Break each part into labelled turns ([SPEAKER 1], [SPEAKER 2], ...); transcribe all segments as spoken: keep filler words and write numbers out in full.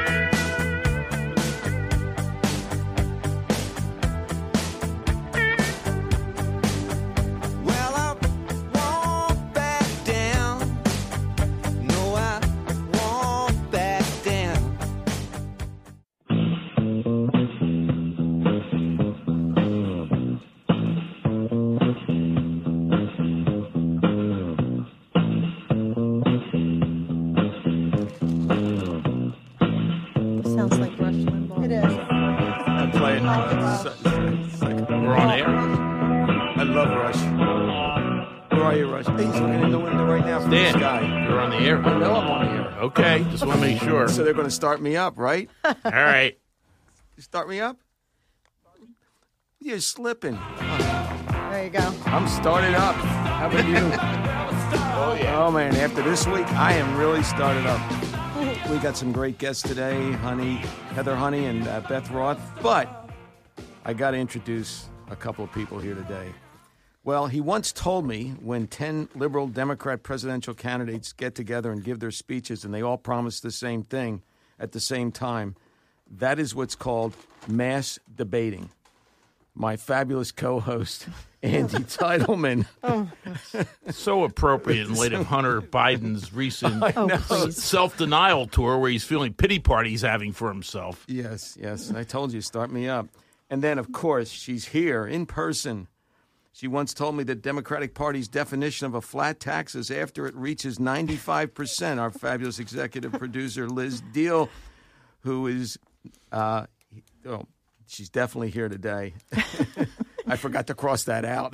[SPEAKER 1] Okay, just want to make sure.
[SPEAKER 2] So they're going to start me up, right?
[SPEAKER 1] All right.
[SPEAKER 2] Start me up? You're slipping.
[SPEAKER 3] There you go.
[SPEAKER 2] I'm started up. How about you?
[SPEAKER 1] Oh, yeah.
[SPEAKER 2] Oh, man, after this week, I am really started up. We got some great guests today, Honey, Heather Honey and uh, Beth Roth. But I got to introduce a couple of people here today. Well, he once told me when ten liberal Democrat presidential candidates get together and give their speeches and they all promise the same thing at the same time, that is what's called mass debating. My fabulous co-host, Andy Teitelman.
[SPEAKER 3] Oh,
[SPEAKER 1] so appropriate in light of Hunter Biden's recent
[SPEAKER 3] oh,
[SPEAKER 1] self-denial tour where he's feeling pity party he's having for himself.
[SPEAKER 2] Yes, yes. I told you, start me up. And then, of course, she's here in person. She once told me the Democratic Party's definition of a flat tax is after it reaches ninety-five percent. Our fabulous executive producer, Liz Deal, who is, uh, oh, she's definitely here today. I forgot to cross that out.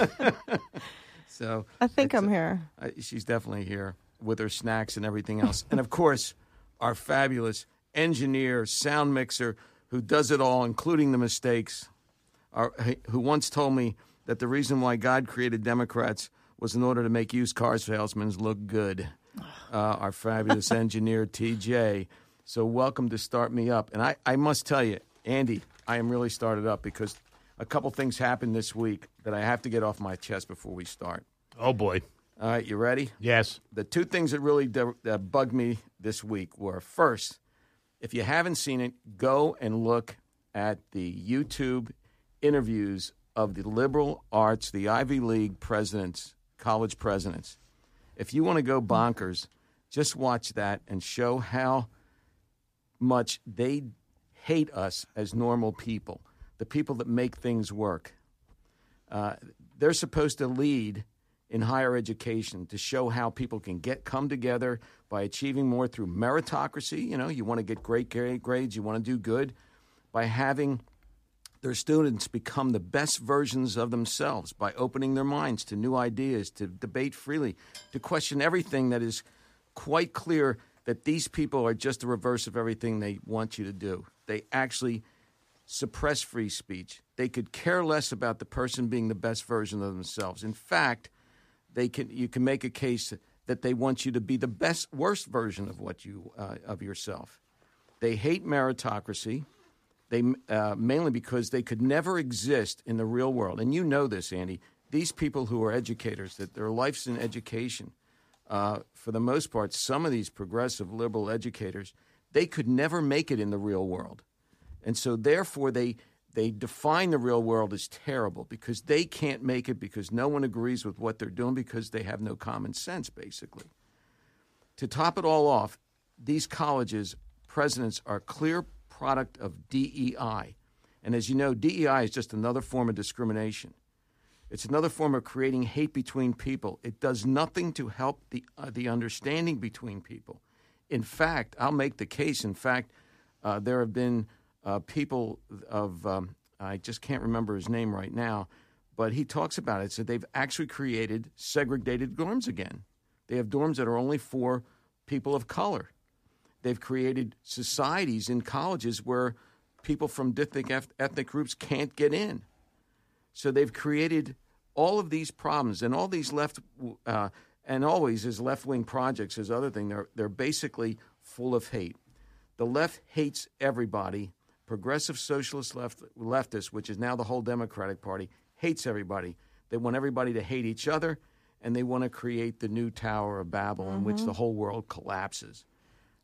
[SPEAKER 2] So
[SPEAKER 3] I think I'm here.
[SPEAKER 2] Uh, she's definitely here with her snacks and everything else. And, of course, our fabulous engineer, sound mixer, who does it all, including the mistakes, our, who once told me that the reason why God created Democrats was in order to make used car salesmen look good. Uh, our fabulous engineer, T J. So welcome to Start Me Up. And I, I must tell you, Andy, I am really started up because a couple things happened this week that I have to get off my chest before we start.
[SPEAKER 1] Oh, boy.
[SPEAKER 2] All right, you ready?
[SPEAKER 1] Yes.
[SPEAKER 2] The two things that really de- uh, bugged me this week were, first, if you haven't seen it, go and look at the YouTube interviews of the liberal arts, the Ivy League presidents, college presidents. If you want to go bonkers, just watch that and show how much they hate us as normal people, the people that make things work. Uh, they're supposed to lead in higher education to show how people can get come together by achieving more through meritocracy. You know, you want to get great grades, you want to do good, by having their students become the best versions of themselves by opening their minds to new ideas, to debate freely, to question everything that is quite clear that these people are just the reverse of everything they want you to do. They actually suppress free speech. They could care less about the person being the best version of themselves. In fact, they can you can make a case that they want you to be the best, worst version of what you uh, of yourself. They hate meritocracy. They uh, mainly because they could never exist in the real world. And you know this, Andy. These people who are educators, that their life's in education, uh, for the most part, some of these progressive liberal educators, they could never make it in the real world. And so, therefore, they they define the real world as terrible because they can't make it because no one agrees with what they're doing because they have no common sense, basically. To top it all off, these colleges, presidents are clear product of D E I. And as you know, D E I is just another form of discrimination. It's another form of creating hate between people. It does nothing to help the uh, the understanding between people. In fact, I'll make the case. In fact, uh, there have been uh, people of, um, I just can't remember his name right now, but he talks about it. So they've actually created segregated dorms again. They have dorms that are only for people of color. They've created societies in colleges where people from different ethnic groups can't get in. So they've created all of these problems, and all these left, uh, and always as left-wing projects, as other thing, they're they're basically full of hate. The left hates everybody. Progressive socialist left leftists, which is now the whole Democratic Party, hates everybody. They want everybody to hate each other, and they want to create the new Tower of Babel mm-hmm. in which the whole world collapses.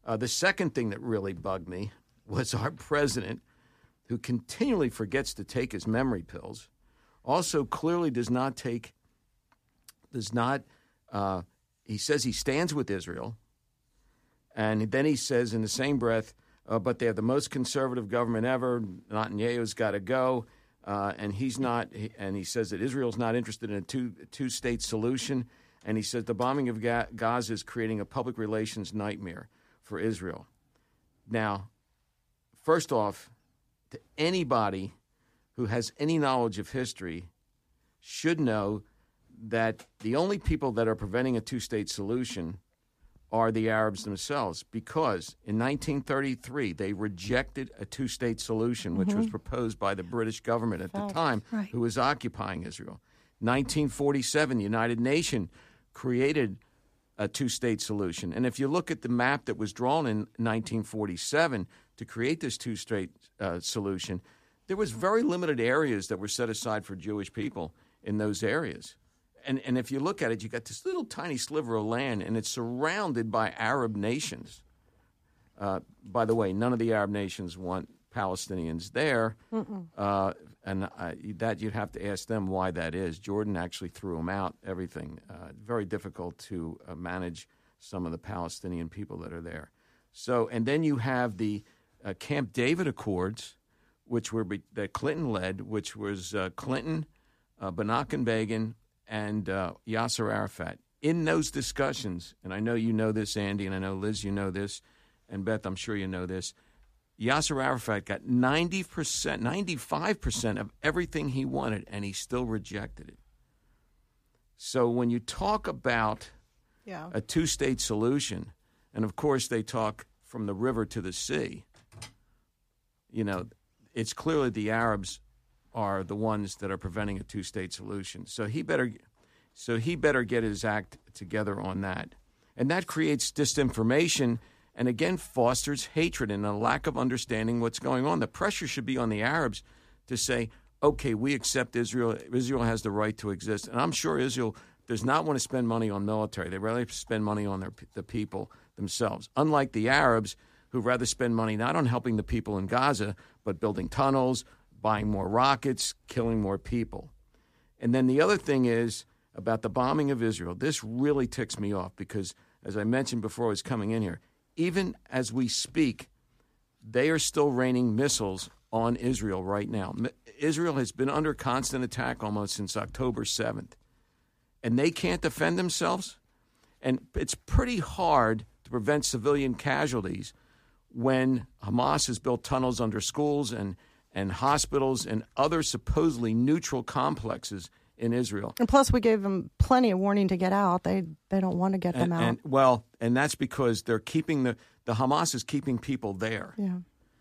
[SPEAKER 2] Uh, the second thing that really bugged me was our president, who continually forgets to take his memory pills, also clearly does not take, does not, uh, he says he stands with Israel, and then he says in the same breath, uh, but they have the most conservative government ever, Netanyahu's got to go, uh, and he's not, and he says that Israel's not interested in a two, two-state solution, and he says the bombing of Ga- Gaza is creating a public relations nightmare for Israel. Now, first off, to anybody who has any knowledge of history should know that the only people that are preventing a two-state solution are the Arabs themselves, because in nineteen thirty-three they rejected a two-state solution, which mm-hmm. was proposed by the British government at the time, right. who was occupying Israel. nineteen forty-seven, the United Nations created a two-state solution. And if you look at the map that was drawn in nineteen forty-seven to create this two-state uh, solution, there was very limited areas that were set aside for Jewish people in those areas. And and if you look at it, you got this little tiny sliver of land, and it's surrounded by Arab nations. Uh, by the way, none of the Arab nations want Palestinians there, uh, and uh, that you'd have to ask them why that is. Jordan actually threw them out, everything. Uh, very difficult to uh, manage some of the Palestinian people that are there. So, and then you have the uh, Camp David Accords, which were be- that Clinton led, which was uh, Clinton, uh, Menachem Begin, and uh, Yasser Arafat. In those discussions, and I know you know this, Andy, and I know, Liz, you know this, and Beth, I'm sure you know this, Yasser Arafat got ninety percent, ninety-five percent of everything he wanted, and he still rejected it. So when you talk about yeah. a two-state solution, and of course they talk from the river to the sea, you know, it's clearly the Arabs are the ones that are preventing a two-state solution. So he better, so he better get his act together on that, and that creates disinformation, and again fosters hatred and a lack of understanding what's going on. The pressure should be on the Arabs to say, "Okay, we accept Israel. Israel has the right to exist," and I'm sure Israel does not want to spend money on military. They rather spend money on their the people themselves. Unlike the Arabs, who rather spend money not on helping the people in Gaza, but building tunnels, buying more rockets, killing more people. And then the other thing is about the bombing of Israel. This really ticks me off because, as I mentioned before I was coming in here, even as we speak, they are still raining missiles on Israel right now. Israel has been under constant attack almost since October seventh, and they can't defend themselves. And it's pretty hard to prevent civilian casualties when Hamas has built tunnels under schools and and hospitals and other supposedly neutral complexes in Israel.
[SPEAKER 3] And plus, we gave them plenty of warning to get out. They they don't want to get them
[SPEAKER 2] and,
[SPEAKER 3] out.
[SPEAKER 2] And, well, and that's because they're keeping the, the Hamas is keeping people there.
[SPEAKER 3] Yeah.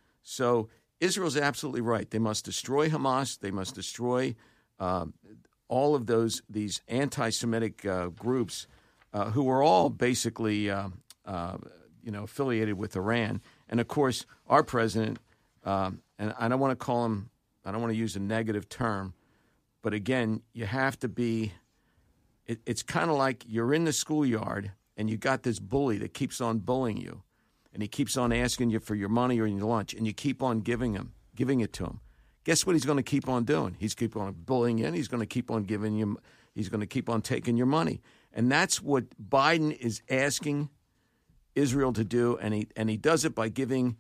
[SPEAKER 2] So Israel's absolutely right. They must destroy Hamas. They must destroy uh, all of those these anti-Semitic uh, groups uh, who are all basically uh, uh, you know affiliated with Iran. And of course, our president. Um, and I don't want to call him, I don't want to use a negative term, but again, you have to be, it, it's kind of like you're in the schoolyard and you got this bully that keeps on bullying you, and he keeps on asking you for your money or your lunch, and you keep on giving him, giving it to him. Guess what he's going to keep on doing? He's keep on bullying you, and he's going to keep on giving you, he's going to keep on taking your money. And that's what Biden is asking Israel to do, and he and he does it by giving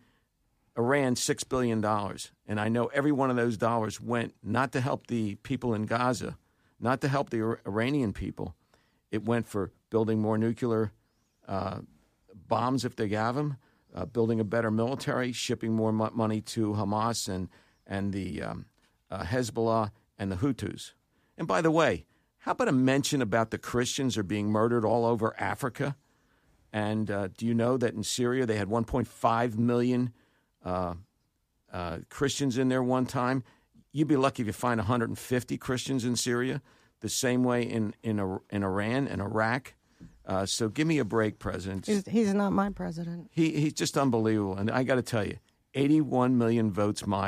[SPEAKER 2] Iran six billion dollars. And I know every one of those dollars went not to help the people in Gaza, not to help the Iranian people. It went for building more nuclear uh, bombs if they have them, uh, building a better military, shipping more mo- money to Hamas and, and the um, uh, Hezbollah and the Hutus. And by the way, how about a mention about the Christians are being murdered all over Africa? And uh, do you know that in Syria they had one point five million Uh, uh, Christians in there one time? You'd be lucky if you find one hundred fifty Christians in Syria. The same way in in, in Iran and Iraq. Uh, so give me a break, President.
[SPEAKER 3] He's, he's not my president.
[SPEAKER 2] He he's just unbelievable. And I got to tell you, eighty-one million votes my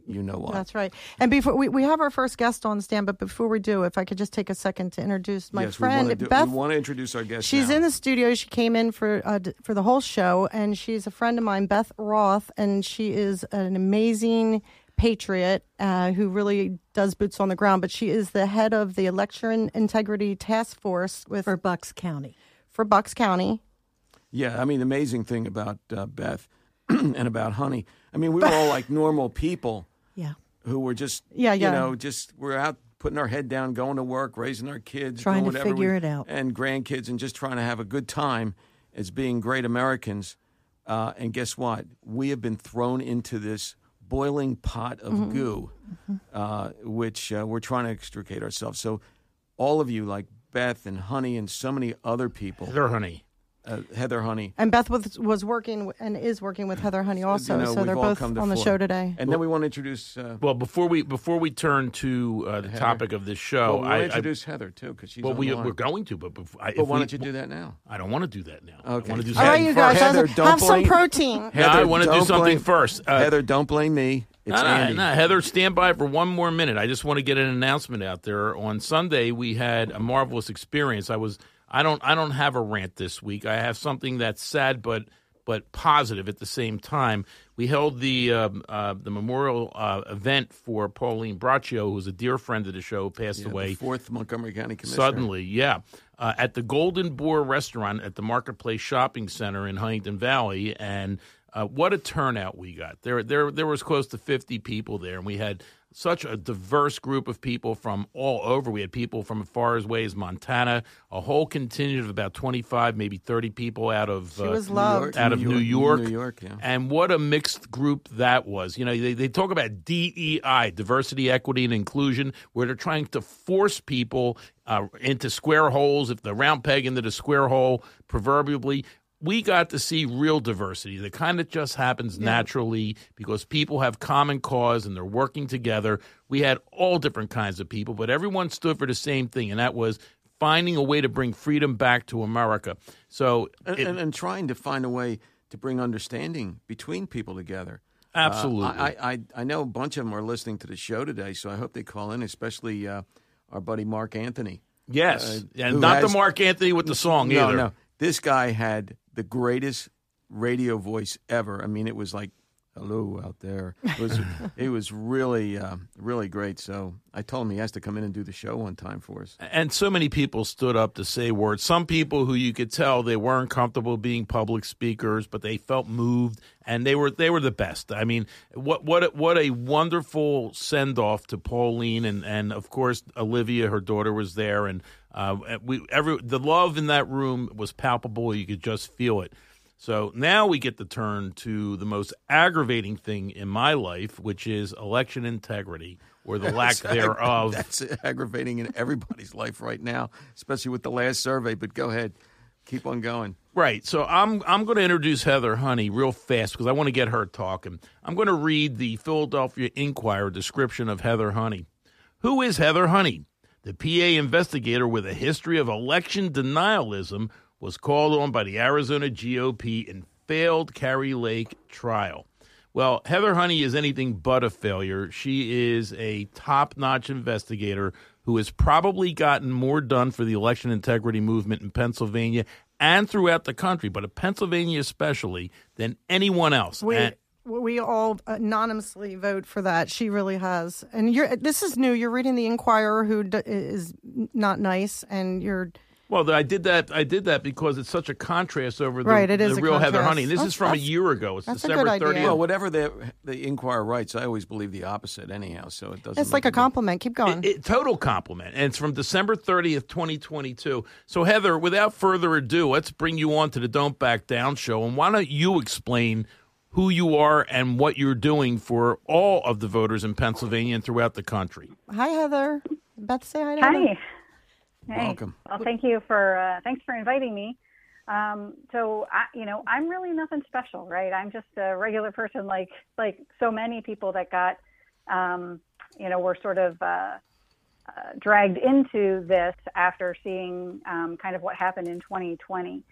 [SPEAKER 2] you know what.
[SPEAKER 3] That's right. And before we, we have our first guest on, Stan, but before we do, if I could just take a second to introduce my
[SPEAKER 2] yes,
[SPEAKER 3] friend,
[SPEAKER 2] we want to
[SPEAKER 3] Beth.
[SPEAKER 2] We want to introduce our guest.
[SPEAKER 3] She's
[SPEAKER 2] now.
[SPEAKER 3] in the studio. She came in for uh, d- for the whole show, and she's a friend of mine, Beth Roth, and she is an amazing patriot uh, who really does boots on the ground. But she is the head of the Election Integrity Task Force with
[SPEAKER 4] for Bucks County.
[SPEAKER 3] For Bucks County.
[SPEAKER 2] Yeah, I mean, the amazing thing about uh, Beth and about Honey, I mean, we were all like normal people.
[SPEAKER 4] Yeah.
[SPEAKER 2] Who were just,
[SPEAKER 3] yeah, yeah.
[SPEAKER 2] you know, just we're out putting our head down, going to work, raising our kids,
[SPEAKER 4] trying
[SPEAKER 2] doing
[SPEAKER 4] to
[SPEAKER 2] whatever
[SPEAKER 4] figure
[SPEAKER 2] we,
[SPEAKER 4] it out,
[SPEAKER 2] and grandkids, and just trying to have a good time as being great Americans. Uh, and guess what? We have been thrown into this boiling pot of mm-hmm. goo, mm-hmm. Uh, which uh, we're trying to extricate ourselves. So, all of you, like Beth and Honey, and so many other people,
[SPEAKER 1] Heather Honey.
[SPEAKER 2] Uh, Heather Honey.
[SPEAKER 3] And Beth was, was working and is working with Heather Honey also,
[SPEAKER 2] you know,
[SPEAKER 3] so they're both
[SPEAKER 2] to
[SPEAKER 3] on the show today.
[SPEAKER 2] And then we want to introduce. Uh,
[SPEAKER 1] well, before we before we turn to uh, the
[SPEAKER 2] Heather.
[SPEAKER 1] topic of this show,
[SPEAKER 2] well, we want
[SPEAKER 1] I
[SPEAKER 2] to introduce I, Heather too because she's.
[SPEAKER 1] Well,
[SPEAKER 2] on
[SPEAKER 1] we
[SPEAKER 2] the line.
[SPEAKER 1] we're going to, but before, I,
[SPEAKER 2] but
[SPEAKER 1] if
[SPEAKER 2] why
[SPEAKER 1] we,
[SPEAKER 2] don't you do that now?
[SPEAKER 1] I don't want to do that now.
[SPEAKER 2] Okay.
[SPEAKER 1] I want to do
[SPEAKER 3] All right, you guys,
[SPEAKER 2] Heather,
[SPEAKER 3] have some
[SPEAKER 2] blame,
[SPEAKER 3] protein.
[SPEAKER 1] Heather,
[SPEAKER 2] Heather,
[SPEAKER 1] I want to do something
[SPEAKER 2] blame,
[SPEAKER 1] first. Uh,
[SPEAKER 2] Heather, don't blame me. It's
[SPEAKER 1] no,
[SPEAKER 2] Andy.
[SPEAKER 1] no, no, Heather, stand by for one more minute. I just want to get an announcement out there. On Sunday, we had a marvelous experience. I was. I don't. I don't have a rant this week. I have something that's sad, but. but positive at the same time. We held the uh, uh, the memorial uh, event for Pauline Braccio, who was a dear friend of the show, passed
[SPEAKER 2] yeah,
[SPEAKER 1] away.
[SPEAKER 2] The fourth Montgomery County Commissioner.
[SPEAKER 1] Suddenly, yeah. Uh, at the Golden Boar Restaurant at the Marketplace Shopping Center in Huntington Valley, and uh, what a turnout we got. There, there, there was close to fifty people there, and we had such a diverse group of people from all over. We had people from as far away as Montana, a whole contingent of about twenty-five, maybe thirty people out of
[SPEAKER 3] she was
[SPEAKER 1] uh,
[SPEAKER 3] loved.
[SPEAKER 1] out of New York.
[SPEAKER 2] New York, yeah.
[SPEAKER 1] And what a mixed group that was. You know, they, they talk about D E I, diversity, equity, and inclusion, where they're trying to force people uh, into square holes, if the round peg into the square hole, proverbially. We got to see real diversity that kind of just happens yeah. naturally because people have common cause and they're working together. We had all different kinds of people, but everyone stood for the same thing, and that was finding a way to bring freedom back to America. So,
[SPEAKER 2] and,
[SPEAKER 1] it,
[SPEAKER 2] and, and trying to find a way to bring understanding between people together.
[SPEAKER 1] Absolutely.
[SPEAKER 2] Uh, I, I, I know a bunch of them are listening to the show today, so I hope they call in, especially uh, our buddy Mark Anthony.
[SPEAKER 1] Yes,
[SPEAKER 2] uh,
[SPEAKER 1] and not
[SPEAKER 2] has,
[SPEAKER 1] the Mark Anthony with the song
[SPEAKER 2] no,
[SPEAKER 1] either.
[SPEAKER 2] No, this guy had the greatest radio voice ever. I mean, it was like, hello out there. It was, it was really, uh, really great. So I told him he has to come in and do the show one time for us.
[SPEAKER 1] And so many people stood up to say words. Some people who you could tell they weren't comfortable being public speakers, but they felt moved, and they were they were the best. I mean, what what a, what a wonderful send off to Pauline, and, and of course Olivia, her daughter, was there, and uh, we every the love in that room was palpable. You could just feel it. So now we get to turn to the most aggravating thing in my life, which is election integrity, or the lack thereof.
[SPEAKER 2] That's aggravating in everybody's life right now, especially with the last survey. But go ahead. Keep on going.
[SPEAKER 1] Right. So I'm I'm going to introduce Heather Honey real fast because I want to get her talking. I'm going to read the Philadelphia Inquirer description of Heather Honey. Who is Heather Honey? The P A investigator with a history of election denialism was called on by the Arizona G O P in failed Kari Lake trial. Well, Heather Honey is anything but a failure. She is a top-notch investigator who has probably gotten more done for the election integrity movement in Pennsylvania and throughout the country, but in Pennsylvania especially, than anyone else.
[SPEAKER 3] We,
[SPEAKER 1] and,
[SPEAKER 3] we all anonymously vote for that. She really has. And you're this is new. You're reading the Inquirer, who d- is not nice, and you're...
[SPEAKER 1] Well, I did that. I did that because it's such a contrast over the,
[SPEAKER 3] right, it is
[SPEAKER 1] the
[SPEAKER 3] a
[SPEAKER 1] real
[SPEAKER 3] contrast.
[SPEAKER 1] Heather Honey. This
[SPEAKER 3] that's,
[SPEAKER 1] is from a year ago. It's December thirtieth.
[SPEAKER 2] Well, whatever the the Inquirer writes, I always believe the opposite anyhow. So it doesn't.
[SPEAKER 3] It's like a compliment. Keep going.
[SPEAKER 1] It, it, total compliment, and it's from December thirtieth, twenty twenty-two. So, Heather, without further ado, let's bring you on to the Don't Back Down show, and why don't you explain who you are and what you're doing for all of the voters in Pennsylvania and throughout the country.
[SPEAKER 3] Hi, Heather. Beth, say hi to
[SPEAKER 5] Hi.
[SPEAKER 3] Heather.
[SPEAKER 5] Hey.
[SPEAKER 2] Welcome.
[SPEAKER 5] Well, thank you for uh, thanks for inviting me. Um, so, I, you know, I'm really nothing special, right? I'm just a regular person, like like so many people that got, um, you know, were sort of uh, uh, dragged into this after seeing um, kind of what happened in twenty twenty.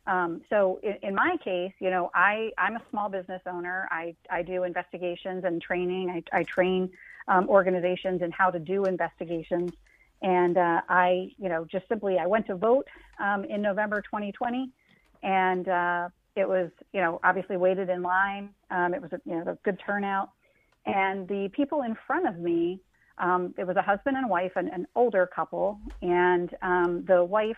[SPEAKER 5] Um, so in, in my case, you know, I, I'm a small business owner. I, I do investigations and training. I, I train um, organizations in how to do investigations. And uh, I, you know, just simply, I went to vote um, in November twenty twenty, and uh, it was, you know, obviously waited in line. Um, it was, a, you know, a good turnout. And the people in front of me, um, it was a husband and wife, an, an older couple. And um, the wife,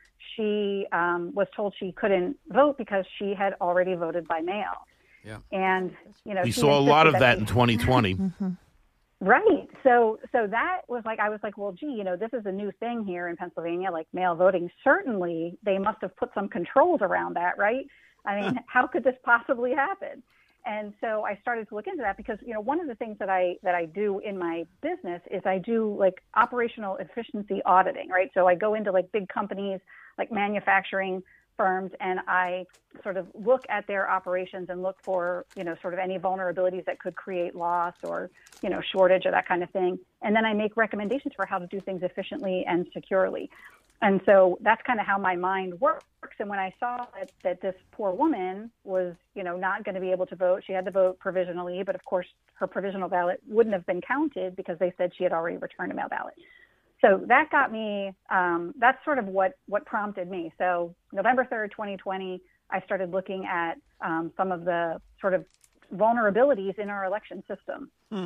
[SPEAKER 5] she um, was told she couldn't vote because she had already voted by mail.
[SPEAKER 2] Yeah.
[SPEAKER 5] And, you know,
[SPEAKER 1] We
[SPEAKER 5] she
[SPEAKER 1] saw a lot of
[SPEAKER 5] insisted
[SPEAKER 1] that
[SPEAKER 5] she-
[SPEAKER 1] in twenty twenty.
[SPEAKER 3] Mm-hmm.
[SPEAKER 5] Right. So, so that was like, I was like, well, gee, you know, this is a new thing here in Pennsylvania, like mail voting. Certainly they must have put some controls around that, right? I mean, how could this possibly happen? And so I started to look into that because, you know, one of the things that I, that I do in my business is I do like operational efficiency auditing, right? So I go into like big companies, like manufacturing firms, and I sort of look at their operations and look for, you know, sort of any vulnerabilities that could create loss or, you know, shortage or that kind of thing. And then I make recommendations for how to do things efficiently and securely. And so that's kind of how my mind works. And when I saw that, that this poor woman was, you know, not going to be able to vote, she had to vote provisionally, but of course her provisional ballot wouldn't have been counted because they said she had already returned a mail ballot. So that got me, um, that's sort of what, what prompted me. So November third, twenty twenty, I started looking at um, some of the sort of vulnerabilities in our election system.
[SPEAKER 1] Hmm.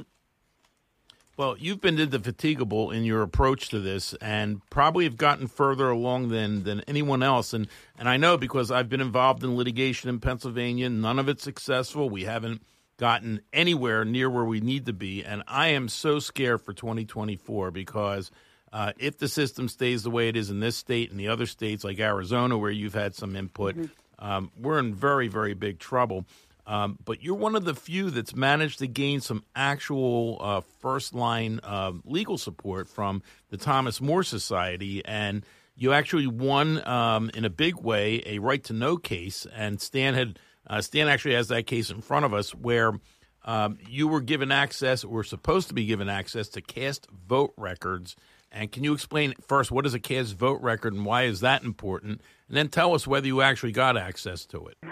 [SPEAKER 1] Well, you've been indefatigable in your approach to this and probably have gotten further along than, than anyone else. And, and I know because I've been involved in litigation in Pennsylvania, none of it's successful. We haven't gotten anywhere near where we need to be. And I am so scared for twenty twenty-four because Uh, if the system stays the way it is in this state and the other states like Arizona where you've had some input, mm-hmm. um, we're in very, very big trouble. Um, but you're one of the few that's managed to gain some actual uh, first-line uh, legal support from the Thomas More Society, and you actually won um, in a big way a right-to-know case, and Stan had uh, Stan actually has that case in front of us where um, you were given access, or were supposed to be given access to cast vote records. And can you explain first what is a cast vote record and why is that important? And then tell us whether you actually got access to it.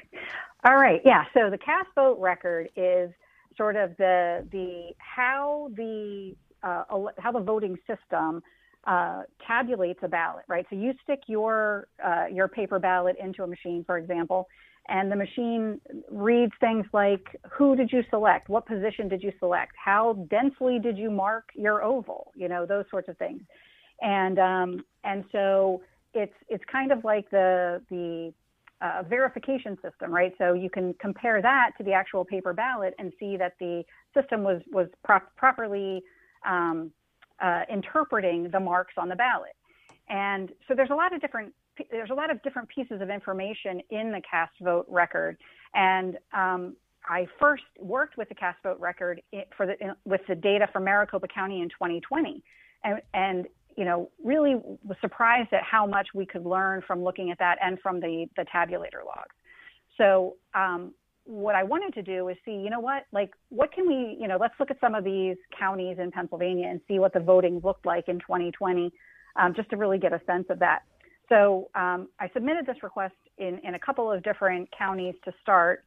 [SPEAKER 5] All right. Yeah. So the cast vote record is sort of the the how the uh, how the voting system uh, tabulates a ballot, right? So you stick your uh, your paper ballot into a machine, for example, and the machine reads things like who did you select, what position did you select, how densely did you mark your oval, you know, those sorts of things, and um, and so it's it's kind of like the the uh, verification system, right? So you can compare that to the actual paper ballot and see that the system was was pro- properly um, uh, interpreting the marks on the ballot, and so there's a lot of different. There's a lot of different pieces of information in the cast vote record. And um, I first worked with the cast vote record for the, in, with the data from Maricopa County in twenty twenty. And, and, you know, really was surprised at how much we could learn from looking at that and from the, the tabulator logs. So um, what I wanted to do is see, you know what, like, what can we, you know, let's look at some of these counties in Pennsylvania and see what the voting looked like in twenty twenty, um, just to really get a sense of that. So um, I submitted this request in, in a couple of different counties to start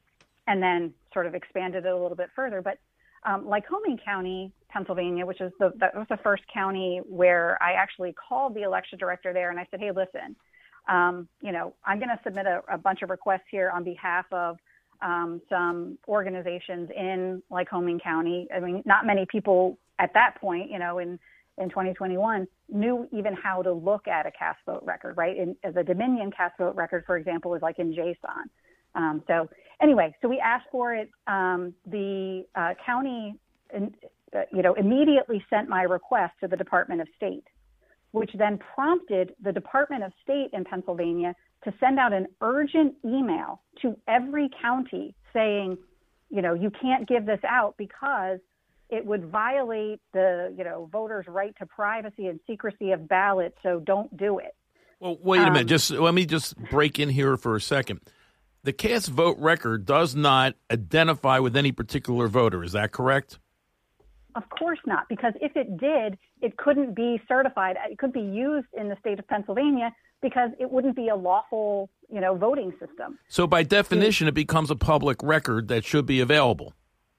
[SPEAKER 5] and then sort of expanded it a little bit further. But um, Lycoming County, Pennsylvania, which is the, that was the first county where I actually called the election director there and I said, hey, listen, um, you know, I'm going to submit a, a bunch of requests here on behalf of um, some organizations in Lycoming County. I mean, not many people at that point, you know, in in twenty twenty-one, knew even how to look at a cast vote record, right? In, the Dominion cast vote record, for example, is like in JSON. Um, so anyway, so we asked for it. Um, the uh, county, uh, you know, immediately sent my request to the Department of State, which then prompted the Department of State in Pennsylvania to send out an urgent email to every county saying, you know, you can't give this out because it would violate the, you know, voters' right to privacy and secrecy of ballots, so don't do it.
[SPEAKER 1] Well, wait a
[SPEAKER 5] um,
[SPEAKER 1] minute. Just let me just break in here for a second. The cast vote record does not identify with any particular voter. Is that correct?
[SPEAKER 5] Of course not, because if it did, it couldn't be certified. It could be used in the state of Pennsylvania because it wouldn't be a lawful, you know, voting system.
[SPEAKER 1] So by definition, it becomes a public record that should be available.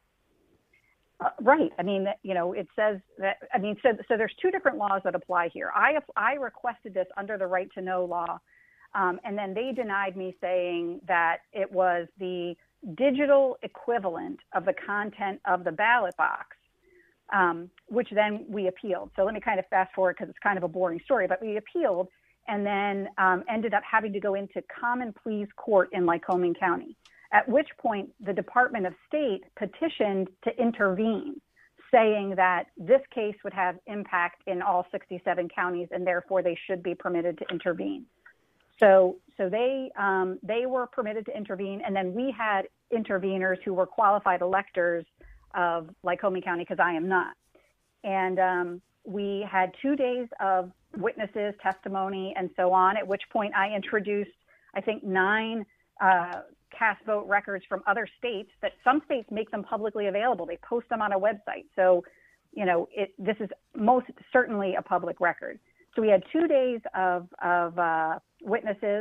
[SPEAKER 5] Uh, right. I mean, you know, it says that, I mean, so, so there's two different laws that apply here. I, I requested this under the right to know law. Um, and then they denied me, saying that it was the digital equivalent of the content of the ballot box, um, which then we appealed. So let me kind of fast forward because it's kind of a boring story, but we appealed and then um, ended up having to go into common pleas court in Lycoming County, at which point the Department of State petitioned to intervene, saying that this case would have impact in all sixty-seven counties and therefore they should be permitted to intervene. So, so they um, they were permitted to intervene, and then we had interveners who were qualified electors of Lycoming County, because I am not. And um, we had two days of witnesses, testimony, and so on, at which point I introduced, I think, nine uh, cast vote records from other states that some states make them publicly available. They post them on a website. So, you know, it, this is most certainly a public record. So we had two days of, of uh, witnesses,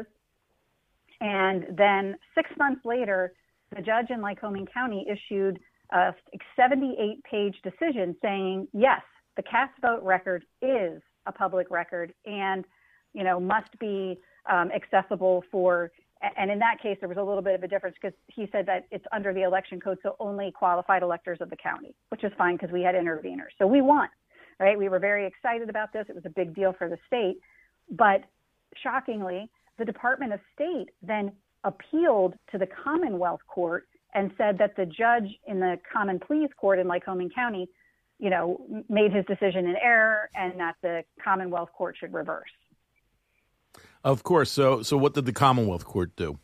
[SPEAKER 5] and then six months later, the judge in Lycoming County issued a seventy-eight page decision saying, yes, the cast vote record is a public record and, you know, must be um, accessible for, and in that case, there was a little bit of a difference because he said that it's under the election code, so only qualified electors of the county, which is fine because we had interveners. So we won. Right? We were very excited about this. It was a big deal for the state. But shockingly, the Department of State then appealed to the Commonwealth Court and said that the judge in the Common Pleas Court in Lycoming County, you know, made his decision in error and that the Commonwealth Court should reverse.
[SPEAKER 1] Of course. So, so what did the Commonwealth Court do?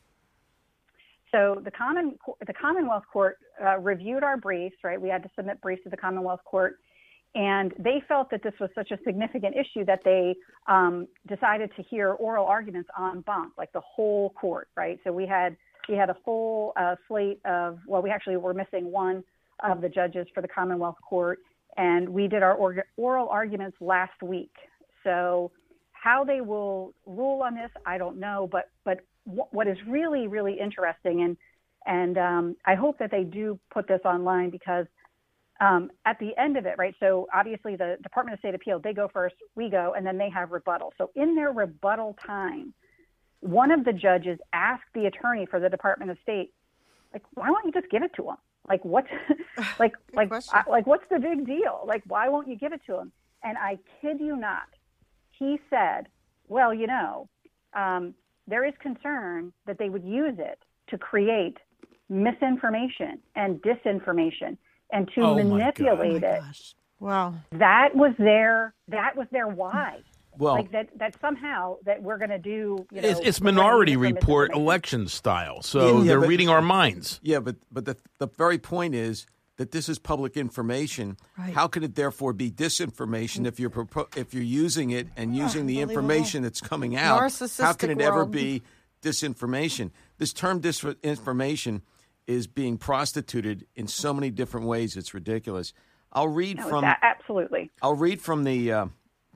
[SPEAKER 5] So the Common the Commonwealth Court uh, reviewed our briefs. Right? We had to submit briefs to the Commonwealth Court. And they felt that this was such a significant issue that they um, decided to hear oral arguments en banc, like the whole court, right? So we had we had a full uh, slate of, well, we actually were missing one of the judges for the Commonwealth Court, and we did our or- oral arguments last week. So how they will rule on this, I don't know, but but w- what is really, really interesting, and, and um, I hope that they do put this online because Um, at the end of it, right, so obviously the Department of State appealed, they go first, we go, and then they have rebuttal. So in their rebuttal time, one of the judges asked the attorney for the Department of State, like, why won't you just give it to him? Like, what's, like, like, I, like, what's the big deal? Like, why won't you give it to him? And I kid you not, he said, well, you know, um, there is concern that they would use it to create misinformation and disinformation and to
[SPEAKER 1] oh
[SPEAKER 5] manipulate
[SPEAKER 3] oh
[SPEAKER 5] it.
[SPEAKER 3] Gosh. Wow.
[SPEAKER 5] That was their that was their why.
[SPEAKER 2] Well,
[SPEAKER 5] like that that somehow that we're going to do, you know,
[SPEAKER 1] It's, it's
[SPEAKER 5] we're gonna
[SPEAKER 1] Minority
[SPEAKER 5] use it for
[SPEAKER 1] Report
[SPEAKER 5] misinformation.
[SPEAKER 1] election style. So
[SPEAKER 2] Yeah, yeah,
[SPEAKER 1] they're
[SPEAKER 2] but-
[SPEAKER 1] reading our minds.
[SPEAKER 2] yeah, but but the the very point is that this is public information.
[SPEAKER 3] Right.
[SPEAKER 2] How can it therefore be disinformation if you're propo- if you're using it and using the
[SPEAKER 3] Unbelievable.
[SPEAKER 2] information that's coming out? How
[SPEAKER 3] Narcissistic
[SPEAKER 2] can it ever
[SPEAKER 3] world.
[SPEAKER 2] be disinformation? This term disinformation is being prostituted in so many different ways. It's ridiculous. I'll read
[SPEAKER 5] No,
[SPEAKER 2] from
[SPEAKER 5] a- absolutely.
[SPEAKER 2] I'll read from the uh,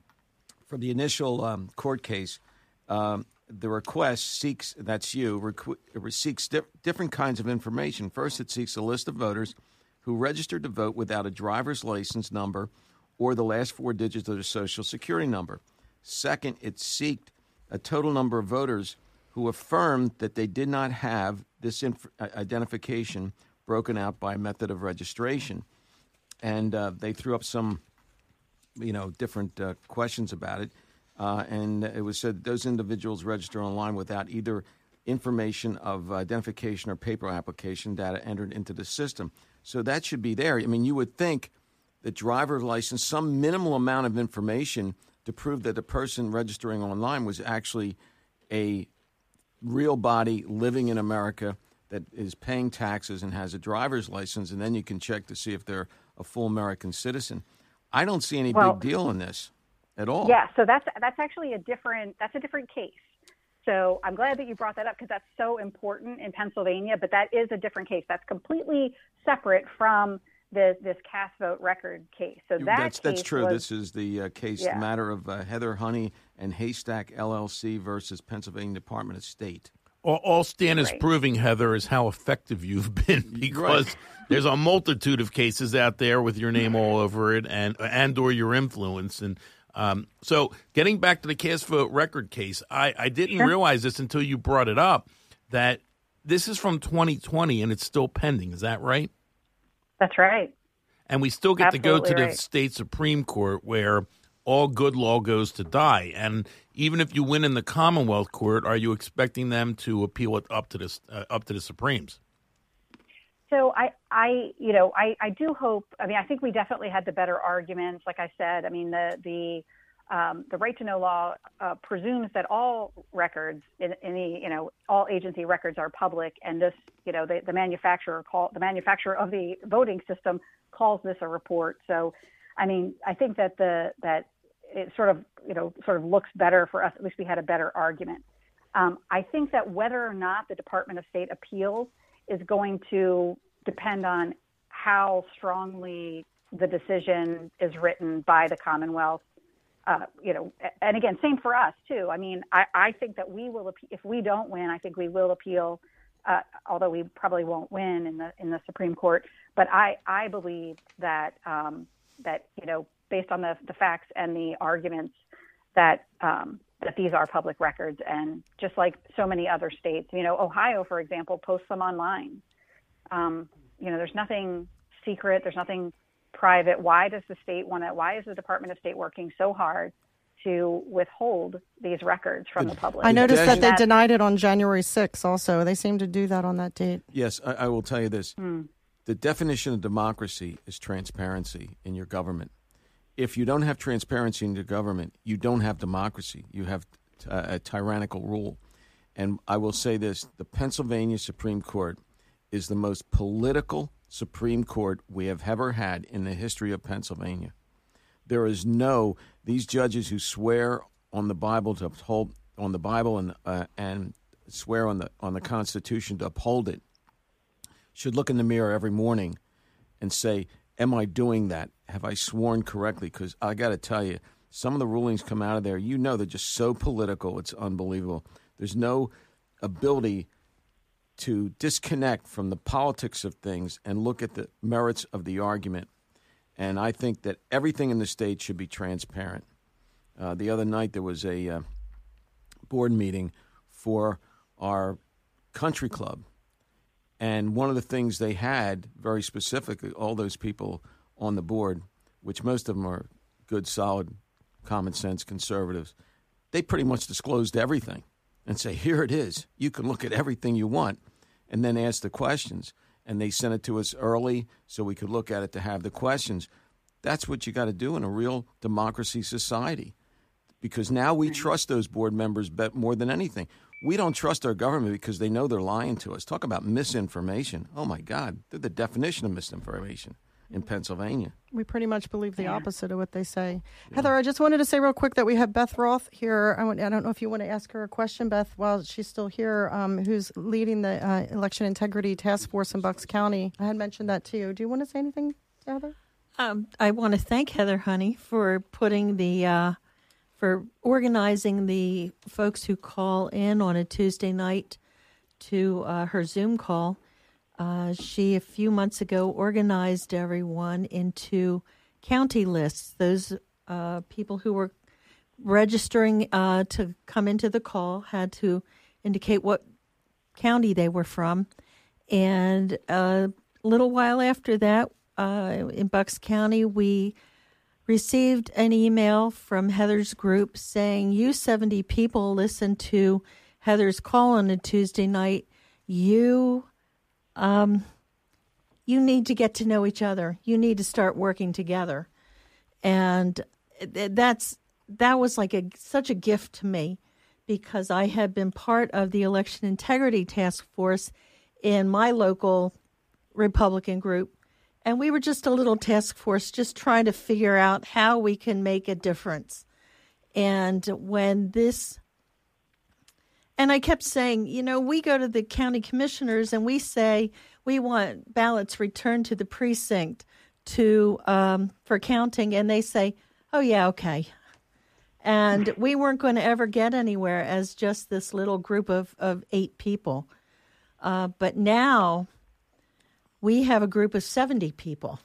[SPEAKER 2] from the initial um, court case. Um, the request seeks, that's you, requ- it seeks di- different kinds of information. First, it seeks a list of voters who registered to vote without a driver's license number or the last four digits of their social security number. Second, it seeked a total number of voters who affirmed that they did not have this inf- identification broken out by method of registration. And uh, they threw up some, you know, different uh, questions about it. Uh, and it was said those individuals register online without either information of identification or paper application data entered into the system. So that should be there. I mean, you would think that driver's license, some minimal amount of information to prove that the person registering online was actually a real body living in America that is paying taxes and has a driver's license, and then you can check to see if they're a full American citizen. I don't see any
[SPEAKER 5] Well,
[SPEAKER 2] big deal in this at all.
[SPEAKER 5] Yeah, so that's that's actually a different that's a different case. So I'm glad that you brought that up because that's so important in Pennsylvania, but that is a different case. That's completely separate from this this cast vote record case. So that
[SPEAKER 2] that's that's
[SPEAKER 5] case
[SPEAKER 2] true.
[SPEAKER 5] was,
[SPEAKER 2] This is the uh, case,
[SPEAKER 5] Yeah.
[SPEAKER 2] the matter of uh, Heather Honey and Haystack L L C versus Pennsylvania Department of State.
[SPEAKER 1] All, all Stan is
[SPEAKER 5] Right.
[SPEAKER 1] proving, Heather, is how effective you've been, because
[SPEAKER 2] Right.
[SPEAKER 1] there's a multitude of cases out there with your name all over it and and or your influence. And um, so getting back to the cast vote record case, I, I didn't
[SPEAKER 5] Sure.
[SPEAKER 1] realize this until you brought it up, that this is from twenty twenty and it's still pending. Is that right?
[SPEAKER 5] That's right.
[SPEAKER 1] And we still get to go to
[SPEAKER 5] Absolutely
[SPEAKER 1] the
[SPEAKER 5] right.
[SPEAKER 1] state Supreme Court, where all good law goes to die. And even if you win in the Commonwealth Court, are you expecting them to appeal it up to the uh, up to the Supremes?
[SPEAKER 5] So I, I, you know, I, I do hope. I mean, I think we definitely had the better arguments. Like I said, I mean, the the um, the right to know law uh, presumes that all records in any, you know, all agency records are public, and this, you know, the, the manufacturer call the manufacturer of the voting system calls this a report. So, I mean, I think that the that it sort of, you know, sort of looks better for us. At least we had a better argument. Um, I think that whether or not the Department of State appeals is going to depend on how strongly the decision is written by the Commonwealth. Uh, you know, and again, same for us too. I mean, I, I think that we will, if we don't win, I think we will appeal, uh, although we probably won't win in the in the Supreme Court. But I, I believe that um, that you know, based on the, the facts and the arguments, that um, that these are public records, and just like so many other states, you know, Ohio, for example, posts them online. Um, you know, there's nothing secret. There's nothing private. Why does the state want to, why is the Department of State working so hard to withhold these records from the public?
[SPEAKER 3] I noticed that they
[SPEAKER 5] That-
[SPEAKER 3] denied it on January sixth also. They seem to do that on that date.
[SPEAKER 2] Yes, I, I will tell you this.
[SPEAKER 5] Hmm.
[SPEAKER 2] The definition of democracy is transparency in your government. If you don't have transparency in your government, you don't have democracy. You have uh, a tyrannical rule. And I will say this, the Pennsylvania Supreme Court is the most political Supreme Court we have ever had in the history of Pennsylvania. There is no, these judges who swear on the Bible to uphold, on the Bible and uh, and swear on the on the Constitution to uphold it, should look in the mirror every morning and say, am I doing that? Have I sworn correctly? Because I got to tell you, some of the rulings come out of there, you know, they're just so political, it's unbelievable. There's no ability to disconnect from the politics of things and look at the merits of the argument. And I think that everything in the state should be transparent. Uh, the other night there was a uh, board meeting for our country club. And one of the things they had, very specifically, all those people on the board, which most of them are good, solid, common sense conservatives, they pretty much disclosed everything and say, here it is. You can look at everything you want and then ask the questions. And they sent it to us early so we could look at it to have the questions. That's what you got to do in a real democracy society, because now we trust those board members bet more than anything. We don't trust our government because they know they're lying to us. Talk about misinformation. Oh, my God. They're the definition of misinformation in Pennsylvania.
[SPEAKER 3] We pretty much believe the opposite of what they say. Yeah. Heather, I just wanted to say real quick that we have Beth Roth here. I, want, I don't know if you want to ask her a question, Beth, while she's still here, um, who's leading the uh, Election Integrity Task Force in Bucks County. I had mentioned that to you. Do you want to say anything, Heather?
[SPEAKER 4] Um, I want to thank Heather Honey for putting the... Uh, for organizing the folks who call in on a Tuesday night to uh, her Zoom call. Uh, she, a few months ago, organized everyone into county lists, those uh, people who were registering uh, to come into the call had to indicate what county they were from. And a little while after that, uh, in Bucks County, we received an email from Heather's group saying, you seventy people listen to Heather's call on a Tuesday night. You um, you need to get to know each other. You need to start working together. And that's that was like a such a gift to me, because I had been part of the Election Integrity Task Force in my local Republican group. And we were just a little task force just trying to figure out how we can make a difference. And when this, and I kept saying, you know, we go to the county commissioners and we say we want ballots returned to the precinct to um, for counting. And they say, oh, yeah, okay. And we weren't going to ever get anywhere as just this little group of, of eight people. Uh, but now we have a group of seventy people,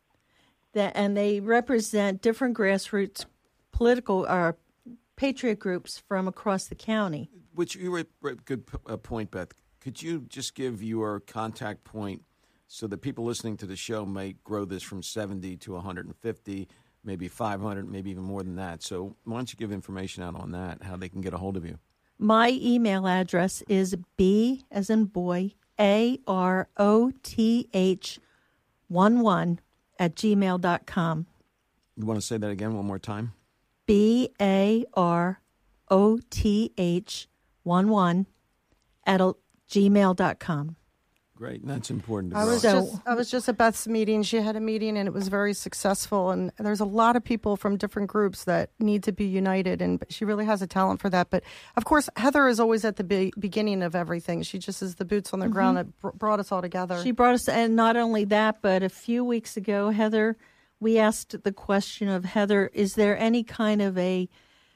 [SPEAKER 4] that, and they represent different grassroots political or patriot groups from across the county.
[SPEAKER 2] Which you were a good uh, point, Beth. Could you just give your contact point so that people listening to the show may grow this from seventy to one hundred fifty, maybe five hundred, maybe even more than that? So why don't you give information out on that, how they can get a hold of you?
[SPEAKER 4] My email address is B as in boy, A R O T H one one at gmail dot com.
[SPEAKER 2] You want to say that again one more time?
[SPEAKER 4] B A R O T H one one at gmail dot com.
[SPEAKER 2] Great, and that's important to
[SPEAKER 3] I
[SPEAKER 2] know.
[SPEAKER 3] was
[SPEAKER 4] So-
[SPEAKER 3] just I was just at Beth's meeting. She had a meeting and it was very successful. And there's a lot of people from different groups that need to be united, and she really has a talent for that. But of course, Heather is always at the be- beginning of everything. She just is the boots on the ground that br- brought us all together.
[SPEAKER 4] She brought us, and not only that, but a few weeks ago, Heather, we asked the question of Heather, is there any kind of a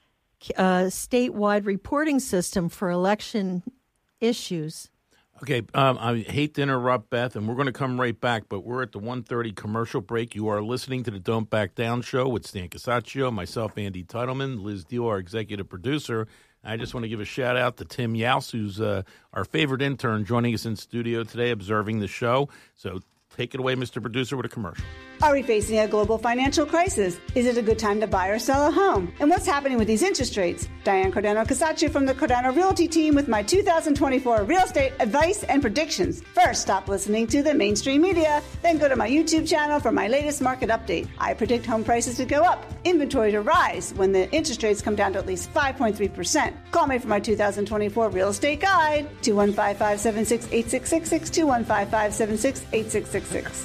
[SPEAKER 4] uh, statewide reporting system for election issues?
[SPEAKER 1] Okay, um, I hate to interrupt, Beth, and we're going to come right back, but we're at the one thirty commercial break. You are listening to the Don't Back Down show with Stan Casaccio, myself, Andy Titleman, Liz Deal, our executive producer. I just want to give a shout-out to Tim Yaus, who's uh, our favorite intern, joining us in studio today, observing the show. So take it away, Mister Producer, with a commercial.
[SPEAKER 6] Are we facing a global financial crisis? Is it a good time to buy or sell a home? And what's happening with these interest rates? Diane Cordano Casaccio from the Cordano Realty team with my two thousand twenty-four real estate advice and predictions. First, stop listening to the mainstream media. Then go to my YouTube channel for my latest market update. I predict home prices to go up, inventory to rise when the interest rates come down to at least five point three percent. Call me for my two thousand twenty-four real estate guide. two one five, five seven six, eight six six six, two one five, five seven six, eight six six six.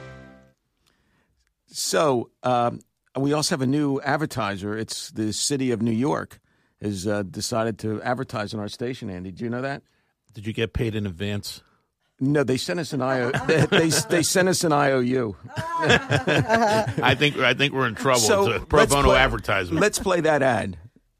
[SPEAKER 2] So um, we also have a new advertiser. It's the city of New York has uh, decided to advertise on our station, Andy. Do you know that?
[SPEAKER 1] Did you get paid in advance?
[SPEAKER 2] No, they sent us an I O. they, they they sent us an I O U.
[SPEAKER 1] I think I think we're in trouble.
[SPEAKER 2] So
[SPEAKER 1] it's a pro
[SPEAKER 2] let's
[SPEAKER 1] bono
[SPEAKER 2] play-
[SPEAKER 1] advertisement.
[SPEAKER 2] Let's play that ad.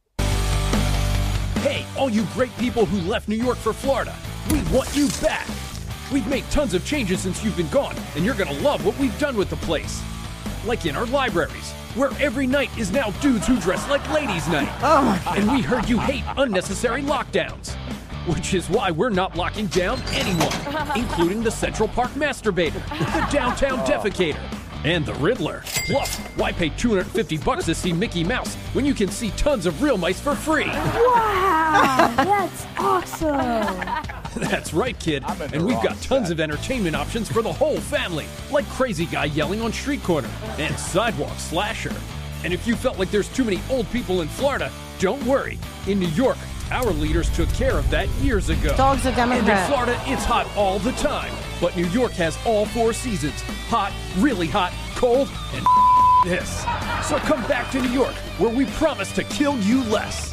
[SPEAKER 7] Hey, all you great people who left New York for Florida, we want you back. We've made tons of changes since you've been gone, and you're going to love what we've done with the place. Like in our libraries, where every night is now dudes who dress like ladies' night.
[SPEAKER 3] Oh my God.
[SPEAKER 7] And we heard you hate unnecessary lockdowns, which is why we're not locking down anyone, including the Central Park masturbator, the downtown defecator, and the Riddler. Plus, why pay two hundred fifty bucks to see Mickey Mouse when you can see tons of real mice for free?
[SPEAKER 8] Wow, that's awesome.
[SPEAKER 7] That's right, kid. And we've got tons of entertainment options for the whole family, like Crazy Guy Yelling on Street Corner and Sidewalk Slasher. And if you felt like there's too many old people in Florida, don't worry. In New York, our leaders took care of that years ago.
[SPEAKER 3] Dog's a
[SPEAKER 7] And in
[SPEAKER 3] Democrat.
[SPEAKER 7] Florida, it's hot all the time. But New York has all four seasons. Hot, really hot, cold, and this. So come back to New York, where we promise to kill you less.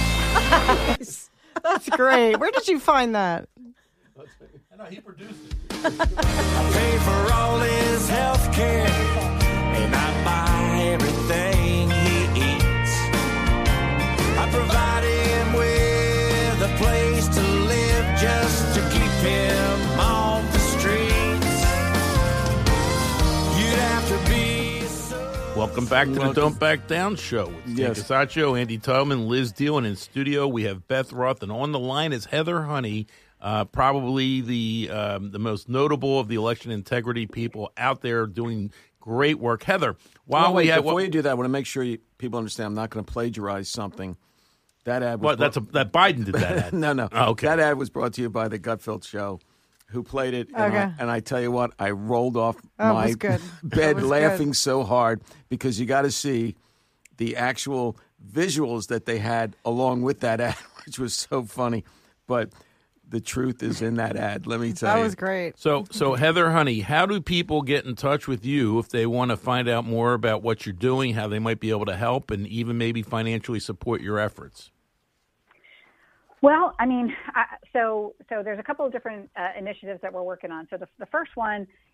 [SPEAKER 3] That's great. Where did you find that?
[SPEAKER 1] I know he produced it.
[SPEAKER 9] Pay for all his health care, and I buy everything he eats. I provide him with a place to live just to keep him off the streets. You'd have to be so...
[SPEAKER 1] Welcome back to the
[SPEAKER 2] Welcome.
[SPEAKER 1] Don't Back Down show with Stan
[SPEAKER 2] Yes.
[SPEAKER 1] Casaccio, Andy Tubman, Liz Deal, and in studio we have Beth Roth, and on the line is Heather Honey, uh, probably the um, the most notable of the election integrity people out there doing great work. Heather, while
[SPEAKER 2] Well, wait,
[SPEAKER 1] we have
[SPEAKER 2] before you do that, I want to make sure you, people understand I'm not going to plagiarize something. That ad was
[SPEAKER 1] what, that's a, that Biden did that. Ad.
[SPEAKER 2] no, no.
[SPEAKER 1] Oh, okay.
[SPEAKER 2] That ad was brought to you by the Gutfeld Show, who played it. And,
[SPEAKER 3] Okay.
[SPEAKER 2] I, and I tell you what, I rolled off
[SPEAKER 3] Oh, it
[SPEAKER 2] my
[SPEAKER 3] was good.
[SPEAKER 2] bed
[SPEAKER 3] It was
[SPEAKER 2] laughing
[SPEAKER 3] good.
[SPEAKER 2] so hard because you got to see the actual visuals that they had along with that ad, which was so funny. But the truth is in that ad, let me tell
[SPEAKER 3] That
[SPEAKER 2] you.
[SPEAKER 3] was great.
[SPEAKER 1] So, so Heather Honey, how do people get in touch with you if they want to find out more about what you're doing, how they might be able to help, and even maybe financially support your efforts?
[SPEAKER 5] Well, I mean, I, so so there's a couple of different uh, initiatives that we're working on. So the, the first one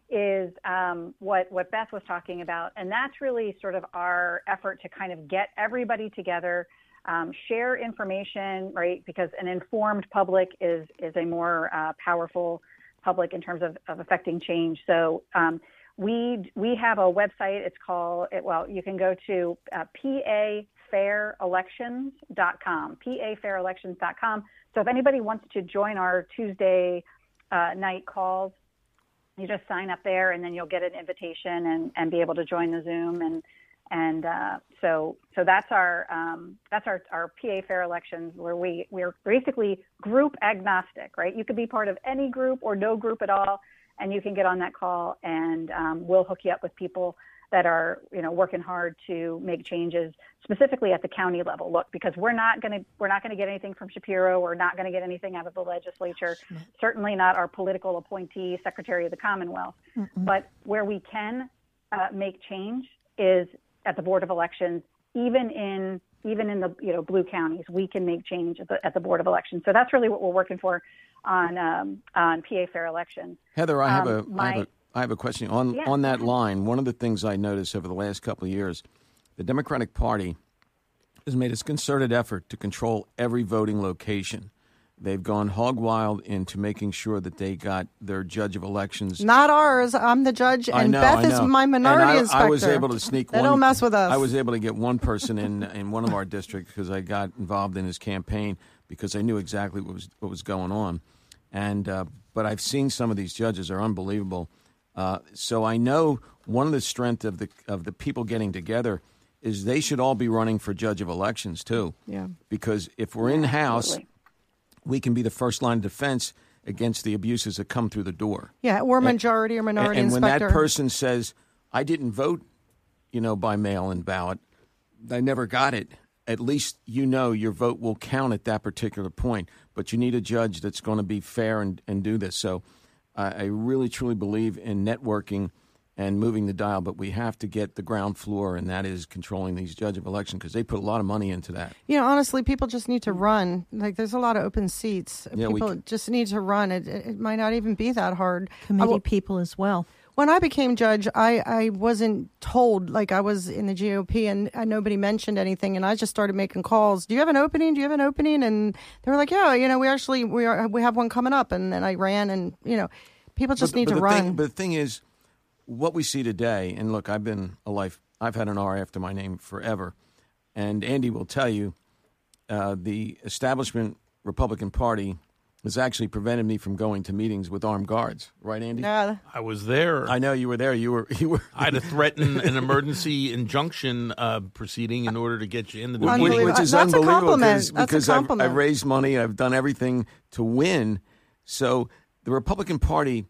[SPEAKER 5] is um, what, what Beth was talking about. And that's really sort of our effort to kind of get everybody together, um, share information, right? Because an informed public is, is a more uh, powerful public in terms of, of affecting change. So um, we we have a website. It's called, well, you can go to uh, P A fair elections dot com, P A fair elections dot com. So if anybody wants to join our Tuesday uh, night calls, you just sign up there, and then you'll get an invitation and, and be able to join the Zoom. And and uh, so so that's our um, that's our, our P A Fair Elections, where we we're basically group agnostic, right? You could be part of any group or no group at all, and you can get on that call, and um, we'll hook you up with people that are, you know, working hard to make changes, specifically at the county level. Look, because we're not going to we're not going to get anything from Shapiro. We're not going to get anything out of the legislature. Certainly not our political appointee, Secretary of the Commonwealth. Mm-mm. But where we can uh, make change is at the Board of Elections. Even in even in the you know blue counties, we can make change at the, at the Board of Elections. So that's really what we're working for on um, on P A Fair Elections.
[SPEAKER 2] Heather, I have
[SPEAKER 5] um,
[SPEAKER 2] a
[SPEAKER 5] my,
[SPEAKER 2] I have a I have a question on
[SPEAKER 5] yeah,
[SPEAKER 2] on that line. One of the things I noticed over the last couple of years, the Democratic Party has made its concerted effort to control every voting location. They've gone hog wild into making sure that they got their judge of elections.
[SPEAKER 3] Not ours. I'm the judge, and
[SPEAKER 2] I know,
[SPEAKER 3] Beth
[SPEAKER 2] I know.
[SPEAKER 3] is my minority
[SPEAKER 2] and I,
[SPEAKER 3] inspector.
[SPEAKER 2] I was able to sneak
[SPEAKER 3] they
[SPEAKER 2] one.
[SPEAKER 3] don't mess with us.
[SPEAKER 2] I was able to get one person in in one of our districts because I got involved in his campaign because I knew exactly what was what was going on. And uh, but I've seen some of these judges are unbelievable. Uh, so I know one of the strength of the of the people getting together is they should all be running for judge of elections too.
[SPEAKER 3] Yeah.
[SPEAKER 2] Because if we're in house, we can be the first line of defense against the abuses that come through the door.
[SPEAKER 3] Yeah, or majority or minority
[SPEAKER 2] and, and
[SPEAKER 3] inspector.
[SPEAKER 2] when that person says, "I didn't vote, you know, by mail-in ballot, I never got it," at least you know your vote will count at that particular point. But you need a judge that's going to be fair and, and do this. So uh, I really, truly believe in networking and moving the dial, but we have to get the ground floor, and that is controlling these judge of election because they put a lot of money into that.
[SPEAKER 3] You know, honestly, people just need to run. Like, there's a lot of open seats.
[SPEAKER 2] Yeah,
[SPEAKER 3] people
[SPEAKER 2] we,
[SPEAKER 3] just need to run. It, it might not even be that hard.
[SPEAKER 4] Committee
[SPEAKER 3] I,
[SPEAKER 4] people as well.
[SPEAKER 3] When I became judge, I, I wasn't told, like I was in the G O P and, and nobody mentioned anything. And I just started making calls. Do you have an opening? Do you have an opening? And they were like, yeah, you know, we actually, we are, we have one coming up. And then I ran and, you know, people just
[SPEAKER 2] but,
[SPEAKER 3] need
[SPEAKER 2] but
[SPEAKER 3] to
[SPEAKER 2] the
[SPEAKER 3] run.
[SPEAKER 2] Thing, but the thing is, what we see today, and look, I've been a life, I've had an R after my name forever. And Andy will tell you, uh, the establishment Republican Party has actually prevented me from going to meetings with armed guards. Right, Andy?
[SPEAKER 3] Yeah.
[SPEAKER 1] I was there.
[SPEAKER 2] I know you were there. You were. You were.
[SPEAKER 1] I had to threaten an emergency injunction uh, proceeding in order to get you into the
[SPEAKER 2] which,
[SPEAKER 1] meeting.
[SPEAKER 2] which is
[SPEAKER 3] That's a
[SPEAKER 2] unbelievable
[SPEAKER 3] compliment.
[SPEAKER 2] because,
[SPEAKER 3] That's a
[SPEAKER 2] because I've,
[SPEAKER 3] compliment.
[SPEAKER 2] I've raised money. I've done everything to win. So the Republican Party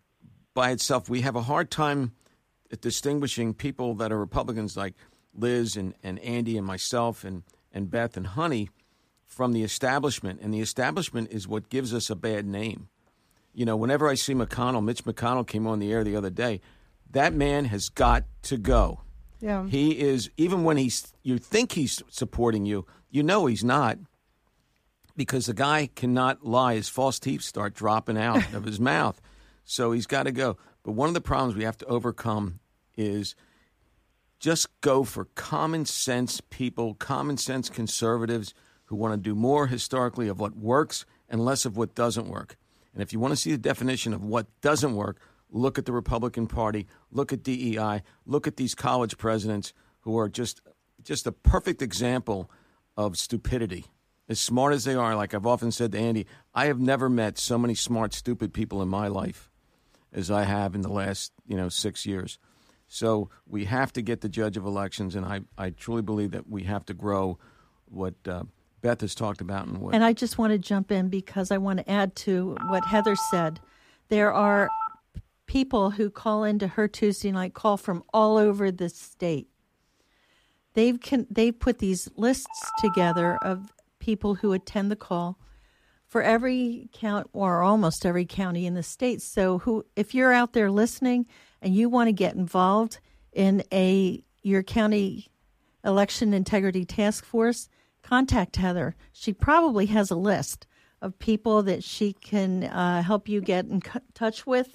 [SPEAKER 2] by itself, we have a hard time distinguishing people that are Republicans like Liz and, and Andy and myself and, and Beth and Honey from the establishment. And the establishment is what gives us a bad name. You know, whenever I see McConnell, Mitch McConnell came on the air the other day, that man has got to go.
[SPEAKER 3] Yeah.
[SPEAKER 2] He is, even when he's, you think he's supporting you, you know he's not, because the guy cannot lie. His false teeth start dropping out of his mouth. So he's got to go. But one of the problems we have to overcome is just go for common sense people, common sense conservatives who want to do more historically of what works and less of what doesn't work. And if you want to see the definition of what doesn't work, look at the Republican Party, look at D E I, look at these college presidents who are just just a perfect example of stupidity. As smart as they are, like I've often said to Andy, I have never met so many smart, stupid people in my life as I have in the last, you know, six years. So we have to get the judge of elections, and I, I truly believe that we have to grow what uh, Beth has talked about. And what.
[SPEAKER 4] And I just want to jump in because I want to add to what Heather said. There are people who call into her Tuesday night call from all over the state. They've can, they've put these lists together of people who attend the call for every count or almost every county in the state. So who, if you're out there listening and you want to get involved in a your county election integrity task force, contact Heather. She probably has a list of people that she can uh, help you get in c- touch with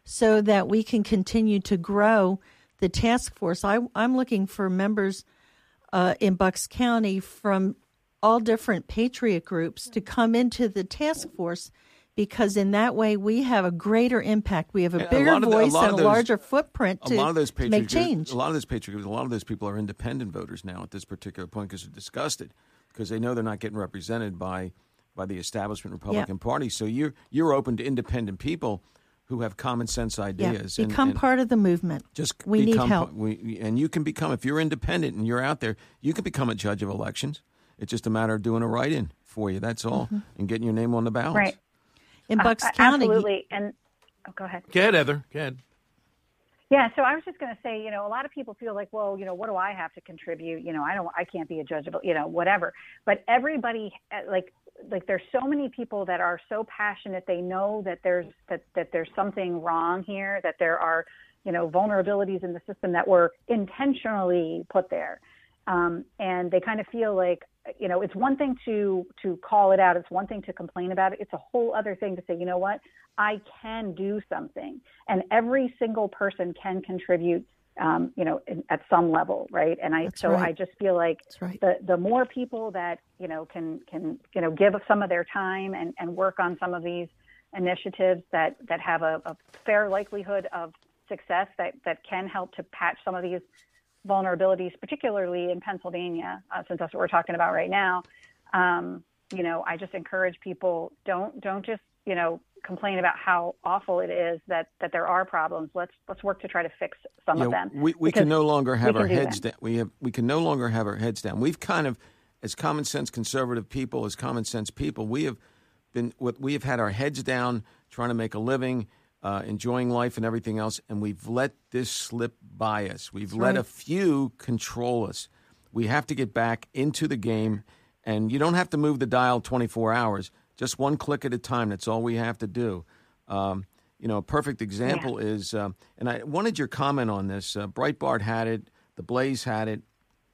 [SPEAKER 4] so that we can continue to grow the task force. I, I'm looking for members uh, in Bucks County from all different patriot groups to come into the task force, because in that way we have a greater impact. We have a
[SPEAKER 2] And
[SPEAKER 4] bigger
[SPEAKER 2] a lot of the- a
[SPEAKER 4] voice
[SPEAKER 2] lot
[SPEAKER 4] and
[SPEAKER 2] of
[SPEAKER 4] a
[SPEAKER 2] those-
[SPEAKER 4] larger footprint
[SPEAKER 2] A
[SPEAKER 4] to,
[SPEAKER 2] lot of those
[SPEAKER 4] to
[SPEAKER 2] patriot
[SPEAKER 4] make
[SPEAKER 2] groups-
[SPEAKER 4] change.
[SPEAKER 2] A lot of those patriot groups, a lot of those people are independent voters now at this particular point because they're disgusted because they know they're not getting represented by by the establishment Republican
[SPEAKER 4] Yep.
[SPEAKER 2] Party. So you're you're open to independent people who have common sense ideas.
[SPEAKER 4] Yeah,
[SPEAKER 2] and-
[SPEAKER 4] become
[SPEAKER 2] and
[SPEAKER 4] part of the movement.
[SPEAKER 2] Just
[SPEAKER 4] we
[SPEAKER 2] become,
[SPEAKER 4] need help.
[SPEAKER 2] We, and you can become, if you're independent and you're out there, you can become a judge of elections. It's just a matter of doing a write-in for you. That's all,
[SPEAKER 4] Mm-hmm.
[SPEAKER 2] and getting your name on the ballot.
[SPEAKER 5] Right.
[SPEAKER 4] In Bucks
[SPEAKER 5] Uh,
[SPEAKER 4] County,
[SPEAKER 5] absolutely. And oh, go ahead.
[SPEAKER 1] Go ahead, Heather. Go ahead.
[SPEAKER 5] Yeah, so I was just going to say, you know, a lot of people feel like, well, you know, what do I have to contribute? You know, I don't, I can't be a judge of, you know, whatever. But everybody, uh, like, like there's so many people that are so passionate. They know that there's that that there's something wrong here. That there are, you know, vulnerabilities in the system that were intentionally put there, um, and they kind of feel like, you know, it's one thing to to call it out. It's one thing to complain about it. It's a whole other thing to say, you know what, I can do something, and every single person can contribute, um, you know, in, at some level, right? And I
[SPEAKER 4] That's
[SPEAKER 5] so
[SPEAKER 4] right.
[SPEAKER 5] I just feel like
[SPEAKER 4] That's right.
[SPEAKER 5] the the more people that you know can can you know give some of their time and, and work on some of these initiatives that that have a, a fair likelihood of success, that that can help to patch some of these vulnerabilities, particularly in Pennsylvania, uh, since that's what we're talking about right now. Um, you know, I just encourage people, don't don't just, you know, complain about how awful it is that, that there are problems. Let's let's work to try to fix some
[SPEAKER 2] Yeah,
[SPEAKER 5] of them.
[SPEAKER 2] we we
[SPEAKER 5] because
[SPEAKER 2] can no longer have
[SPEAKER 5] we
[SPEAKER 2] our
[SPEAKER 5] can do
[SPEAKER 2] heads
[SPEAKER 5] them.
[SPEAKER 2] down. We have we can no longer have our heads down. We've kind of, as common sense conservative people, as common sense people, we have been we have had our heads down, trying to make a living, uh, enjoying life and everything else, and we've let this slip by us. We've let
[SPEAKER 4] right.
[SPEAKER 2] a few control us. We have to get back into the game, and you don't have to move the dial twenty-four hours. Just one click at a time. That's all we have to do. Um, you know, a perfect example yeah. is, uh, and I wanted your comment on this. Uh, Breitbart had it. The Blaze had it.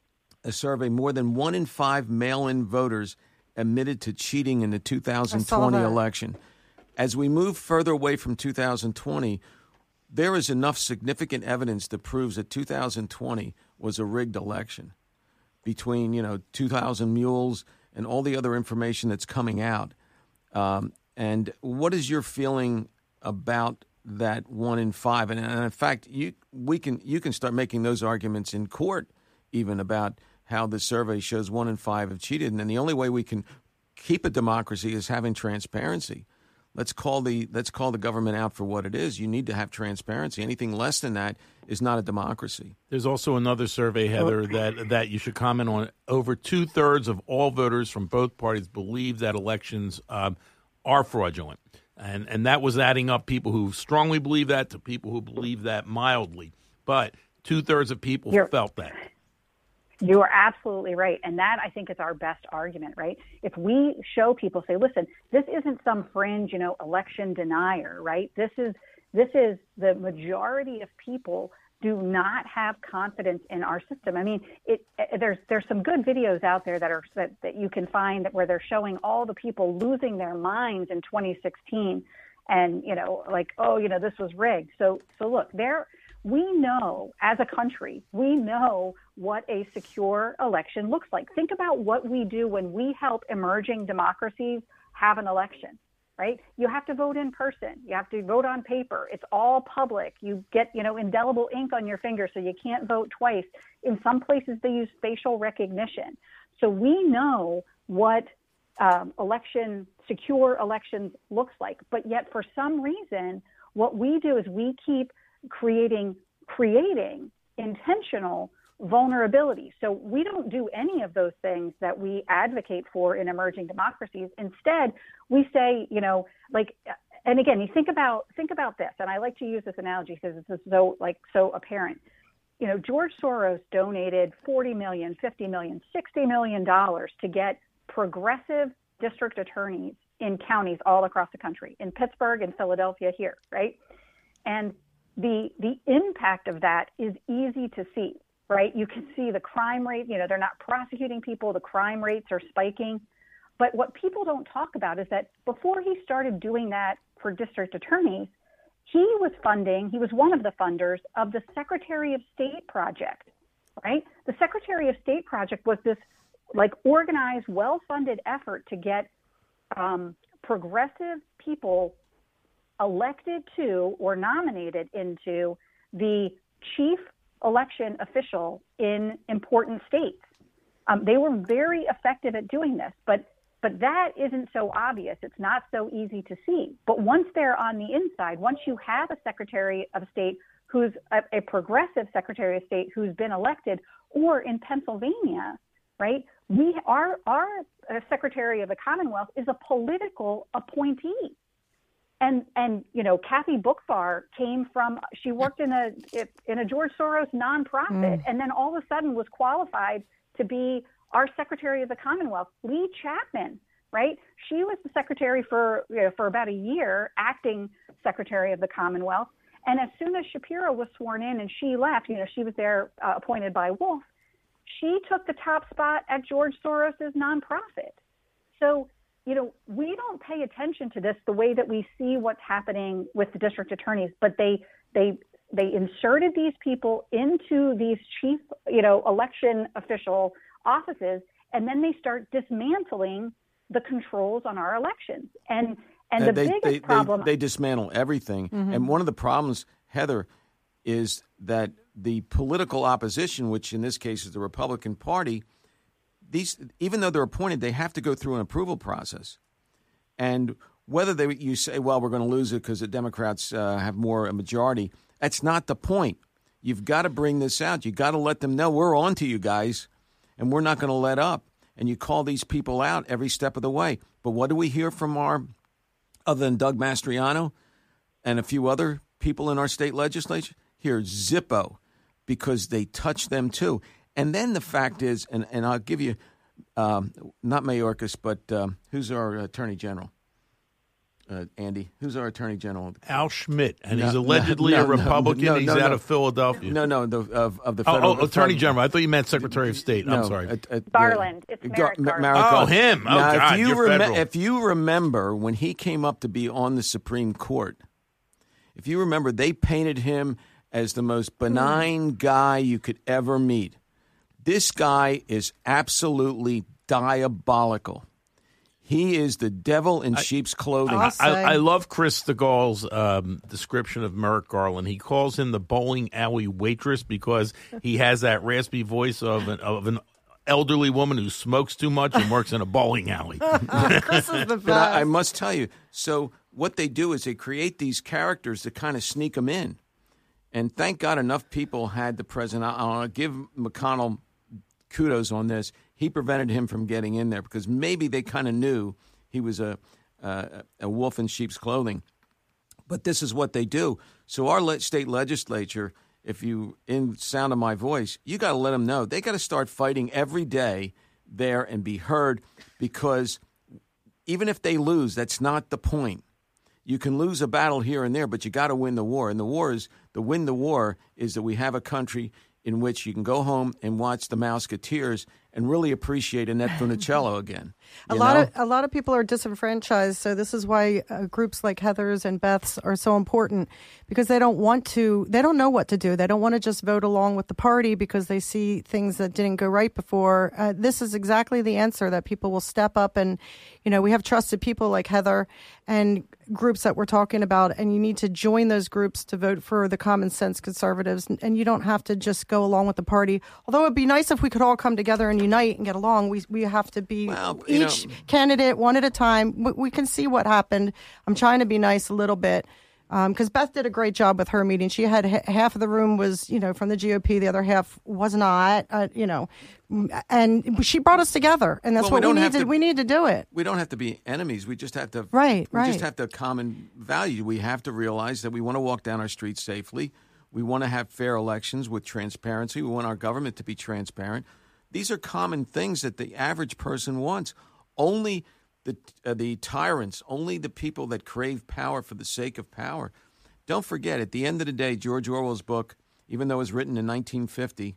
[SPEAKER 2] A survey: more than one in five mail-in voters admitted to cheating in the two thousand twenty election. As we move further away from two thousand twenty, there is enough significant evidence that proves that two thousand twenty was a rigged election. Between, you know, two thousand mules and all the other information that's coming out. Um, and what is your feeling about that one in five? And, and in fact, you we can you can start making those arguments in court, even about how the survey shows one in five have cheated. And then the only way we can keep a democracy is having transparency. Let's call the let's call the government out for what it is. You need to have transparency. Anything less than that is not a democracy.
[SPEAKER 1] There's also another survey, Heather, that that you should comment on. Over two thirds of all voters from both parties believe that elections um, are fraudulent, and and that was adding up people who strongly believe that to people who believe that mildly. But two thirds of people
[SPEAKER 5] You're-
[SPEAKER 1] felt that.
[SPEAKER 5] You are absolutely right. And that, I think, is our best argument, right? If we show people, say, listen, this isn't some fringe, you know, election denier, right? This is this is the majority of people do not have confidence in our system. I mean, it, it, there's there's some good videos out there that are that, that you can find that where they're showing all the people losing their minds in twenty sixteen, and you know, like, oh, you know, this was rigged. So so look, there. We know, as a country, we know what a secure election looks like. Think about what we do when we help emerging democracies have an election, right? You have to vote in person. You have to vote on paper. It's all public. You get, you know, indelible ink on your finger, so you can't vote twice. In some places, they use facial recognition. So we know what um, election, secure elections looks like. But yet, for some reason, what we do is we keep creating creating intentional vulnerability. So we don't do any of those things that we advocate for in emerging democracies. Instead, we say, you know, like, and again, you think about think about this, and I like to use this analogy because it's so like so apparent. You know, George Soros donated forty million, fifty million, sixty million dollars to get progressive district attorneys in counties all across the country, in Pittsburgh and Philadelphia here, right? And The the impact of that is easy to see, right? You can see the crime rate, you know, they're not prosecuting people, the crime rates are spiking. But what people don't talk about is that before he started doing that for district attorneys, he was funding, he was one of the funders of the Secretary of State project, right? The Secretary of State project was this like organized, well-funded effort to get um, progressive people elected to or nominated into the chief election official in important states. Um, they were very effective at doing this, but but that isn't so obvious. It's not so easy to see. But once they're on the inside, once you have a Secretary of State who's a, a progressive Secretary of State who's been elected, or in Pennsylvania, right, we our our uh, Secretary of the Commonwealth is a political appointee. And, and you know, Kathy Bookvar came from, she worked in a in a George Soros nonprofit, mm. and then all of a sudden was qualified to be our Secretary of the Commonwealth. Lee Chapman, right? She was the Secretary for, you know, for about a year, acting Secretary of the Commonwealth. And as soon as Shapiro was sworn in and she left, you know, she was there uh, appointed by Wolf, she took the top spot at George Soros's nonprofit. So, you know, we don't pay attention to this the way that we see what's happening with the district attorneys, but they they they inserted these people into these chief, you know, election official offices, and then they start dismantling the controls on our elections. And and the
[SPEAKER 2] they,
[SPEAKER 5] biggest
[SPEAKER 2] they,
[SPEAKER 5] problem
[SPEAKER 2] they, they dismantle everything. Mm-hmm. And one of the problems, Heather, is that the political opposition, which in this case is the Republican Party, these, even though they're appointed, they have to go through an approval process. And whether they you say, well, we're going to lose it because the Democrats uh, have more a majority, that's not the point. You've got to bring this out. You've got to let them know we're on to you guys, and we're not going to let up. And you call these people out every step of the way. But what do we hear from our, other than Doug Mastriano and a few other people in our state legislature? Here, Zippo, because they touch them too. And then the fact is, and, and I'll give you, um, not Mayorkas, but um, who's our Attorney General? Uh, Andy, who's our Attorney General?
[SPEAKER 1] Al Schmidt, and
[SPEAKER 2] no,
[SPEAKER 1] he's allegedly
[SPEAKER 2] no,
[SPEAKER 1] a Republican.
[SPEAKER 2] No, no,
[SPEAKER 1] he's
[SPEAKER 2] no,
[SPEAKER 1] out
[SPEAKER 2] no.
[SPEAKER 1] of Philadelphia.
[SPEAKER 2] No, no, the, of, of the federal.
[SPEAKER 1] Oh, oh Attorney General. I thought you meant Secretary of State.
[SPEAKER 2] No,
[SPEAKER 1] I'm sorry.
[SPEAKER 2] At, at,
[SPEAKER 5] Garland. It's Merrick
[SPEAKER 2] Gar-
[SPEAKER 5] Garland.
[SPEAKER 2] Merrick
[SPEAKER 1] Oh,
[SPEAKER 2] Garland.
[SPEAKER 1] him. Oh,
[SPEAKER 2] now,
[SPEAKER 1] God,
[SPEAKER 2] if you
[SPEAKER 1] you're
[SPEAKER 2] rem-
[SPEAKER 1] federal.
[SPEAKER 2] If you remember when he came up to be on the Supreme Court, if you remember, they painted him as the most benign guy you could ever meet. This guy is absolutely diabolical. He is the devil in
[SPEAKER 1] I,
[SPEAKER 2] sheep's clothing.
[SPEAKER 1] I, I, I love Chris Stegall's um, description of Merrick Garland. He calls him the bowling alley waitress because he has that raspy voice of an, of an elderly woman who smokes too much and works in a bowling alley.
[SPEAKER 3] Chris is the best.
[SPEAKER 2] But I, I must tell you, so what they do is they create these characters to kind of sneak them in. And thank God enough people had the president. I'll give McConnell kudos on this. He prevented him from getting in there because maybe they kind of knew he was a, a a wolf in sheep's clothing. But this is what they do. So our le- state legislature, if you in sound of my voice, you got to let them know they got to start fighting every day there and be heard, because even if they lose, that's not the point. You can lose a battle here and there, but you got to win the war. And the war is the win the war is that we have a country in which you can go home and watch the Mouseketeers and really appreciate Annette Funicello again.
[SPEAKER 3] A lot know? of a lot of people are disenfranchised, so this is why uh, groups like Heather's and Beth's are so important, because they don't want to, they don't know what to do. They don't want to just vote along with the party because they see things that didn't go right before. Uh, this is exactly the answer, that people will step up, and you know, we have trusted people like Heather and groups that we're talking about, and you need to join those groups to vote for the common sense conservatives, and you don't have to just go along with the party. Although it'd be nice if we could all come together and unite and get along. We we have to be
[SPEAKER 2] well,
[SPEAKER 3] each
[SPEAKER 2] know,
[SPEAKER 3] candidate one at a time. We, we can see what happened. I'm trying to be nice a little bit, because um, Beth did a great job with her meeting. She had h- half of the room was, you know, from the G O P, the other half was not, uh, you know, and she brought us together, and that's
[SPEAKER 2] well, we
[SPEAKER 3] what we need
[SPEAKER 2] to,
[SPEAKER 3] to. We need to do it.
[SPEAKER 2] We don't have to be enemies. We just have to.
[SPEAKER 3] Right,
[SPEAKER 2] we
[SPEAKER 3] right.
[SPEAKER 2] just have to common value. We have to realize that we want to walk down our streets safely. We want to have fair elections with transparency. We want our government to be transparent. These are common things that the average person wants. Only the uh, the tyrants, only the people that crave power for the sake of power. Don't forget, at the end of the day, George Orwell's book, even though it was written in nineteen fifty,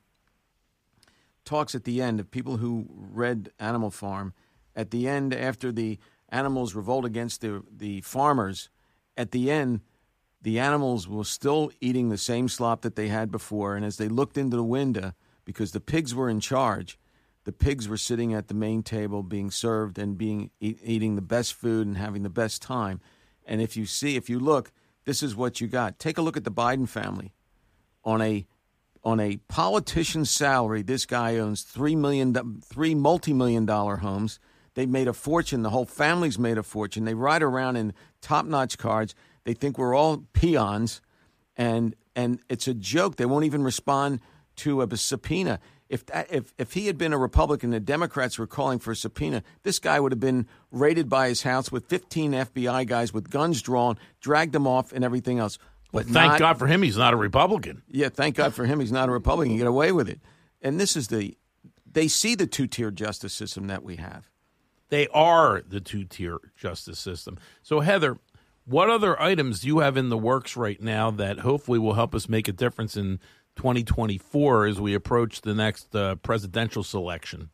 [SPEAKER 2] talks at the end of people who read Animal Farm. At the end, after the animals revolt against the, the farmers, at the end, the animals were still eating the same slop that they had before. And as they looked into the window, because the pigs were in charge, the pigs were sitting at the main table being served and being eat, eating the best food and having the best time. And if you see, if you look, this is what you got. Take a look at the Biden family. On a on a politician's salary, this guy owns three million, three multi-million dollar homes. They've made a fortune. The whole family's made a fortune. They ride around in top-notch cars. They think we're all peons, and and it's a joke. They won't even respond to a subpoena. If that, if if he had been a Republican, the Democrats were calling for a subpoena, this guy would have been raided by his house with fifteen F B I guys with guns drawn, dragged him off, and everything else. But
[SPEAKER 1] well, thank
[SPEAKER 2] not,
[SPEAKER 1] God for him, he's not a Republican.
[SPEAKER 2] Yeah, thank God for him, he's not a Republican. He get away with it. And this is the they see the two-tier justice system that we have.
[SPEAKER 1] They are the two-tier justice system. So, Heather, what other items do you have in the works right now that hopefully will help us make a difference in twenty twenty-four as we approach the next uh, presidential selection?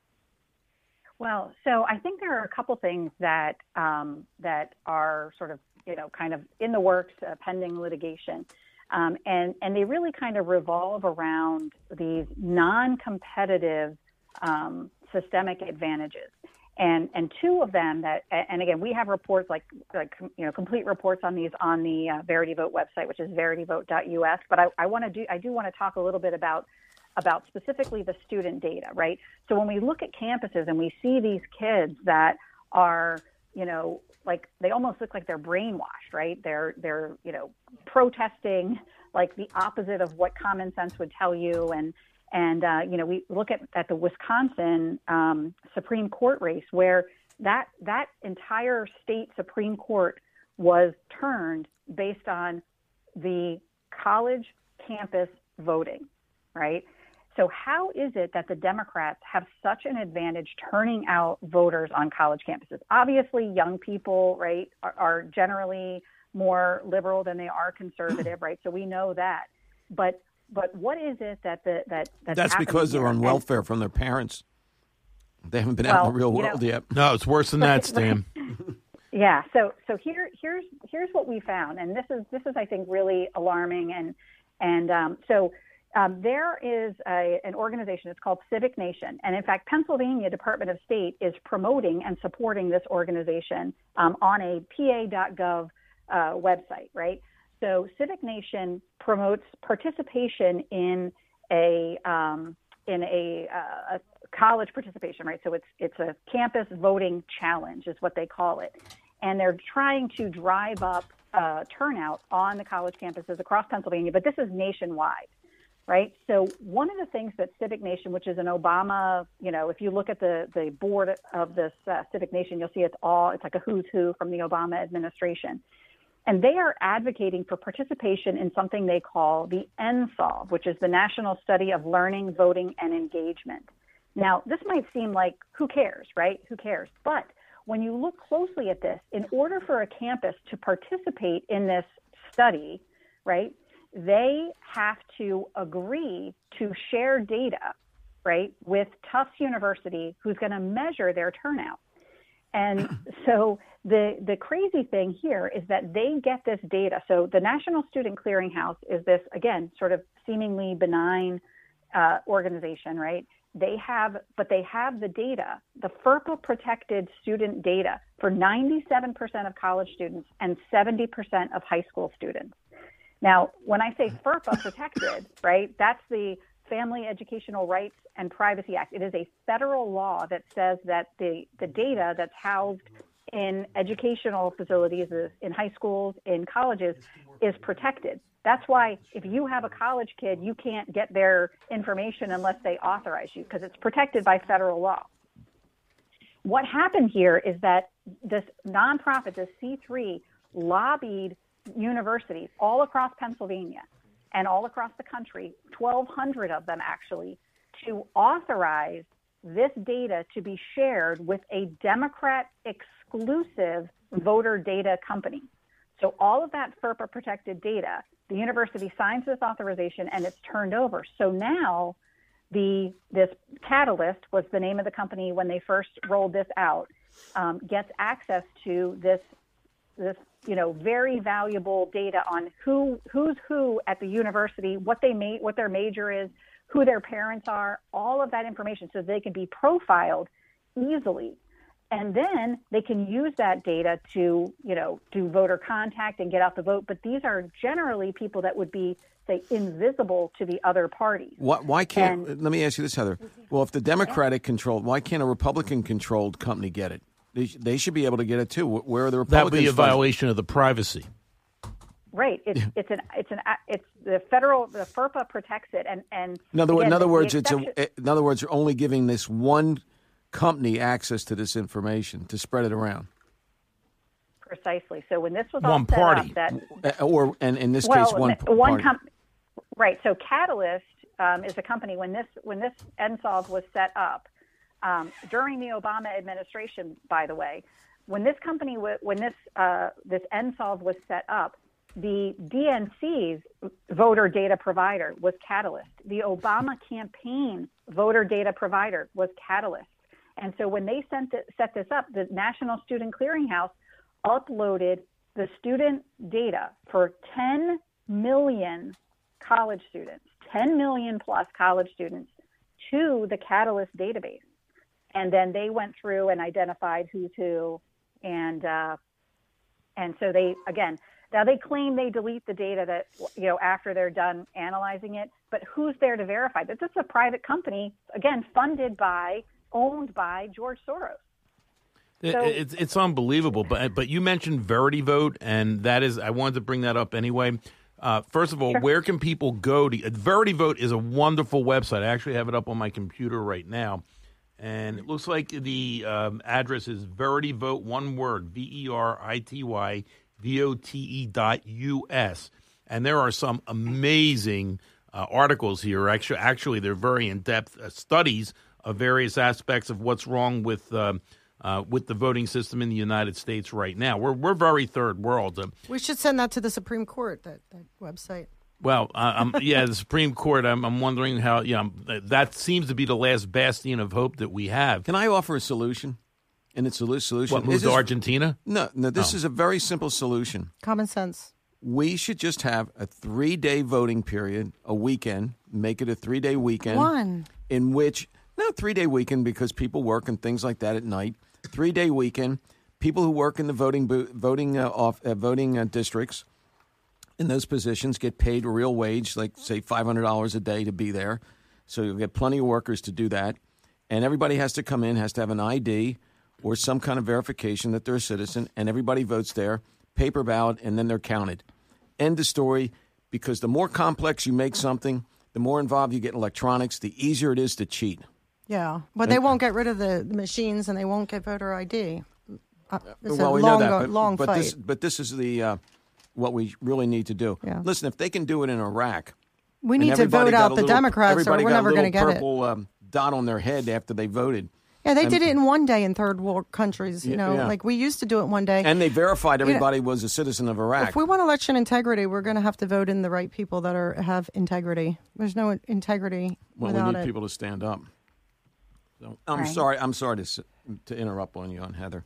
[SPEAKER 5] Well, so I think there are a couple things that um, that are sort of, you know, kind of in the works, uh, pending litigation. Um, and, and they really kind of revolve around these non-competitive um, systemic advantages. And and two of them that, and again, we have reports like, like you know, complete reports on these on the uh, Verity Vote website, which is verity vote dot U S. But I, I want to do, I do want to talk a little bit about, about specifically the student data, right? So when we look at campuses and we see these kids that are, you know, like they almost look like they're brainwashed, right? They're, they're, you know, protesting like the opposite of what common sense would tell you. And, And, uh, you know, we look at, at the Wisconsin um, Supreme Court race where that that entire state Supreme Court was turned based on the college campus voting, right? So how is it that the Democrats have such an advantage turning out voters on college campuses? Obviously, young people, right, are, are generally more liberal than they are conservative, right? So we know that. But But what is it that the that that's,
[SPEAKER 2] that's because they're
[SPEAKER 5] here?
[SPEAKER 2] on welfare from their parents. They haven't been
[SPEAKER 5] well,
[SPEAKER 2] out in the real
[SPEAKER 5] you
[SPEAKER 2] world
[SPEAKER 5] know,
[SPEAKER 2] yet.
[SPEAKER 1] No, it's worse than that, Stan.
[SPEAKER 5] Yeah. So so here here's here's what we found, and this is this is I think really alarming, and and um, so um, there is a, an organization. It's called Civic Nation, and in fact, Pennsylvania Department of State is promoting and supporting this organization um, on a P A dot gov uh, website, right? So Civic Nation promotes participation in a um, in a, uh, a college participation, right? So it's it's a campus voting challenge is what they call it, and they're trying to drive up uh, turnout on the college campuses across Pennsylvania. But this is nationwide, right? So one of the things that Civic Nation, which is an Obama, you know, if you look at the the board of this uh, Civic Nation, you'll see it's all it's like a who's who from the Obama administration. And they are advocating for participation in something they call the N SOLVE, which is the National Study of Learning, Voting, and Engagement. Now, this might seem like, who cares, right? Who cares? But when you look closely at this, in order for a campus to participate in this study, right, they have to agree to share data, right, with Tufts University, who's going to measure their turnout. And so the the crazy thing here is that they get this data. So the National Student Clearinghouse is this, again, sort of seemingly benign uh, organization, right? They have, but they have the data, the FERPA protected student data for ninety-seven percent of college students and seventy percent of high school students. Now, when I say FERPA protected, right, that's the Family Educational Rights and Privacy Act. It is a federal law that says that the, the data that's housed in educational facilities, in high schools, in colleges, is protected. That's why if you have a college kid, you can't get their information unless they authorize you, because it's protected by federal law. What happened here is that this nonprofit, this C three, lobbied universities all across Pennsylvania and all across the country, twelve hundred of them actually, to authorize this data to be shared with a Democrat-exclusive voter data company. So all of that FERPA protected data, the university signs this authorization and it's turned over. So now the this Catalyst was the name of the company when they first rolled this out, um, gets access to this this you know, very valuable data on who who's who at the university, what they ma- what their major is, who their parents are, all of that information, so they can be profiled easily. And then they can use that data to, you know, do voter contact and get out the vote. But these are generally people that would be, say, invisible to the other parties.
[SPEAKER 2] Why, why can't,
[SPEAKER 5] And,
[SPEAKER 2] let me ask you this, Heather. Well, if the Democratic controlled, why can't a Republican controlled company get it? They, they should be able to get it too. Where are the Republicans?
[SPEAKER 1] That would be a
[SPEAKER 2] funded?
[SPEAKER 1] violation of the privacy.
[SPEAKER 5] right. It's it's an it's an it's the federal the FERPA protects it. And and
[SPEAKER 2] In other,
[SPEAKER 5] again,
[SPEAKER 2] in other
[SPEAKER 5] the
[SPEAKER 2] words, it's
[SPEAKER 5] exception-
[SPEAKER 2] a, in other words, you're only giving this one company access to this information to spread it around.
[SPEAKER 5] precisely. So when this was all
[SPEAKER 1] One
[SPEAKER 5] set
[SPEAKER 1] party.
[SPEAKER 5] up, that
[SPEAKER 2] Uh, or, and in this
[SPEAKER 5] well,
[SPEAKER 2] case, one
[SPEAKER 5] n- one
[SPEAKER 2] party.
[SPEAKER 5] com- right. So Catalyst um, is a company. When this when this N Solve was set up um, during the Obama administration, by the way, when this company w- when this uh, this N Solve was set up, the D N C's voter data provider was Catalyst. The Obama campaign voter data provider was Catalyst. And so when they sent it, set this up, the National Student Clearinghouse uploaded the student data for ten million college students, ten million plus college students, to the Catalyst database. And then they went through and identified who's who. And, uh, and so they, again, now they claim they delete the data that, you know, after they're done analyzing it, but who's there to verify that? This is a private company, again, funded by, owned by George Soros.
[SPEAKER 1] It-
[SPEAKER 5] So-
[SPEAKER 1] it's it's unbelievable. But but you mentioned VerityVote, and that is, I wanted to bring that up anyway. Uh, first of all, where can people go to? VerityVote is a wonderful website. I actually have it up on my computer right now, and it looks like the um, address is VerityVote, one word, V E R I T Y V O T E dot U S. And there are some amazing uh, articles here. Actually, actually, they're very in-depth uh, studies of various aspects of what's wrong with um, uh, with the voting system in the United States right now. We're we're very third world. Uh,
[SPEAKER 3] We should send that to the Supreme Court, that, that website.
[SPEAKER 1] well, uh, um, yeah, the Supreme Court. I'm, I'm wondering how. Yeah, um, that seems to be the last bastion of hope that we have.
[SPEAKER 2] Can I offer a solution? And it's a li- solution.
[SPEAKER 1] What, move
[SPEAKER 2] Is
[SPEAKER 1] to
[SPEAKER 2] this-
[SPEAKER 1] Argentina?
[SPEAKER 2] No, no. This
[SPEAKER 1] Oh.
[SPEAKER 2] is a very simple solution.
[SPEAKER 3] Common sense.
[SPEAKER 2] We should just have a three-day voting period, a weekend. Make it a three-day weekend.
[SPEAKER 3] One.
[SPEAKER 2] In which, no, three-day weekend because people work and things like that at night. Three-day weekend. People who work in the voting bo- voting uh, off uh, voting uh, districts in those positions get paid a real wage, like say five hundred dollars a day to be there. So you'll get plenty of workers to do that, and everybody has to come in, has to have an I D or some kind of verification that they're a citizen, and everybody votes there, paper ballot, and then they're counted. End of story. Because the more complex you make something, the more involved you get in electronics, the easier it is to cheat.
[SPEAKER 3] Yeah, but they won't get rid of the, the machines, and they won't get voter I D. Uh, it's
[SPEAKER 2] well,
[SPEAKER 3] a
[SPEAKER 2] we
[SPEAKER 3] long,
[SPEAKER 2] know that, but,
[SPEAKER 3] long
[SPEAKER 2] but
[SPEAKER 3] fight.
[SPEAKER 2] this, but this is the uh, what we really need to do.
[SPEAKER 3] Yeah.
[SPEAKER 2] Listen, if they can do it in Iraq,
[SPEAKER 3] we
[SPEAKER 2] and
[SPEAKER 3] need to
[SPEAKER 2] everybody
[SPEAKER 3] vote
[SPEAKER 2] got
[SPEAKER 3] out
[SPEAKER 2] a
[SPEAKER 3] the
[SPEAKER 2] little-
[SPEAKER 3] Democrats, or
[SPEAKER 2] everybody
[SPEAKER 3] we're
[SPEAKER 2] got
[SPEAKER 3] never
[SPEAKER 2] a
[SPEAKER 3] going to
[SPEAKER 2] little
[SPEAKER 3] get it.
[SPEAKER 2] purple um, dot on their head after they voted.
[SPEAKER 3] Yeah, they
[SPEAKER 2] and-
[SPEAKER 3] did it in one day in third world countries. You
[SPEAKER 2] Yeah,
[SPEAKER 3] know,
[SPEAKER 2] yeah.
[SPEAKER 3] like we used to do it one day.
[SPEAKER 2] And they verified
[SPEAKER 3] You know,
[SPEAKER 2] everybody was a citizen of Iraq.
[SPEAKER 3] If we want election integrity, we're going to have to vote in the right people that are have integrity. There's no integrity
[SPEAKER 2] well,
[SPEAKER 3] without
[SPEAKER 2] we need
[SPEAKER 3] it.
[SPEAKER 2] people to stand up. So I'm
[SPEAKER 5] Right.
[SPEAKER 2] sorry. I'm sorry to s- to interrupt on you, on Heather.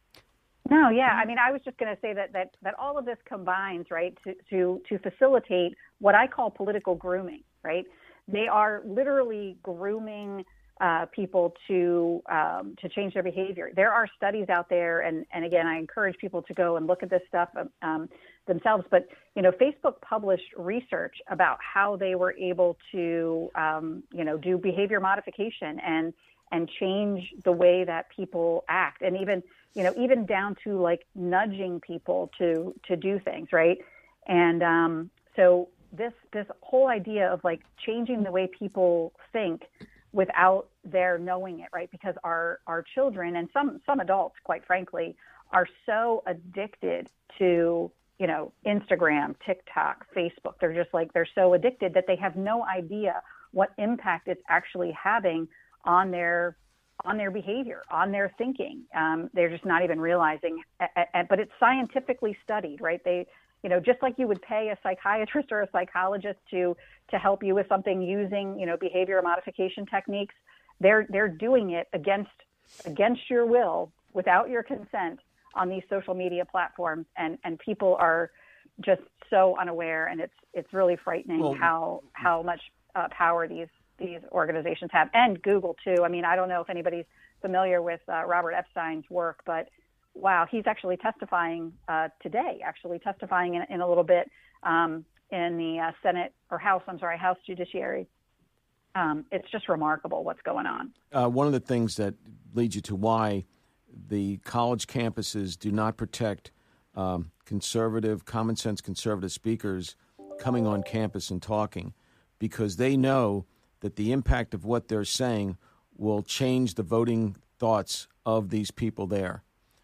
[SPEAKER 5] No, yeah. I mean, I was just going to say that, that, that all of this combines, right, to, to, to facilitate what I call political grooming, right? They are literally grooming uh, people to um, to change their behavior. There are studies out there, and, and again, I encourage people to go and look at this stuff um, themselves. But, you know, Facebook published research about how they were able to, um, you know, do behavior modification and and change the way that people act, and even, you know, even down to like nudging people to to do things, right? And um, so this this whole idea of like changing the way people think without their knowing it, right? Because our our children and some some adults, quite frankly, are so addicted to, you know, Instagram, TikTok, Facebook. They're just like they're so addicted that they have no idea what impact it's actually having on their on their behavior, on their thinking. Um, they're just not even realizing, a, a, but it's scientifically studied, right? They, you know, just like you would pay a psychiatrist or a psychologist to to help you with something using, you know, behavior modification techniques, they're they're doing it against against your will, without your consent, on these social media platforms, and, and people are just so unaware, and it's it's really frightening
[SPEAKER 2] Well,
[SPEAKER 5] how how much uh, power these these organizations have, and Google too. I mean, I don't know if anybody's familiar with uh, Robert Epstein's work, but wow, he's actually testifying uh, today, actually testifying in, in a little bit um, in the uh, Senate or House, I'm sorry, House Judiciary. Um, it's just remarkable what's going on.
[SPEAKER 2] Uh, one of the things that leads you to why the college campuses do not protect um, conservative, common sense conservative speakers coming on campus and talking, because they know that the impact of what they're saying will change the voting thoughts of these people there.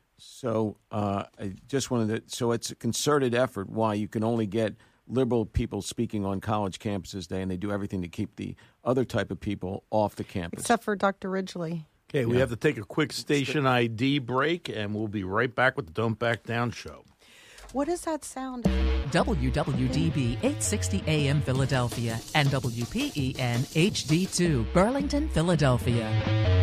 [SPEAKER 2] So uh, I just wanted to, so it's a concerted effort why you can only get liberal people speaking on college campuses today, and they do everything to keep the other type of people off the campus.
[SPEAKER 3] Except for Doctor Ridgely.
[SPEAKER 1] Okay, we
[SPEAKER 2] Yeah.
[SPEAKER 1] have to take a quick station I D break, and we'll be right back with the Don't Back Down show.
[SPEAKER 3] What is that sound?
[SPEAKER 10] W W D B eight sixty A M Philadelphia and W P E N H D two Burlington, Philadelphia.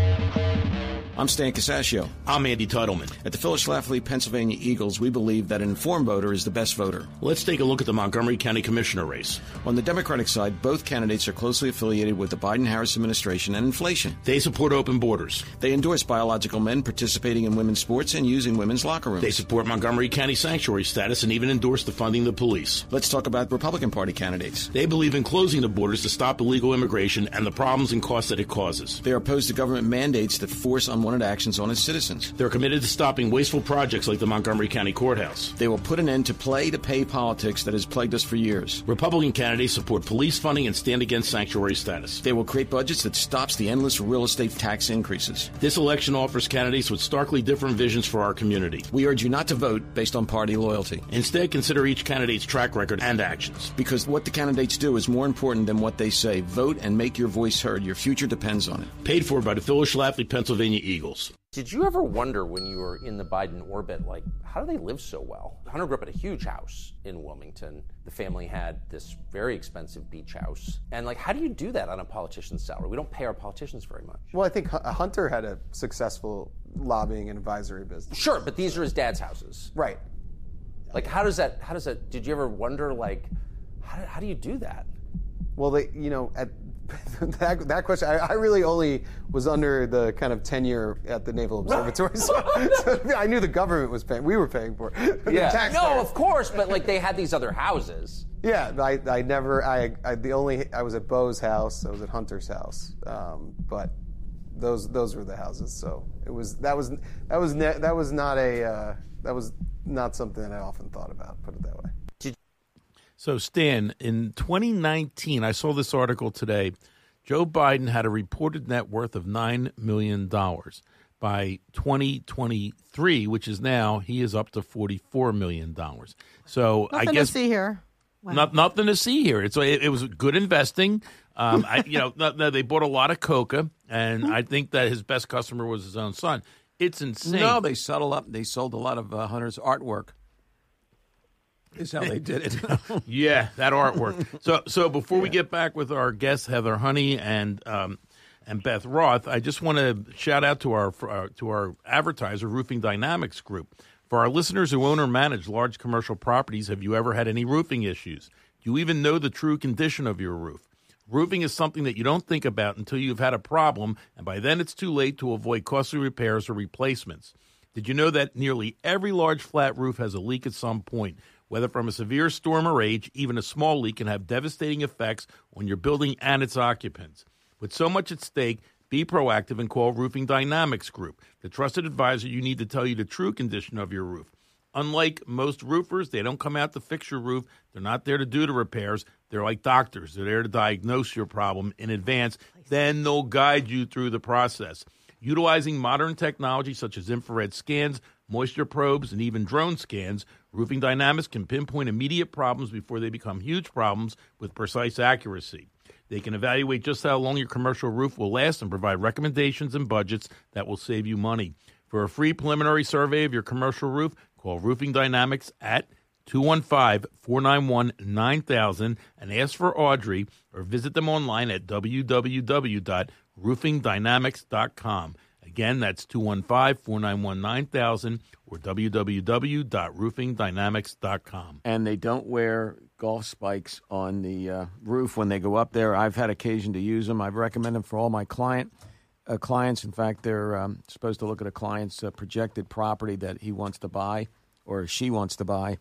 [SPEAKER 2] I'm Stan Casaccio.
[SPEAKER 1] I'm Andy Titleman.
[SPEAKER 2] At the Phyllis Schlafly Pennsylvania Eagles, we believe that an informed voter is the best voter.
[SPEAKER 1] Let's take a look at the Montgomery County Commissioner race.
[SPEAKER 2] On the Democratic side, both candidates are closely affiliated with the Biden-Harris administration and inflation.
[SPEAKER 1] They support open borders.
[SPEAKER 2] They endorse biological men participating in women's sports and using women's locker rooms.
[SPEAKER 1] They support Montgomery County sanctuary status and even endorse the funding of the police.
[SPEAKER 2] Let's talk about Republican Party candidates.
[SPEAKER 1] They believe in closing the borders to stop illegal immigration and the problems and costs that it causes.
[SPEAKER 2] They are opposed to government mandates that force unwanted actions on its citizens.
[SPEAKER 1] They're committed to stopping wasteful projects like the Montgomery County Courthouse.
[SPEAKER 2] They will put an end to play-to-pay politics that has plagued us for years.
[SPEAKER 1] Republican candidates support police funding and stand against sanctuary status.
[SPEAKER 2] They will create budgets that stops the endless real estate tax increases.
[SPEAKER 1] This election offers candidates with starkly different visions for our community.
[SPEAKER 2] We urge you not to vote based on party loyalty.
[SPEAKER 1] Instead, consider each candidate's track record and actions.
[SPEAKER 2] Because what the candidates do is more important than what they say. Vote and make your voice heard. Your future depends on it.
[SPEAKER 1] Paid for by the Phyllis Schlafly Pennsylvania Eagles.
[SPEAKER 11] Did you ever wonder when you were in the Biden orbit, like, how do they live so well? Hunter grew up at a huge house in Wilmington. The family had this very expensive beach house. And, like, how do you do that on a politician's salary? We don't pay our politicians very much.
[SPEAKER 12] Well, I think Hunter had a successful lobbying and advisory business.
[SPEAKER 11] Sure, but these are his dad's houses.
[SPEAKER 12] Right.
[SPEAKER 11] Like, how does that, how does that, did you ever wonder, like, how, how do you do that?
[SPEAKER 12] Well, they, you know, at that, that question, I, I really only was under the kind of tenure at the Naval Observatory, so, so I knew the government was paying. We were paying for it.
[SPEAKER 11] Yeah. No, of course, but like they had these other houses.
[SPEAKER 12] Yeah, I, I never. I, I the only. I was at Bo's house. I was at Hunter's house. Um, but those those were the houses. So it was that was that was ne- that was not a uh, that was not something that I often thought about. Put it that way.
[SPEAKER 1] So, Stan, in twenty nineteen, I saw this article today. Joe Biden had a reported net worth of nine million dollars. By twenty twenty-three, which is now, he is up to forty-four million dollars. So,
[SPEAKER 3] Nothing
[SPEAKER 1] I guess
[SPEAKER 3] to see here.
[SPEAKER 1] Wow. Not, nothing to see here. It's it, it was good investing. Um, I, you know, no, no, they bought a lot of coca, and I think that his best customer was his own son. It's insane.
[SPEAKER 2] No, they settled up. They sold a lot of uh, Hunter's artwork. Is how they did it.
[SPEAKER 1] Yeah, that artwork. So, so before yeah. we get back with our guests Heather Honey and um, and Beth Roth, I just want to shout out to our uh, to our advertiser, Roofing Dynamics Group. For our listeners who own or manage large commercial properties, have you ever had any roofing issues? Do you even know the true condition of your roof? Roofing is something that you don't think about until you've had a problem, and by then it's too late to avoid costly repairs or replacements. Did you know that nearly every large flat roof has a leak at some point? Whether from a severe storm or age, even a small leak can have devastating effects on your building and its occupants. With so much at stake, be proactive and call Roofing Dynamics Group, the trusted advisor you need to tell you the true condition of your roof. Unlike most roofers, they don't come out to fix your roof. They're not there to do the repairs. They're like doctors. They're there to diagnose your problem in advance. Then they'll guide you through the process. Utilizing modern technology such as infrared scans, moisture probes, and even drone scans, Roofing Dynamics can pinpoint immediate problems before they become huge problems with precise accuracy. They can evaluate just how long your commercial roof will last and provide recommendations and budgets that will save you money. For a free preliminary survey of your commercial roof, call Roofing Dynamics at two one five, four nine one, nine thousand and ask for Audrey, or visit them online at w w w dot roofing dynamics dot com. Again, that's two one five, four nine one, nine thousand or w w w dot roofing dynamics dot com.
[SPEAKER 2] And they don't wear golf spikes on the uh, roof when they go up there. I've had occasion to use them. I've recommended them for all my client uh, clients. In fact, they're um, supposed to look at a client's uh, projected property that he wants to buy or she wants to buy.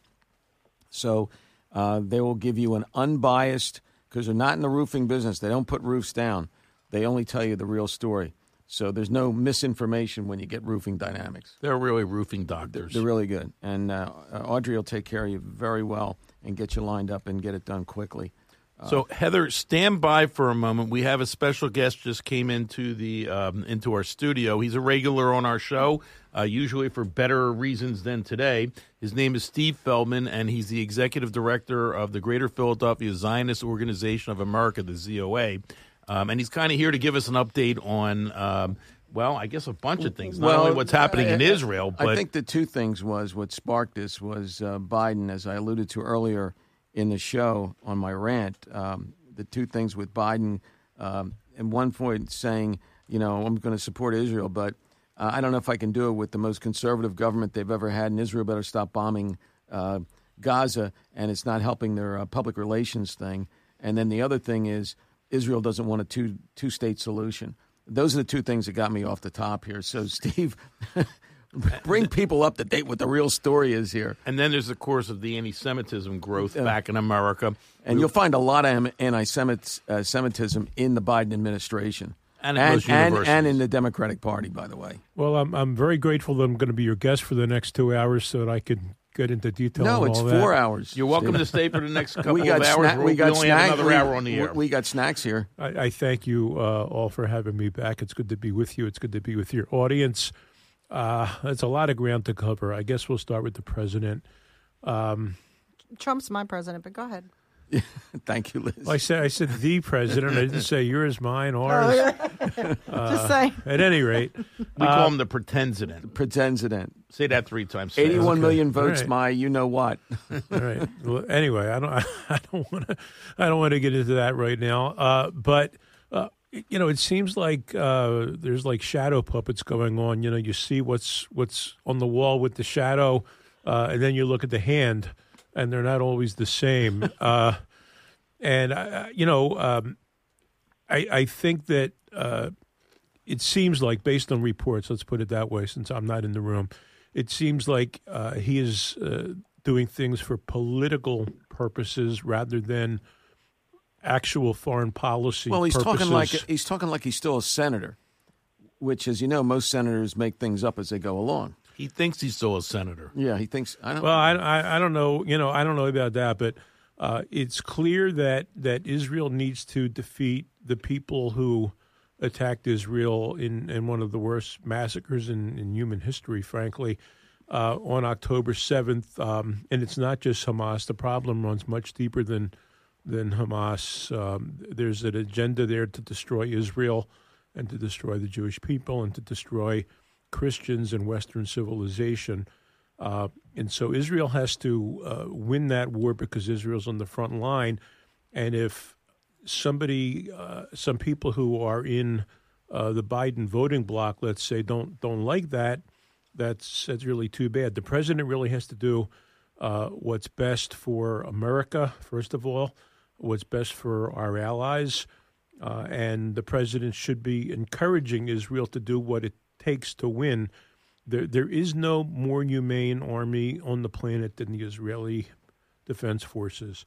[SPEAKER 2] So uh, they will give you an unbiased, because they're not in the roofing business. They don't put roofs down. They only tell you the real story. So there's no misinformation when you get Roofing Dynamics.
[SPEAKER 1] They're really roofing doctors.
[SPEAKER 2] They're really good. And uh, Audrey will take care of you very well and get you lined up and get it done quickly. Uh,
[SPEAKER 1] So, Heather, stand by for a moment. We have a special guest just came into the um, into our studio. He's a regular on our show, uh, usually for better reasons than today. His name is Steve Feldman, and he's the executive director of the Greater Philadelphia Zionist Organization of America, the Z O A. Um, and he's kind of here to give us an update on, um, well, I guess a bunch of things. Not
[SPEAKER 2] well,
[SPEAKER 1] only what's happening
[SPEAKER 2] I,
[SPEAKER 1] in Israel, but
[SPEAKER 2] I think the two things was what sparked this was uh, Biden, as I alluded to earlier in the show on my rant. Um, the two things with Biden, um, at one point saying, you know, I'm going to support Israel, but uh, I don't know if I can do it with the most conservative government they've ever had, and Israel better stop bombing uh, Gaza, and it's not helping their uh, public relations thing. And then the other thing is, Israel doesn't want a two two state solution. Those are the two things that got me off the top here. So, Steve, bring people up to date what the real story is here.
[SPEAKER 1] And then there's, of course, of the anti-Semitism growth uh, back in America.
[SPEAKER 2] And we, you'll find a lot of anti-Semitism in the Biden administration.
[SPEAKER 1] And,
[SPEAKER 2] and, and, and in the Democratic Party, by the way.
[SPEAKER 13] Well, I'm I'm very grateful that I'm going to be your guest for the next two hours so that I can get into detail.
[SPEAKER 2] No,
[SPEAKER 13] on
[SPEAKER 2] it's
[SPEAKER 13] all
[SPEAKER 2] four
[SPEAKER 13] that.
[SPEAKER 2] hours.
[SPEAKER 1] You're welcome to stay for the next couple
[SPEAKER 2] we got
[SPEAKER 1] of hours.
[SPEAKER 2] Sna- we got
[SPEAKER 1] we only
[SPEAKER 2] snack-
[SPEAKER 1] have another
[SPEAKER 2] we,
[SPEAKER 1] hour on the air.
[SPEAKER 2] We got snacks here.
[SPEAKER 13] I, I thank you uh, all for having me back. It's good to be with you. It's good to be with your audience. Uh, it's a lot of ground to cover. I guess we'll start with the president. Um,
[SPEAKER 3] Trump's my president, but go ahead.
[SPEAKER 2] Thank you, Liz.
[SPEAKER 13] Well, I said I said the president. I didn't say yours, mine, ours.
[SPEAKER 3] Oh, yeah.
[SPEAKER 13] uh,
[SPEAKER 3] Just say.
[SPEAKER 13] At any rate,
[SPEAKER 1] we
[SPEAKER 13] uh,
[SPEAKER 1] call him the pretensident.
[SPEAKER 2] Pretensident.
[SPEAKER 1] Say that three times.
[SPEAKER 2] Eighty-one
[SPEAKER 13] okay.
[SPEAKER 2] million votes.
[SPEAKER 13] Right.
[SPEAKER 2] My, you know what?
[SPEAKER 13] All right. Well, anyway, I don't. I don't want to. I don't want to get into that right now. Uh, but uh, you know, it seems like uh, there's like shadow puppets going on. You know, you see what's what's on the wall with the shadow, uh, and then you look at the hand, and they're not always the same. uh, and uh, you know, um, I, I think that uh, it seems like, based on reports, let's put it that way, since I'm not in the room, it seems like uh, he is uh, doing things for political purposes rather than actual foreign policy.
[SPEAKER 2] Well, he's
[SPEAKER 13] purposes.
[SPEAKER 2] talking like he's talking like he's still a senator, which, as you know, most senators make things up as they go along.
[SPEAKER 1] He thinks he's still a senator.
[SPEAKER 2] Yeah, he thinks. I don't.
[SPEAKER 13] Well, I, I, I don't know. You know, I don't know about that, but uh, it's clear that that Israel needs to defeat the people who attacked Israel in, in one of the worst massacres in, in human history, frankly, uh, on October seventh. Um, and it's not just Hamas. The problem runs much deeper than than Hamas. Um, there's an agenda there to destroy Israel and to destroy the Jewish people and to destroy Christians and Western civilization. Uh, and so Israel has to uh, win that war because Israel's on the front line. And if somebody, uh, some people who are in uh, the Biden voting bloc, let's say, don't don't like that, that's that's really too bad. The president really has to do uh, what's best for America, first of all, what's best for our allies, uh, and the president should be encouraging Israel to do what it takes to win. There, there is no more humane army on the planet than the Israeli Defense Forces.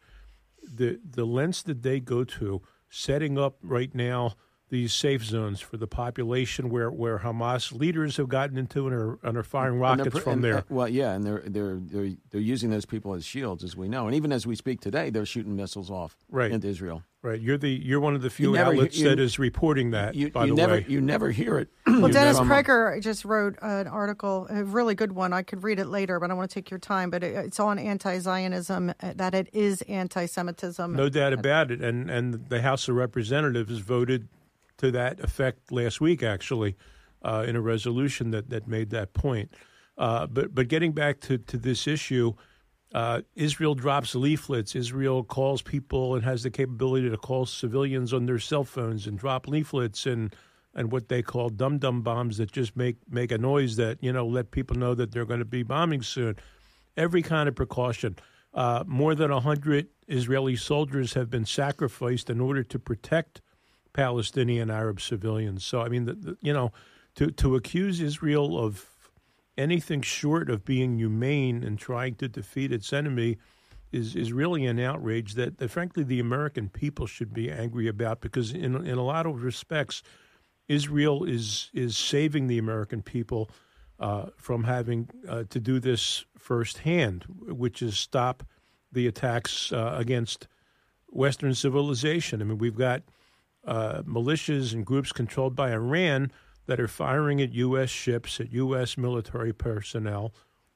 [SPEAKER 13] The the lengths that they go to, setting up right now these safe zones for the population where, where Hamas leaders have gotten into and are, and are firing rockets
[SPEAKER 2] and
[SPEAKER 13] from
[SPEAKER 2] and,
[SPEAKER 13] there.
[SPEAKER 2] Uh, well, yeah, and they're they're they're they're using those people as shields, as we know, and even as we speak today, they're shooting missiles off
[SPEAKER 13] right.
[SPEAKER 2] into Israel.
[SPEAKER 13] Right, you're the you're one of the few
[SPEAKER 2] never,
[SPEAKER 13] outlets
[SPEAKER 2] you,
[SPEAKER 13] that is reporting that.
[SPEAKER 2] You,
[SPEAKER 13] by
[SPEAKER 2] you
[SPEAKER 13] the
[SPEAKER 2] never,
[SPEAKER 13] way,
[SPEAKER 2] you never hear it.
[SPEAKER 3] Well, Dennis Prager just wrote an article, a really good one. I could read it later, but I want to take your time. But it, it's on anti-Zionism, that it is anti-Semitism.
[SPEAKER 13] No doubt about it. And and the House of Representatives voted to that effect last week, actually, uh, in a resolution that, that made that point. Uh, but but getting back to, to this issue, uh, Israel drops leaflets. Israel calls people and has the capability to call civilians on their cell phones and drop leaflets and and what they call dum-dum bombs that just make, make a noise that, you know, let people know that they're going to be bombing soon. Every kind of precaution. Uh, more than one hundred Israeli soldiers have been sacrificed in order to protect Palestinian Arab civilians. So, I mean, the, the, you know, to, to accuse Israel of anything short of being humane and trying to defeat its enemy is, is really an outrage that, that, frankly, the American people should be angry about, because in in a lot of respects, Israel is is saving the American people uh, from having uh, to do this firsthand, which is stop the attacks uh, against Western civilization. I mean, we've got uh, militias and groups controlled by Iran that are firing at U S ships, at U S military personnel.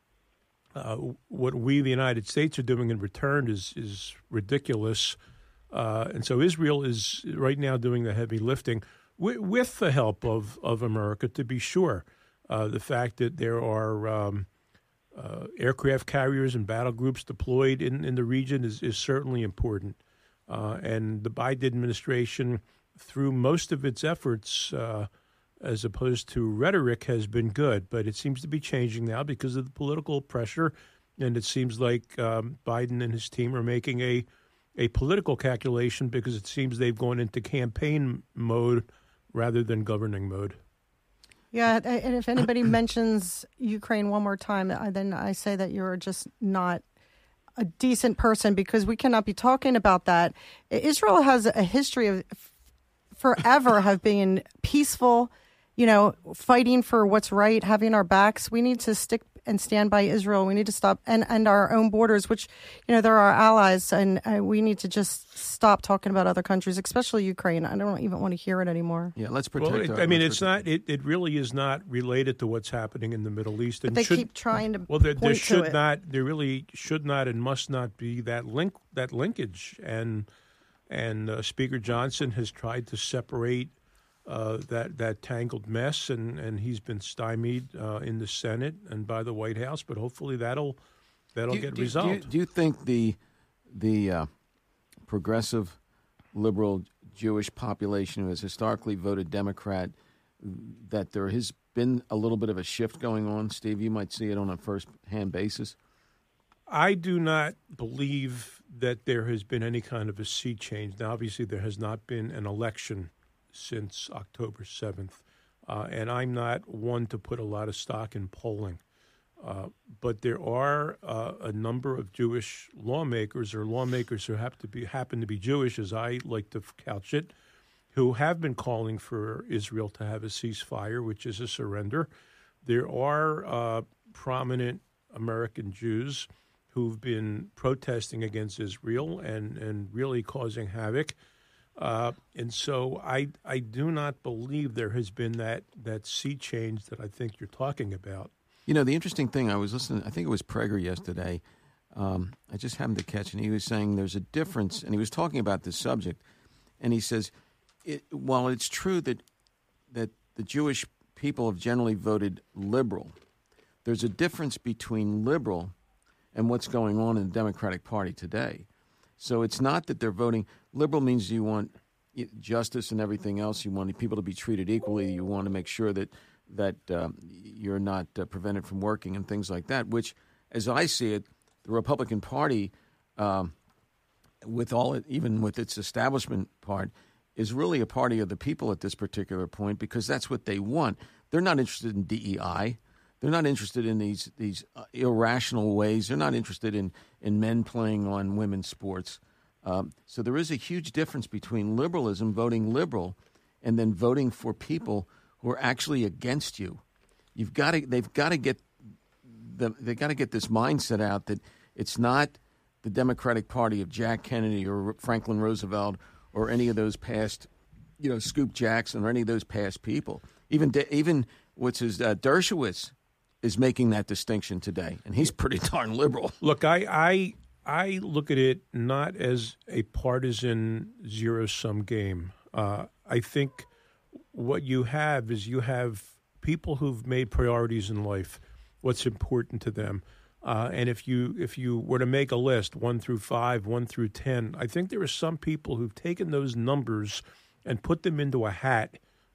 [SPEAKER 13] Uh, what we, the United States, are doing in return is is ridiculous. Uh, and so Israel is right now doing the heavy lifting with, with the help of, of America, to be sure. Uh, the fact that there are um, uh, aircraft carriers and battle groups deployed in, in the region is, is certainly important. Uh, and the Biden administration, through most of its efforts, uh, as opposed to rhetoric, has been good. But it seems to be changing now because of the political pressure. And it seems like um, Biden and his team are making a, a political calculation, because it seems they've gone into campaign mode rather than governing mode.
[SPEAKER 3] Yeah, and if anybody mentions Ukraine one more time, then I say that you're just not a decent person, because we cannot be talking about that. Israel has a history of forever have been peaceful, you know, fighting for what's right, having our backs. We need to stick and stand by Israel. We need to stop and, and our own borders, which, you know, they're our allies, and uh, we need to just stop talking about other countries, especially Ukraine. I don't even want to hear it anymore.
[SPEAKER 2] Yeah, let's protect.
[SPEAKER 13] Well, it,
[SPEAKER 2] our,
[SPEAKER 13] I mean, it's
[SPEAKER 2] protect.
[SPEAKER 13] not. It, it really is not related to what's happening in the Middle East.
[SPEAKER 3] But they
[SPEAKER 13] should,
[SPEAKER 3] keep trying to.
[SPEAKER 13] Well, there,
[SPEAKER 3] point
[SPEAKER 13] there should
[SPEAKER 3] to it.
[SPEAKER 13] not. There really should not and must not be that link. That linkage, and and uh, Speaker Johnson has tried to separate uh, that that tangled mess, and, and he's been stymied uh, in the Senate and by the White House. But hopefully that'll that'll
[SPEAKER 2] do,
[SPEAKER 13] get
[SPEAKER 2] do,
[SPEAKER 13] resolved.
[SPEAKER 2] Do you, do you think the the uh, progressive, liberal Jewish population who has historically voted Democrat, that there has been a little bit of a shift going on? Steve, you might see it on a first-hand basis.
[SPEAKER 13] I do not believe that there has been any kind of a sea change. Now, obviously, there has not been an election since October seventh, uh, and I'm not one to put a lot of stock in polling. Uh, but there are uh, a number of Jewish lawmakers, or lawmakers who happen to be happen to be Jewish, as I like to couch it, who have been calling for Israel to have a ceasefire, which is a surrender. There are uh, prominent American Jews who've been protesting against Israel and, and really causing havoc. Uh, and so I I do not believe there has been that, that sea change that I think you're talking about.
[SPEAKER 2] You know, the interesting thing, I was listening, I think it was Prager yesterday. Um, I just happened to catch, and he was saying there's a difference, and he was talking about this subject, and he says, it, while it's true that that the Jewish people have generally voted liberal, there's a difference between liberal and what's going on in the Democratic Party today. So it's not that they're voting. Liberal means you want justice and everything else. You want people to be treated equally. You want to make sure that that um, you're not uh, prevented from working and things like that, which, as I see it, the Republican Party, um, with all it, even with its establishment part, is really a party of the people at this particular point, because that's what they want. They're not interested in D E I. They're not interested in these these uh, irrational ways. They're not interested in, in men playing on women's sports. Um, so there is a huge difference between liberalism, voting liberal, and then voting for people who are actually against you. You've got to. They've got to get the. They got to get this mindset out that it's not the Democratic Party of Jack Kennedy or Franklin Roosevelt or any of those past, you know, Scoop Jackson or any of those past people. Even even what's his uh, Dershowitz is making that distinction today, and he's pretty darn liberal.
[SPEAKER 13] Look, I I I look at it not as a partisan zero-sum game. Uh, I think what you have is you have people who've made priorities in life, what's important to them. Uh, and if you if you were to make a list, one through five, one through ten, I think there are some people who've taken those numbers and put them into a hat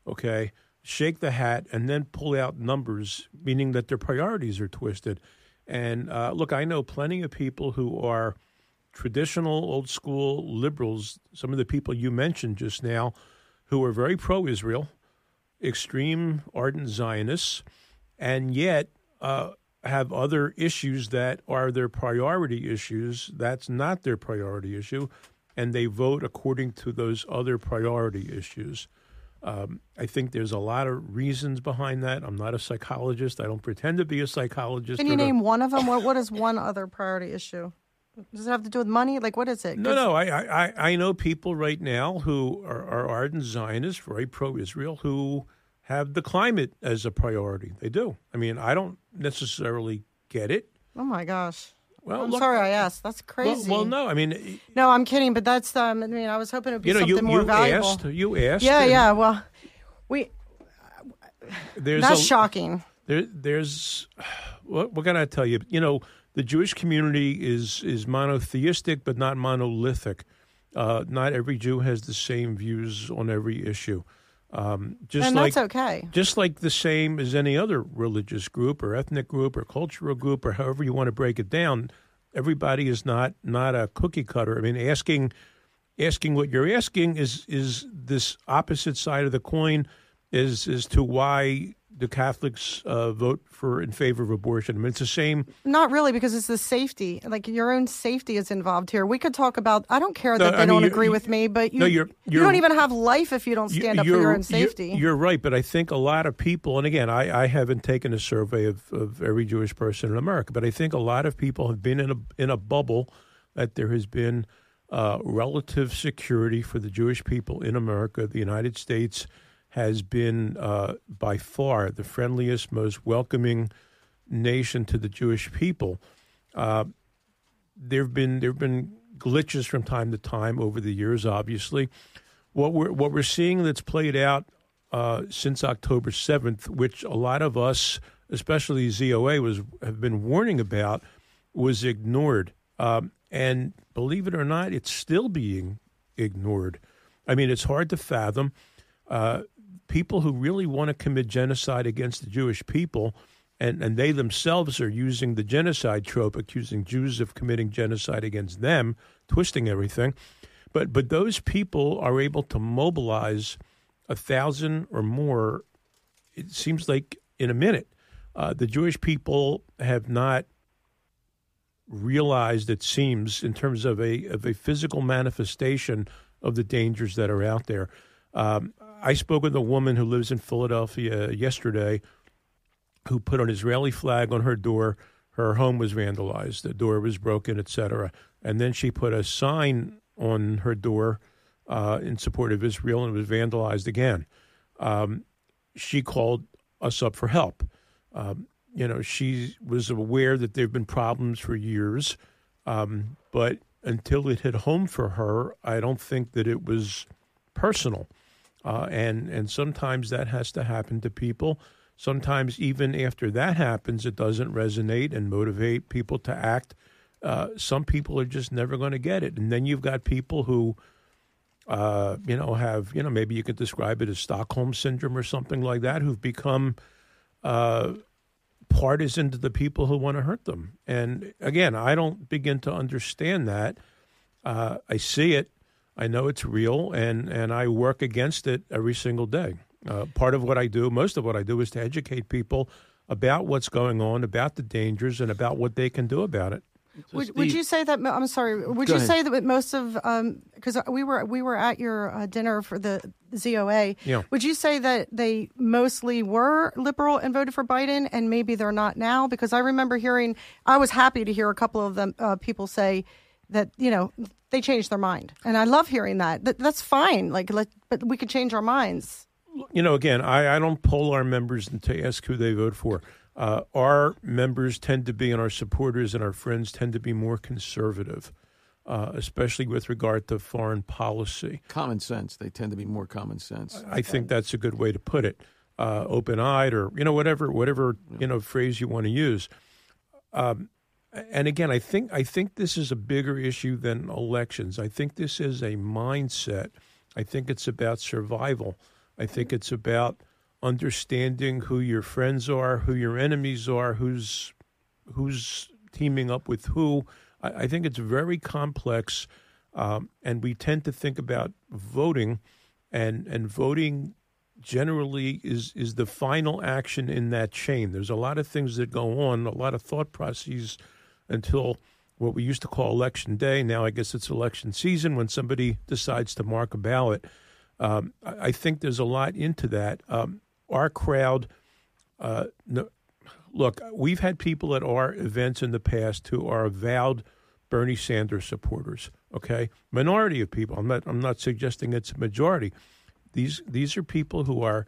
[SPEAKER 13] okay, shake the hat, and then pull out numbers, meaning that their priorities are twisted. And uh, look, I know plenty of people who are traditional, old school liberals, some of the people you mentioned just now, who are very pro-Israel, extreme ardent Zionists, and yet uh, have other issues that are their priority issues. That's not their priority issue, and they vote according to those other priority issues. Um, I think there's a lot of reasons behind that. I'm not a psychologist. I don't pretend to be a psychologist.
[SPEAKER 3] Can you
[SPEAKER 13] or to-
[SPEAKER 3] name one of them? What What is one other priority issue? Does it have to do with money? Like, what is it?
[SPEAKER 13] No, no. I, I, I know people right now who are, are ardent Zionists, very pro-Israel, who have the climate as a priority. They do. I mean, I don't necessarily get it.
[SPEAKER 3] Oh, my gosh.
[SPEAKER 13] Well,
[SPEAKER 3] I'm
[SPEAKER 13] look-
[SPEAKER 3] sorry I asked. That's crazy.
[SPEAKER 13] Well, well, no. I mean,
[SPEAKER 3] No, I'm kidding, but that's, um, I mean, I was hoping it would be
[SPEAKER 13] you know,
[SPEAKER 3] something
[SPEAKER 13] you,
[SPEAKER 3] more
[SPEAKER 13] you
[SPEAKER 3] valuable.
[SPEAKER 13] asked. You asked.
[SPEAKER 3] Yeah,
[SPEAKER 13] and
[SPEAKER 3] yeah. Well, we.
[SPEAKER 13] There's
[SPEAKER 3] That's
[SPEAKER 13] a-
[SPEAKER 3] shocking.
[SPEAKER 13] There, there's, what, what can I tell you? You know, the Jewish community is is monotheistic, but not monolithic. Uh, not every Jew has the same views on every issue. Um, just
[SPEAKER 3] And
[SPEAKER 13] like,
[SPEAKER 3] that's okay.
[SPEAKER 13] Just like the same as any other religious group or ethnic group or cultural group or however you want to break it down, everybody is not not a cookie cutter. I mean, asking asking what you're asking is is this opposite side of the coin is as to why the Catholics uh, vote for in favor of abortion. I mean, it's the same.
[SPEAKER 3] Not really, because it's the safety. Like, your own safety is involved here. We could talk about, I don't care
[SPEAKER 13] No,
[SPEAKER 3] that they
[SPEAKER 13] I mean,
[SPEAKER 3] don't
[SPEAKER 13] you-
[SPEAKER 3] agree
[SPEAKER 13] you-
[SPEAKER 3] with me, but you,
[SPEAKER 13] no, you're-
[SPEAKER 3] you
[SPEAKER 13] you're-
[SPEAKER 3] don't even have life if you don't stand up for
[SPEAKER 13] You're-
[SPEAKER 3] your own
[SPEAKER 13] you're-
[SPEAKER 3] safety.
[SPEAKER 13] You're right, but I think a lot of people, and again, I, I haven't taken a survey of, of every Jewish person in America, but I think a lot of people have been in a in a bubble that there has been uh, relative security for the Jewish people in America. The United States has been uh, by far the friendliest, most welcoming nation to the Jewish people. Uh, there've been there've been glitches from time to time over the years. Obviously, what we're what we're seeing that's played out uh, since October seventh, which a lot of us, especially Z O A, was have been warning about, was ignored. Um, and believe it or not, it's still being ignored. I mean, it's hard to fathom. Uh, people who really want to commit genocide against the Jewish people, and, and they themselves are using the genocide trope, accusing Jews of committing genocide against them, twisting everything. But but those people are able to mobilize a thousand or more, it seems like, in a minute. Uh, the Jewish people have not realized, it seems, in terms of a of a physical manifestation of the dangers that are out there. Um, I spoke with a woman who lives in Philadelphia yesterday who put an Israeli flag on her door. Her home was vandalized. The door was broken, et cetera. And then she put a sign on her door uh, in support of Israel, and it was vandalized again. Um, she called us up for help. Um, you know, she was aware that there have been problems for years, um, but until it hit home for her, I don't think that it was personal. Uh, and and sometimes that has to happen to people. Sometimes even after that happens, it doesn't resonate and motivate people to act. Uh, some people are just never going to get it. And then you've got people who, uh, you know, have, you know, maybe you could describe it as Stockholm Syndrome or something like that, who've become uh, partisan to the people who want to hurt them. And again, I don't begin to understand that. Uh, I see it. I know it's real, and, and I work against it every single day. Uh, part of what I do, most of what I do, is to educate people about what's going on, about the dangers, and about what they can do about it.
[SPEAKER 3] Would, would you say that? I'm sorry. Would
[SPEAKER 13] Go
[SPEAKER 3] you
[SPEAKER 13] ahead.
[SPEAKER 3] say that most of because we were we were at your uh, dinner for the Z O A?
[SPEAKER 13] Yeah.
[SPEAKER 3] Would you say that they mostly were liberal and voted for Biden, and maybe they're not now? Because I remember hearing, I was happy to hear a couple of them uh, people say that, you know, they changed their mind, and I love hearing that. that that's fine. Like, let, but we could change our minds.
[SPEAKER 13] You know, again, I, I don't poll our members to ask who they vote for. Uh, our members tend to be, and our supporters and our friends tend to be more conservative, uh, especially with regard to foreign policy.
[SPEAKER 2] Common sense. They tend to be more common sense.
[SPEAKER 13] I think that's a good way to put it. Uh, open-eyed, or you know, whatever, whatever you know phrase you want to use. Um, and again, I think I think this is a bigger issue than elections. I think this is a mindset. I think it's about survival. I think it's about understanding who your friends are, who your enemies are, who's who's teaming up with who. I, I think it's very complex, um, and we tend to think about voting, and and voting generally is is the final action in that chain. There's a lot of things that go on, a lot of thought processes until what we used to call election day. Now I guess it's election season when somebody decides to mark a ballot. Um, I, I think there's a lot into that. Um, our crowd, uh, no, look, we've had people at our events in the past who are avowed Bernie Sanders supporters. Okay, minority of people. I'm not. I'm not suggesting it's a majority. These these are people who are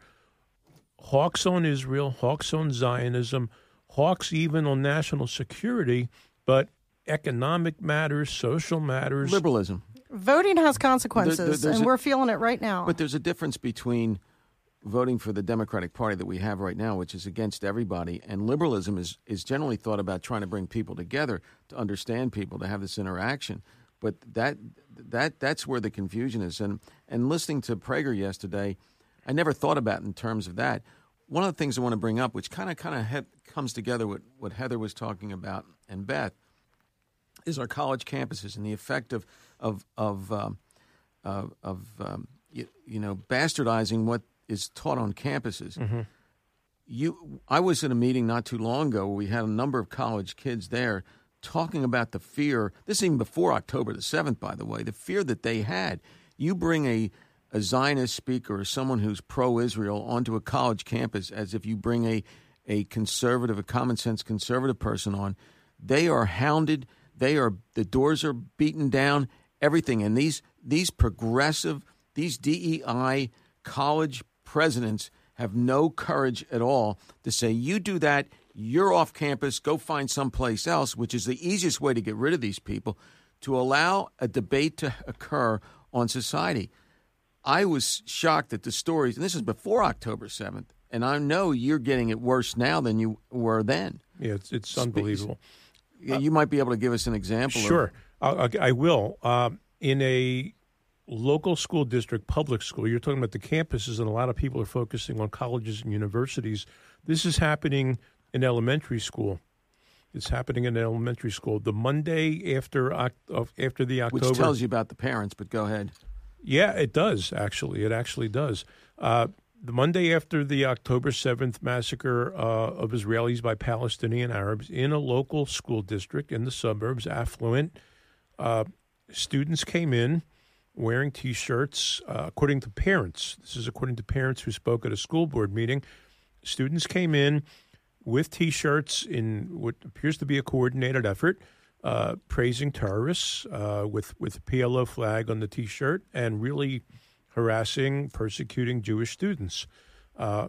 [SPEAKER 13] hawks on Israel, hawks on Zionism, hawks even on national security, but economic matters, social matters,
[SPEAKER 2] liberalism.
[SPEAKER 3] Voting has consequences,
[SPEAKER 2] There- there-
[SPEAKER 3] and
[SPEAKER 2] a-
[SPEAKER 3] we're feeling it right now.
[SPEAKER 2] But there's a difference between voting for the Democratic Party that we have right now, which is against everybody, and liberalism is, is generally thought about trying to bring people together, to understand people, to have this interaction. But that that that's where the confusion is. And and listening to Prager yesterday, I never thought about it in terms of that. One of the things I want to bring up, which kind of kind of he- comes together with what Heather was talking about and Beth, is our college campuses and the effect of of of um, uh, of um, you, you know bastardizing what is taught on campuses.
[SPEAKER 13] Mm-hmm.
[SPEAKER 2] You, I was at a meeting not too long ago where we had a number of college kids there talking about the fear. This is even before October the seventh, by the way. The fear that they had. You bring a a Zionist speaker or someone who's pro-Israel onto a college campus as if you bring a a conservative, a common sense conservative person on. They are hounded. They are the doors are beaten down. Everything. And these these progressive, these D E I college presidents have no courage at all to say, you do that, you're off campus, go find someplace else, which is the easiest way to get rid of these people, to allow a debate to occur on society. I was shocked at the stories, and this is before October seventh, and I know you're getting it worse now than you were then.
[SPEAKER 13] Yeah, it's, it's unbelievable.
[SPEAKER 2] You might be able to give us an example.
[SPEAKER 13] Sure,
[SPEAKER 2] of,
[SPEAKER 13] I, I will. Uh, in a local school district, public school, you're talking about the campuses, and a lot of people are focusing on colleges and universities. This is happening in elementary school. It's happening in elementary school. The Monday after after the October,
[SPEAKER 2] which tells you about the parents. But go ahead.
[SPEAKER 13] Yeah, it does. Actually, it actually does. Uh, the Monday after the October seventh massacre uh, of Israelis by Palestinian Arabs in a local school district in the suburbs, affluent, uh, students came in wearing T-shirts, uh, according to parents. This is according to parents who spoke at a school board meeting. Students came in with T-shirts in what appears to be a coordinated effort, uh, praising terrorists uh, with, with a P L O flag on the T-shirt and really harassing, persecuting Jewish students uh,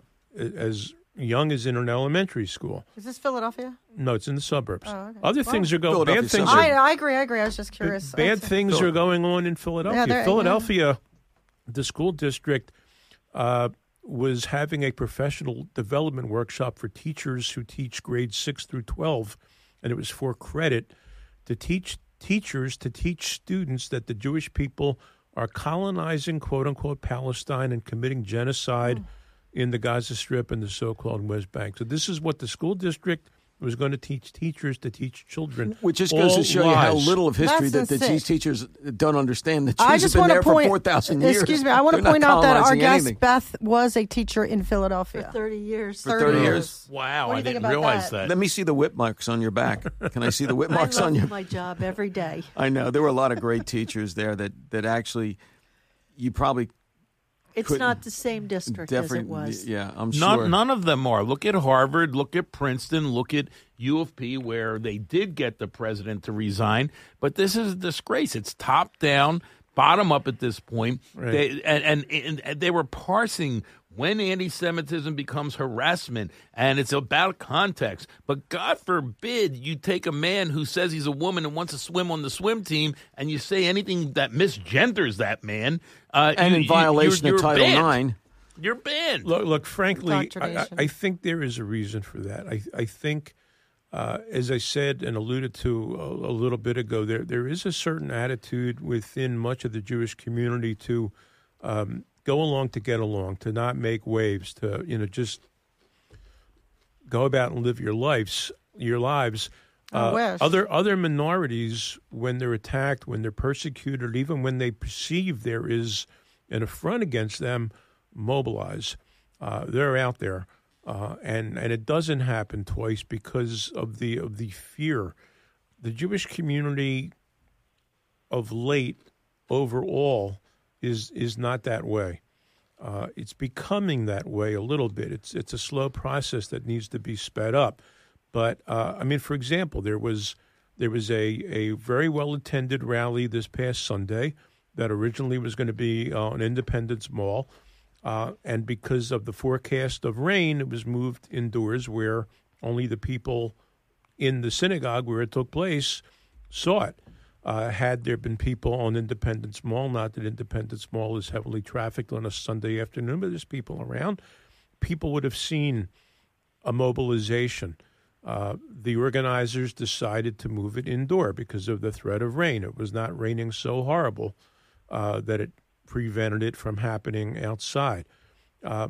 [SPEAKER 13] as young as in an elementary school.
[SPEAKER 3] Is this Philadelphia?
[SPEAKER 13] No, it's in the suburbs.
[SPEAKER 3] Oh, okay.
[SPEAKER 13] Other
[SPEAKER 3] Well,
[SPEAKER 13] things are going. Bad things. Are,
[SPEAKER 3] I, I agree. I agree. I was just curious.
[SPEAKER 13] Bad things are going on in Philadelphia.
[SPEAKER 3] Yeah,
[SPEAKER 13] Philadelphia, the school district uh, was having a professional development workshop for teachers who teach grades six through twelve, and it was for credit to teach teachers to teach students that the Jewish people are colonizing, quote unquote, Palestine and committing genocide mm. in the Gaza Strip and the so-called West Bank. So this is what the school district was going to teach teachers to teach children.
[SPEAKER 2] Which just goes to show
[SPEAKER 13] lies.
[SPEAKER 2] you how little of history that, that these teachers don't understand. The Jews have been there
[SPEAKER 3] point,
[SPEAKER 2] for four thousand years.
[SPEAKER 3] Excuse me, I want to
[SPEAKER 2] They're
[SPEAKER 3] point
[SPEAKER 2] not
[SPEAKER 3] out that our guest,
[SPEAKER 2] anything.
[SPEAKER 3] Beth, was a teacher in Philadelphia.
[SPEAKER 4] For thirty years.
[SPEAKER 2] For thirty years.
[SPEAKER 1] Wow,
[SPEAKER 3] What do you
[SPEAKER 1] I
[SPEAKER 3] think
[SPEAKER 1] didn't
[SPEAKER 3] about
[SPEAKER 1] realize
[SPEAKER 3] that?
[SPEAKER 1] that.
[SPEAKER 2] Let me see the whip marks on your back. Can I see the whip marks
[SPEAKER 4] I love
[SPEAKER 2] on your
[SPEAKER 4] my job every day.
[SPEAKER 2] I know. There were a lot of great teachers there that, that actually you probably
[SPEAKER 4] It's
[SPEAKER 2] couldn't-
[SPEAKER 4] not the same district as it was.
[SPEAKER 2] Yeah, I'm
[SPEAKER 1] None,
[SPEAKER 2] sure.
[SPEAKER 1] none of them are. Look at Harvard, look at Princeton, look at U of P, where they did get the president to resign. But this is a disgrace. It's top down, bottom up at this point.
[SPEAKER 13] Right.
[SPEAKER 1] They, and, and, and they were parsing when anti-Semitism becomes harassment, and it's about context. But God forbid you take a man who says he's a woman and wants to swim on the swim team, and you say anything that misgenders that man. Uh,
[SPEAKER 2] and
[SPEAKER 1] you,
[SPEAKER 2] in violation
[SPEAKER 1] you're,
[SPEAKER 2] of
[SPEAKER 1] you're
[SPEAKER 2] Title
[SPEAKER 1] banned.
[SPEAKER 2] nine.
[SPEAKER 1] You're banned.
[SPEAKER 13] Look, look frankly, I, I,
[SPEAKER 3] Indoctrination.
[SPEAKER 13] I think there is a reason for that. I, I think, uh, as I said and alluded to a, a little bit ago, there there is a certain attitude within much of the Jewish community to um, go along to get along, to not make waves, to you know just go about and live your lives, your lives.
[SPEAKER 3] I
[SPEAKER 13] Uh,
[SPEAKER 3] wish.
[SPEAKER 13] other other minorities, when they're attacked, when they're persecuted, even when they perceive there is an affront against them, mobilize. Uh, they're out there, uh, and and it doesn't happen twice because of the of the fear. The Jewish community of late, overall, is is not that way. Uh, it's becoming that way a little bit. It's it's a slow process that needs to be sped up. But uh, I mean, for example, there was there was a, a very well attended rally this past Sunday that originally was going to be uh, on Independence Mall, uh, and because of the forecast of rain, it was moved indoors where only the people in the synagogue where it took place saw it. Uh, had there been people on Independence Mall, not that Independence Mall is heavily trafficked on a Sunday afternoon, but there's people around, people would have seen a mobilization. Uh, the organizers decided to move it indoor because of the threat of rain. It was not raining so horrible uh, that it prevented it from happening outside. Uh,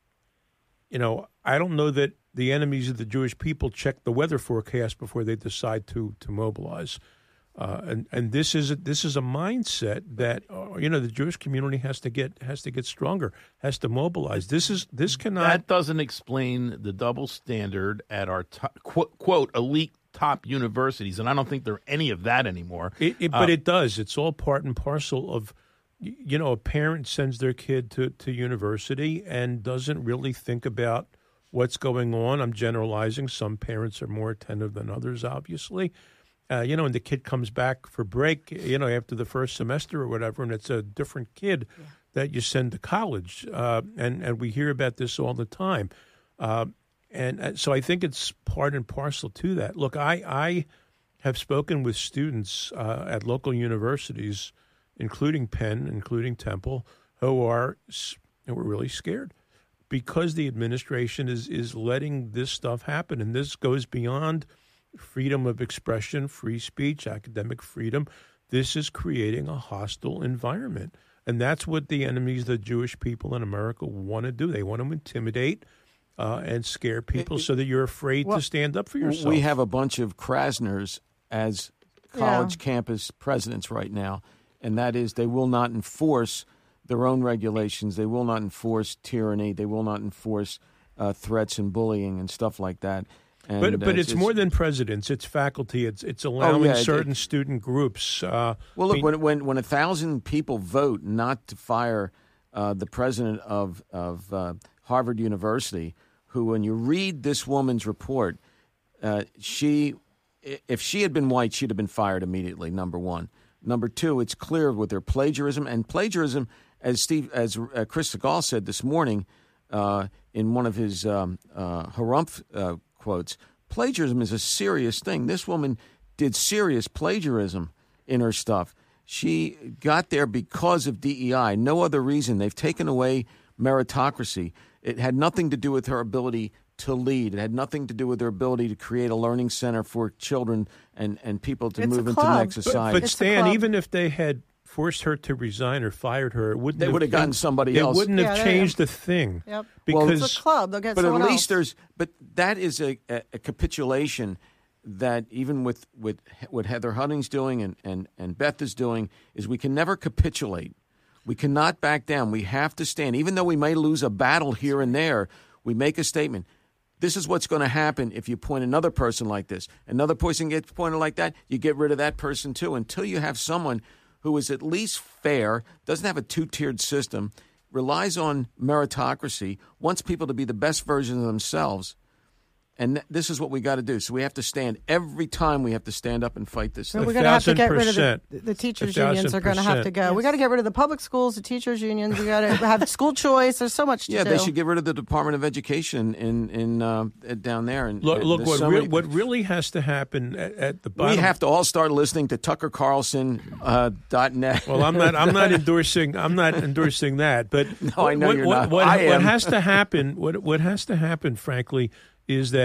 [SPEAKER 13] you know, I don't know that the enemies of the Jewish people check the weather forecast before they decide to to mobilize. Uh, and and this is a, this is a mindset that uh, you know the Jewish community has to get has to get stronger, has to mobilize. This is this cannot.
[SPEAKER 1] That doesn't explain the double standard at our top, quote, quote elite top universities, and I don't think there are any of that anymore.
[SPEAKER 13] It, it,
[SPEAKER 1] uh,
[SPEAKER 13] but it does. It's all part and parcel of, you know, a parent sends their kid to, to university and doesn't really think about what's going on. I'm generalizing. Some parents are more attentive than others, obviously. Uh, you know, and the kid comes back for break, you know, after the first semester or whatever, and it's a different kid yeah. that you send to college. Uh, and, and we hear about this all the time. Uh, and so I think it's part and parcel to that. Look, I, I have spoken with students uh, at local universities, including Penn, including Temple, who are, who are really scared because the administration is, is letting this stuff happen. And this goes beyond freedom of expression, free speech, academic freedom. This is creating a hostile environment. And that's what the enemies of the Jewish people in America want to do. They want to intimidate uh, and scare people so that you're afraid
[SPEAKER 2] well,
[SPEAKER 13] to stand up for yourself.
[SPEAKER 2] We have a bunch of Krasners as college yeah. campus presidents right now, and that is they will not enforce their own regulations. They will not enforce tyranny. They will not enforce uh, threats and bullying and stuff like that. And,
[SPEAKER 13] but but
[SPEAKER 2] uh,
[SPEAKER 13] it's,
[SPEAKER 2] it's
[SPEAKER 13] more than presidents. It's faculty. It's it's allowing
[SPEAKER 2] oh, yeah,
[SPEAKER 13] certain
[SPEAKER 2] it,
[SPEAKER 13] student groups. Uh,
[SPEAKER 2] well, look,
[SPEAKER 13] I mean,
[SPEAKER 2] when when when a thousand people vote not to fire uh, the president of of uh, Harvard University, who, when you read this woman's report, uh, she if she had been white, she'd have been fired immediately. Number one. Number two, it's clear with her plagiarism and plagiarism, as Steve as uh, Chris Segal said this morning uh, in one of his um, uh, harumph. Uh, quotes, plagiarism is a serious thing. This woman did serious plagiarism in her stuff. She got there because of D E I, no other reason. They've taken away meritocracy. It had nothing to do with her ability to lead. It had nothing to do with her ability to create a learning center for children and, and people to
[SPEAKER 3] it's
[SPEAKER 2] move into the next society.
[SPEAKER 13] But, but Stan, even if they had forced her to resign or fired her, it wouldn't
[SPEAKER 2] they would have gotten somebody
[SPEAKER 13] it
[SPEAKER 2] else.
[SPEAKER 13] It wouldn't
[SPEAKER 3] yeah,
[SPEAKER 13] have changed a thing.
[SPEAKER 3] Yep.
[SPEAKER 13] Because
[SPEAKER 3] well, it's a club. They'll get
[SPEAKER 2] but
[SPEAKER 3] someone
[SPEAKER 2] at least
[SPEAKER 3] else.
[SPEAKER 2] there's. But that is a, a, a capitulation that even with, with what Heather Hunning's doing and, and, and Beth is doing is we can never capitulate. We cannot back down. We have to stand. Even though we may lose a battle here and there, we make a statement. This is what's going to happen if you point another person like this. Another person gets pointed like that, you get rid of that person too until you have someone who is at least fair, doesn't have a two-tiered system, relies on meritocracy, wants people to be the best version of themselves. And th- this is what we got to do. So we have to stand every time. We have to stand up and fight this.
[SPEAKER 3] So
[SPEAKER 2] thing.
[SPEAKER 3] we're going to have to get rid of the, the teachers' unions. Are going to have to go. Yes. We got to get rid of the public schools, the teachers' unions. We got to have school choice. There's so much to
[SPEAKER 2] yeah,
[SPEAKER 3] do.
[SPEAKER 2] Yeah, they should get rid of the Department of Education in in uh, down there. And
[SPEAKER 13] look, look what,
[SPEAKER 2] so
[SPEAKER 13] re-
[SPEAKER 2] many,
[SPEAKER 13] what really has to happen at, at the bottom.
[SPEAKER 2] We have to all start listening to Tucker Carlson uh, dot net.
[SPEAKER 13] Well, I'm not. I'm not endorsing. I'm not endorsing that. But
[SPEAKER 2] no,
[SPEAKER 13] what,
[SPEAKER 2] I know
[SPEAKER 13] what,
[SPEAKER 2] you're
[SPEAKER 13] what,
[SPEAKER 2] not.
[SPEAKER 13] What,
[SPEAKER 2] I
[SPEAKER 13] what
[SPEAKER 2] am.
[SPEAKER 13] has to happen? What what has to happen? Frankly, is that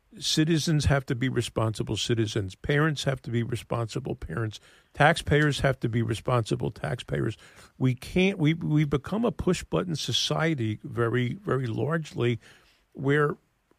[SPEAKER 13] citizens have to be responsible citizens. Parents have to be responsible parents. Taxpayers have to be responsible taxpayers. We can't. We we become a push button society very very largely, where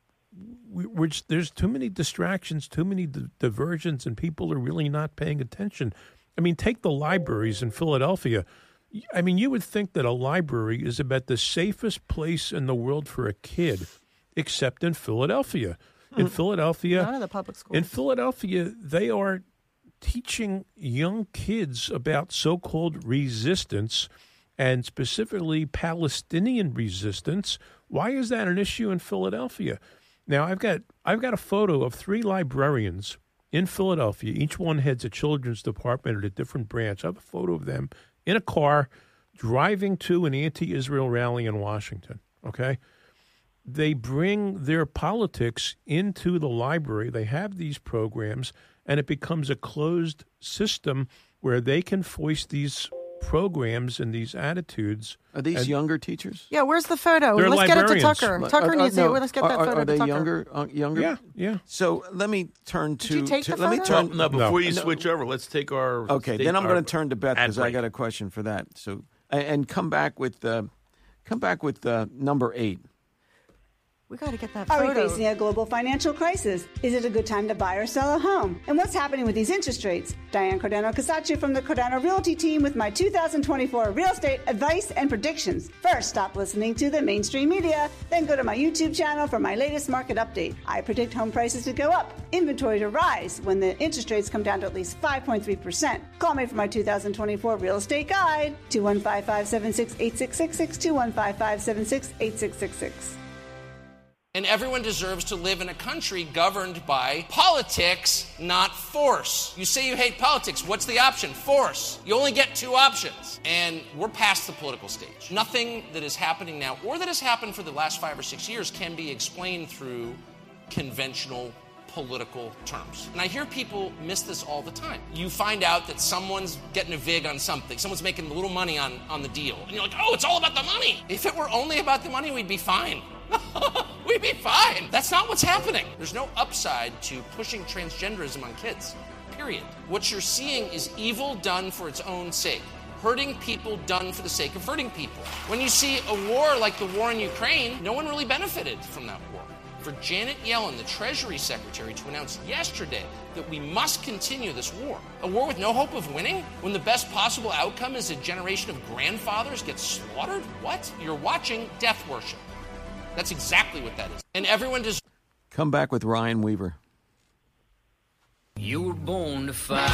[SPEAKER 13] we, we're just, there's too many distractions, too many di- diversions, and people are really not paying attention. I mean, take the libraries in Philadelphia. I mean, you would think that a library is about the safest place in the world for a kid, except in Philadelphia. In Philadelphia,
[SPEAKER 3] None of the public schools.
[SPEAKER 13] in Philadelphia, they are teaching young kids about so-called resistance, and specifically Palestinian resistance. Why is that an issue in Philadelphia? Now, I've got I've got a photo of three librarians in Philadelphia. Each one heads a children's department at a different branch. I have a photo of them in a car driving to an anti-Israel rally in Washington, okay? They bring their politics into the library. They have these programs, and it becomes a closed system where they can voice these programs and these attitudes.
[SPEAKER 2] Are these
[SPEAKER 13] and
[SPEAKER 2] younger teachers?
[SPEAKER 3] Yeah, where's the photo?
[SPEAKER 13] They're
[SPEAKER 3] Let's get it to
[SPEAKER 13] librarians.
[SPEAKER 3] Tucker.
[SPEAKER 2] Like,
[SPEAKER 3] Tucker
[SPEAKER 2] are-
[SPEAKER 3] needs
[SPEAKER 2] are-
[SPEAKER 3] it.
[SPEAKER 2] no,
[SPEAKER 3] Let's get
[SPEAKER 2] are,
[SPEAKER 3] that
[SPEAKER 2] are-
[SPEAKER 3] photo
[SPEAKER 2] Are
[SPEAKER 3] to
[SPEAKER 2] they
[SPEAKER 3] Tucker.
[SPEAKER 2] younger? Uh, younger?
[SPEAKER 13] Yeah, yeah.
[SPEAKER 2] So let me turn to.
[SPEAKER 3] you take
[SPEAKER 2] to-
[SPEAKER 3] the
[SPEAKER 2] let me
[SPEAKER 3] photo?
[SPEAKER 2] turn.
[SPEAKER 1] Well, no, before you
[SPEAKER 2] No.
[SPEAKER 1] switch over, let's take our.
[SPEAKER 2] Okay,
[SPEAKER 1] state-
[SPEAKER 2] then I'm
[SPEAKER 1] our
[SPEAKER 2] going to turn to Beth
[SPEAKER 1] ad
[SPEAKER 2] because I
[SPEAKER 1] break.
[SPEAKER 2] got a question for that. So and, and come back with uh, come back with uh, number eight.
[SPEAKER 3] We got to get that
[SPEAKER 6] Are we
[SPEAKER 3] photo.
[SPEAKER 6] facing a global financial crisis? Is it a good time to buy or sell a home? And what's happening with these interest rates? Diane Cordano-Casaccio from the Cordano Realty team with my two thousand twenty-four real estate advice and predictions. First, stop listening to the mainstream media. Then go to my YouTube channel for my latest market update. I predict home prices to go up, inventory to rise when the interest rates come down to at least five point three percent. Call me for my two thousand twenty-four real estate guide. two one five, five seven six, eight six six six, two one five, five seven six, eight six six six.
[SPEAKER 14] And everyone deserves to live in a country governed by politics, not force. You say you hate politics. What's the option? Force. You only get two options. And we're past the political stage. Nothing that is happening now or that has happened for the last five or six years can be explained through conventional political terms. And I hear people miss this all the time. You find out that someone's getting a vig on something. Someone's making a little money on, on the deal. And you're like, oh, it's all about the money. If it were only about the money, we'd be fine. We'd be fine. That's not what's happening. There's no upside to pushing transgenderism on kids, period. What you're seeing is evil done for its own sake. Hurting people done for the sake of hurting people. When you see a war like the war in Ukraine, no one really benefited from that war. For Janet Yellen, the Treasury Secretary, to announce yesterday that we must continue this war, a war with no hope of winning, when the best possible outcome is a generation of grandfathers get slaughtered? What? You're watching death worship. That's exactly what that is. And everyone just...
[SPEAKER 2] Come back with Ryan Weaver.
[SPEAKER 15] You were born to fight.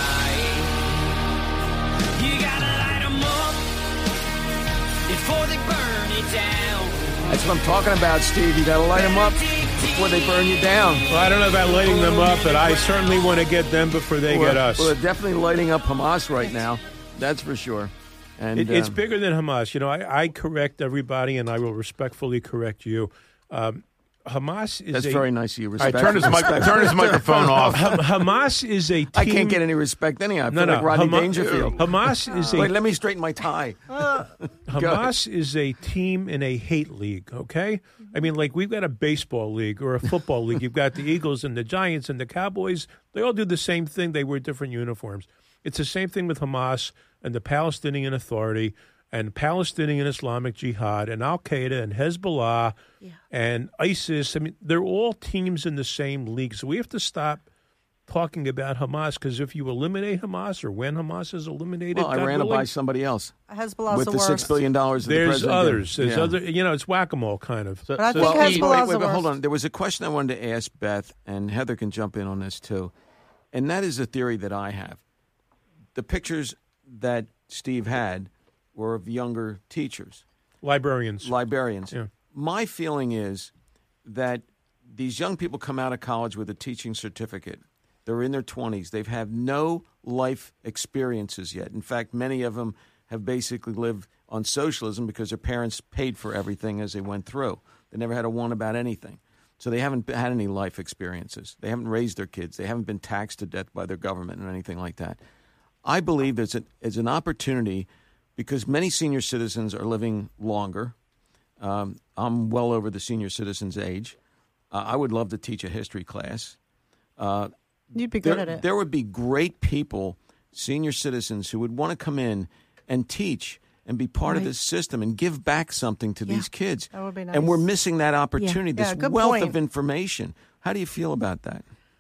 [SPEAKER 15] You gotta light 'em up before they burn you down.
[SPEAKER 2] That's what I'm talking about, Steve. You got to light them up before they burn you down.
[SPEAKER 13] Well, I don't know about lighting them up, but I certainly want to get them before they
[SPEAKER 2] Well,
[SPEAKER 13] get us.
[SPEAKER 2] Well, they're definitely lighting up Hamas right now. That's for sure. And
[SPEAKER 13] It, it's
[SPEAKER 2] um,
[SPEAKER 13] bigger than Hamas. You know, I, I correct everybody, and I will respectfully correct you. Um, Hamas is
[SPEAKER 2] That's
[SPEAKER 13] a,
[SPEAKER 2] very nice of you.
[SPEAKER 1] All right,
[SPEAKER 2] Respect.
[SPEAKER 1] turn his, mic- turn his microphone off.
[SPEAKER 13] Ha- Hamas is a team.
[SPEAKER 2] I can't get any respect anyhow. I feel
[SPEAKER 13] No, no,
[SPEAKER 2] like Rodney
[SPEAKER 13] Hama-
[SPEAKER 2] Dangerfield.
[SPEAKER 13] Hamas is a
[SPEAKER 2] Wait, let me straighten my tie.
[SPEAKER 13] Hamas is a team in a hate league, okay? I mean, like, we've got a baseball league or a football league. You've got the Eagles and the Giants and the Cowboys. They all do the same thing. They wear different uniforms. It's the same thing with Hamas and the Palestinian Authority and Palestinian Islamic Jihad and Al-Qaeda and Hezbollah yeah. and ISIS. I mean, they're all teams in the same league. So we have to stop talking about Hamas, because if you eliminate Hamas or when Hamas is eliminated,
[SPEAKER 2] Well,
[SPEAKER 13] God
[SPEAKER 2] Iran will
[SPEAKER 13] willing,
[SPEAKER 2] buy somebody else.
[SPEAKER 3] Hezbollah's
[SPEAKER 2] with
[SPEAKER 3] the
[SPEAKER 2] the
[SPEAKER 3] worst.
[SPEAKER 2] six billion dollars.
[SPEAKER 13] There's
[SPEAKER 2] the president
[SPEAKER 13] others.
[SPEAKER 2] gave.
[SPEAKER 13] There's
[SPEAKER 2] Yeah.
[SPEAKER 13] other. You know, it's whack-a-mole kind of.
[SPEAKER 3] But I think
[SPEAKER 2] Well,
[SPEAKER 3] Hezbollah's
[SPEAKER 2] wait,
[SPEAKER 3] the
[SPEAKER 2] wait, wait,
[SPEAKER 3] worst.
[SPEAKER 2] hold on. There was a question I wanted to ask Beth, and Heather can jump in on this too. And that is a theory that I have. The pictures that Steve had were of younger teachers.
[SPEAKER 13] Librarians.
[SPEAKER 2] Librarians.
[SPEAKER 13] Yeah.
[SPEAKER 2] My feeling is that these young people come out of college with a teaching certificate. They're in their twenties. They've had no life experiences yet. In fact, many of them have basically lived on socialism because their parents paid for everything as they went through. They never had to want about anything. So they haven't had any life experiences. They haven't raised their kids. They haven't been taxed to death by their government or anything like that. I believe there's, a, there's an opportunity because many senior citizens are living longer. Um, I'm well over the senior citizen's age. Uh, I would love to teach a history class. Uh,
[SPEAKER 3] You'd be good
[SPEAKER 2] there,
[SPEAKER 3] at it.
[SPEAKER 2] There would be great people, senior citizens, who would want to come in and teach and be part
[SPEAKER 3] Right.
[SPEAKER 2] of this system and give back something to
[SPEAKER 3] Yeah.
[SPEAKER 2] these kids.
[SPEAKER 3] That would be nice.
[SPEAKER 2] And we're missing that opportunity,
[SPEAKER 3] Yeah,
[SPEAKER 2] this
[SPEAKER 3] good
[SPEAKER 2] wealth
[SPEAKER 3] point.
[SPEAKER 2] of information. How do you feel about that?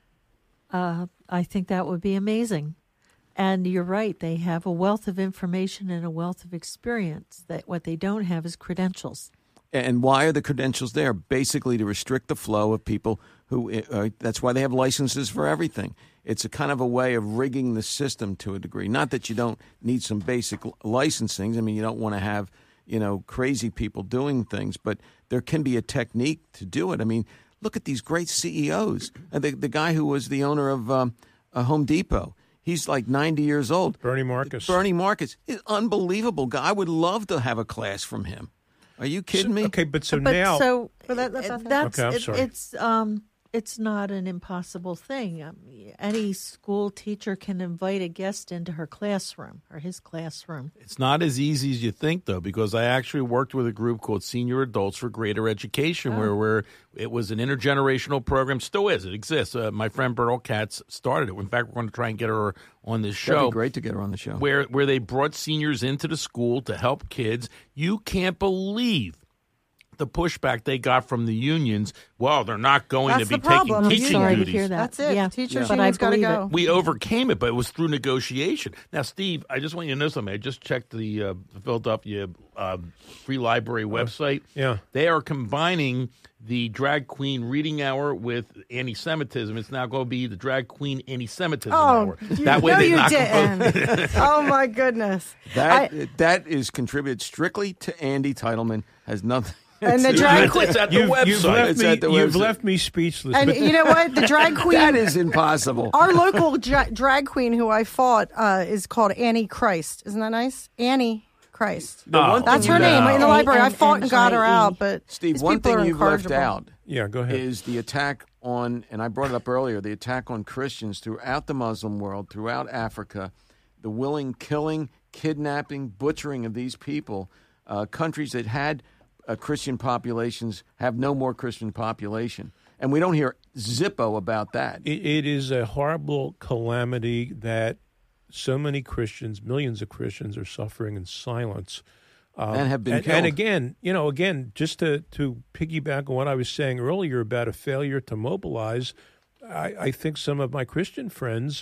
[SPEAKER 4] Uh, I think that would be amazing. And you're right. They have a wealth of information and a wealth of experience. That what they don't have is credentials.
[SPEAKER 2] And why are the credentials there? Basically to restrict the flow of people who, uh, that's why they have licenses for everything. It's a kind of a way of rigging the system to a degree. Not that you don't need some basic licensing. I mean, you don't want to have, you know, crazy people doing things, but there can be a technique to do it. I mean, look at these great C E Os. Uh, the, the guy who was the owner of um, uh, Home Depot, he's like ninety years old.
[SPEAKER 13] Bernie Marcus.
[SPEAKER 2] Bernie Marcus. He's an unbelievable guy. I would love to have a class from him. Are you kidding me?
[SPEAKER 13] Okay, but so
[SPEAKER 4] but
[SPEAKER 13] now.
[SPEAKER 4] so
[SPEAKER 3] But that- that's
[SPEAKER 4] uh,
[SPEAKER 3] not fair.
[SPEAKER 4] that's
[SPEAKER 13] Okay, I'm
[SPEAKER 4] it-
[SPEAKER 13] sorry.
[SPEAKER 4] it's um it's not an impossible thing. Um, any school teacher can invite a guest into her classroom or his classroom.
[SPEAKER 1] It's not as easy as you think, though, because I actually worked with a group called Senior Adults for Greater Education,
[SPEAKER 4] Oh.
[SPEAKER 1] where, where it was an intergenerational program. Still is. It exists. Uh, my friend Beryl Katz started it. In fact, we're going to try and get her on this show.
[SPEAKER 2] That'd be great to get her on the show.
[SPEAKER 1] Where, where they brought seniors into the school to help kids. You can't believe the pushback they got from the unions. Well, they're not going
[SPEAKER 3] That's
[SPEAKER 1] to be
[SPEAKER 3] the problem.
[SPEAKER 1] taking
[SPEAKER 3] I'm
[SPEAKER 1] teaching
[SPEAKER 4] sorry to
[SPEAKER 1] duties.
[SPEAKER 4] hear that.
[SPEAKER 3] That's it.
[SPEAKER 4] Yeah.
[SPEAKER 3] The teachers'
[SPEAKER 4] But I
[SPEAKER 3] union's got to
[SPEAKER 4] believe
[SPEAKER 3] go.
[SPEAKER 4] it.
[SPEAKER 1] We overcame it, but it was through negotiation. Now, Steve, I just want you to know something. I just checked the uh, Philadelphia uh, Free Library website.
[SPEAKER 13] Yeah.
[SPEAKER 1] They are combining the drag queen reading hour with anti-Semitism. It's now going to be the drag queen anti-Semitism
[SPEAKER 3] Oh,
[SPEAKER 1] hour.
[SPEAKER 3] you,
[SPEAKER 1] That way
[SPEAKER 3] no,
[SPEAKER 1] they
[SPEAKER 3] you
[SPEAKER 1] knock them both-
[SPEAKER 3] didn't. Oh my goodness!
[SPEAKER 2] That
[SPEAKER 3] I-
[SPEAKER 2] that is contributed strictly to Andy Titleman. Has nothing.
[SPEAKER 3] And the
[SPEAKER 2] It's-
[SPEAKER 3] drag
[SPEAKER 1] It's,
[SPEAKER 3] queen.
[SPEAKER 1] it's at the
[SPEAKER 13] You've,
[SPEAKER 1] website.
[SPEAKER 13] you've left
[SPEAKER 2] It's
[SPEAKER 13] me.
[SPEAKER 2] at the
[SPEAKER 13] You've
[SPEAKER 2] website.
[SPEAKER 13] left me speechless.
[SPEAKER 3] And
[SPEAKER 13] but
[SPEAKER 3] you know what? The drag queen.
[SPEAKER 2] That is impossible.
[SPEAKER 3] Our local dra- drag queen who I fought uh, is called Annie Christ. Isn't that nice? Annie Christ.
[SPEAKER 2] The one
[SPEAKER 3] That's
[SPEAKER 2] thing
[SPEAKER 3] her
[SPEAKER 2] you-
[SPEAKER 3] name in the
[SPEAKER 4] A
[SPEAKER 3] library. I
[SPEAKER 4] N
[SPEAKER 3] fought and got her
[SPEAKER 4] N I E.
[SPEAKER 3] out, but
[SPEAKER 2] Steve,
[SPEAKER 3] these
[SPEAKER 2] one
[SPEAKER 3] people
[SPEAKER 2] thing
[SPEAKER 3] are
[SPEAKER 2] you've left
[SPEAKER 3] incorrigible.
[SPEAKER 2] out
[SPEAKER 13] yeah, go ahead.
[SPEAKER 2] is the attack on, and I brought it up earlier, the attack on Christians throughout the Muslim world, throughout Africa, the willing killing, kidnapping, butchering of these people. Uh, countries that had uh, Christian populations have no more Christian population. And we don't hear zippo about that.
[SPEAKER 13] It, it is a horrible calamity that so many Christians, millions of Christians, are suffering in silence. Um,
[SPEAKER 2] And have been
[SPEAKER 13] and,
[SPEAKER 2] killed.
[SPEAKER 13] and again, you know, again, just to, to piggyback on what I was saying earlier about a failure to mobilize, I, I think some of my Christian friends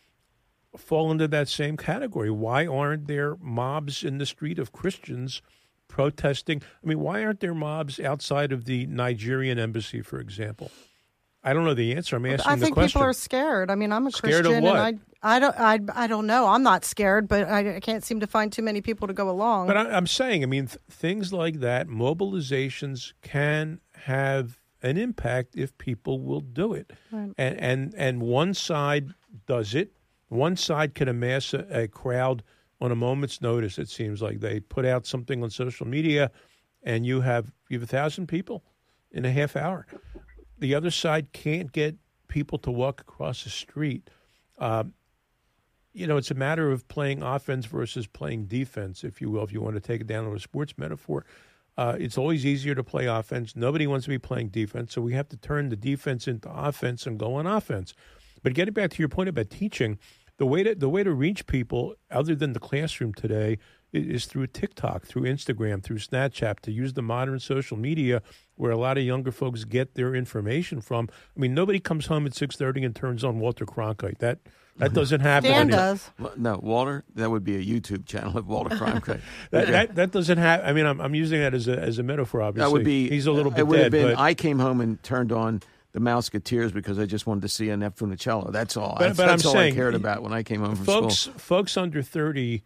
[SPEAKER 13] fall into that same category. Why aren't there mobs in the street of Christians protesting? I mean, why aren't there mobs outside of the Nigerian embassy, for example? I don't know the answer. I'm asking
[SPEAKER 3] I
[SPEAKER 13] the
[SPEAKER 3] think
[SPEAKER 13] question.
[SPEAKER 3] people are scared. I mean, I'm a
[SPEAKER 13] Scared of
[SPEAKER 3] Christian,
[SPEAKER 13] what?
[SPEAKER 3] and I, I don't, I, I don't know. I'm not scared, but I, I can't seem to find too many people to go along.
[SPEAKER 13] But I, I'm saying, I mean, th- things like that, mobilizations can have an impact if people will do it.
[SPEAKER 3] Right.
[SPEAKER 13] And, and and one side does it. One side can amass a, a crowd on a moment's notice. It seems like they put out something on social media, and you have you have a thousand people in a half hour. The other side can't get people to walk across the street. Um, you know, it's a matter of playing offense versus playing defense, if you will, if you want to take it down on a sports metaphor. Uh, it's always easier to play offense. Nobody wants to be playing defense, so we have to turn the defense into offense and go on offense. But getting back to your point about teaching, the way to the way to reach people other than the classroom today is, is through TikTok, through Instagram, through Snapchat, to use the modern social media where a lot of younger folks get their information from. I mean, nobody comes home at six thirty and turns on Walter Cronkite. That that doesn't happen.
[SPEAKER 3] Dan
[SPEAKER 13] anymore.
[SPEAKER 3] does.
[SPEAKER 2] No, Walter, that would be a YouTube channel of Walter Cronkite.
[SPEAKER 13] That, that that doesn't happen. I mean, I'm I'm using that as a as a metaphor. Obviously,
[SPEAKER 2] That would be.
[SPEAKER 13] he's a little bit
[SPEAKER 2] It would
[SPEAKER 13] dead.
[SPEAKER 2] have been.
[SPEAKER 13] but,
[SPEAKER 2] I came home and turned on the Mouseketeers because I just wanted to see Annette Funicello. That's all.
[SPEAKER 13] But-
[SPEAKER 2] that's
[SPEAKER 13] but
[SPEAKER 2] that's
[SPEAKER 13] I'm
[SPEAKER 2] all
[SPEAKER 13] saying,
[SPEAKER 2] I cared about when I came home from
[SPEAKER 13] folks
[SPEAKER 2] school.
[SPEAKER 13] folks under thirty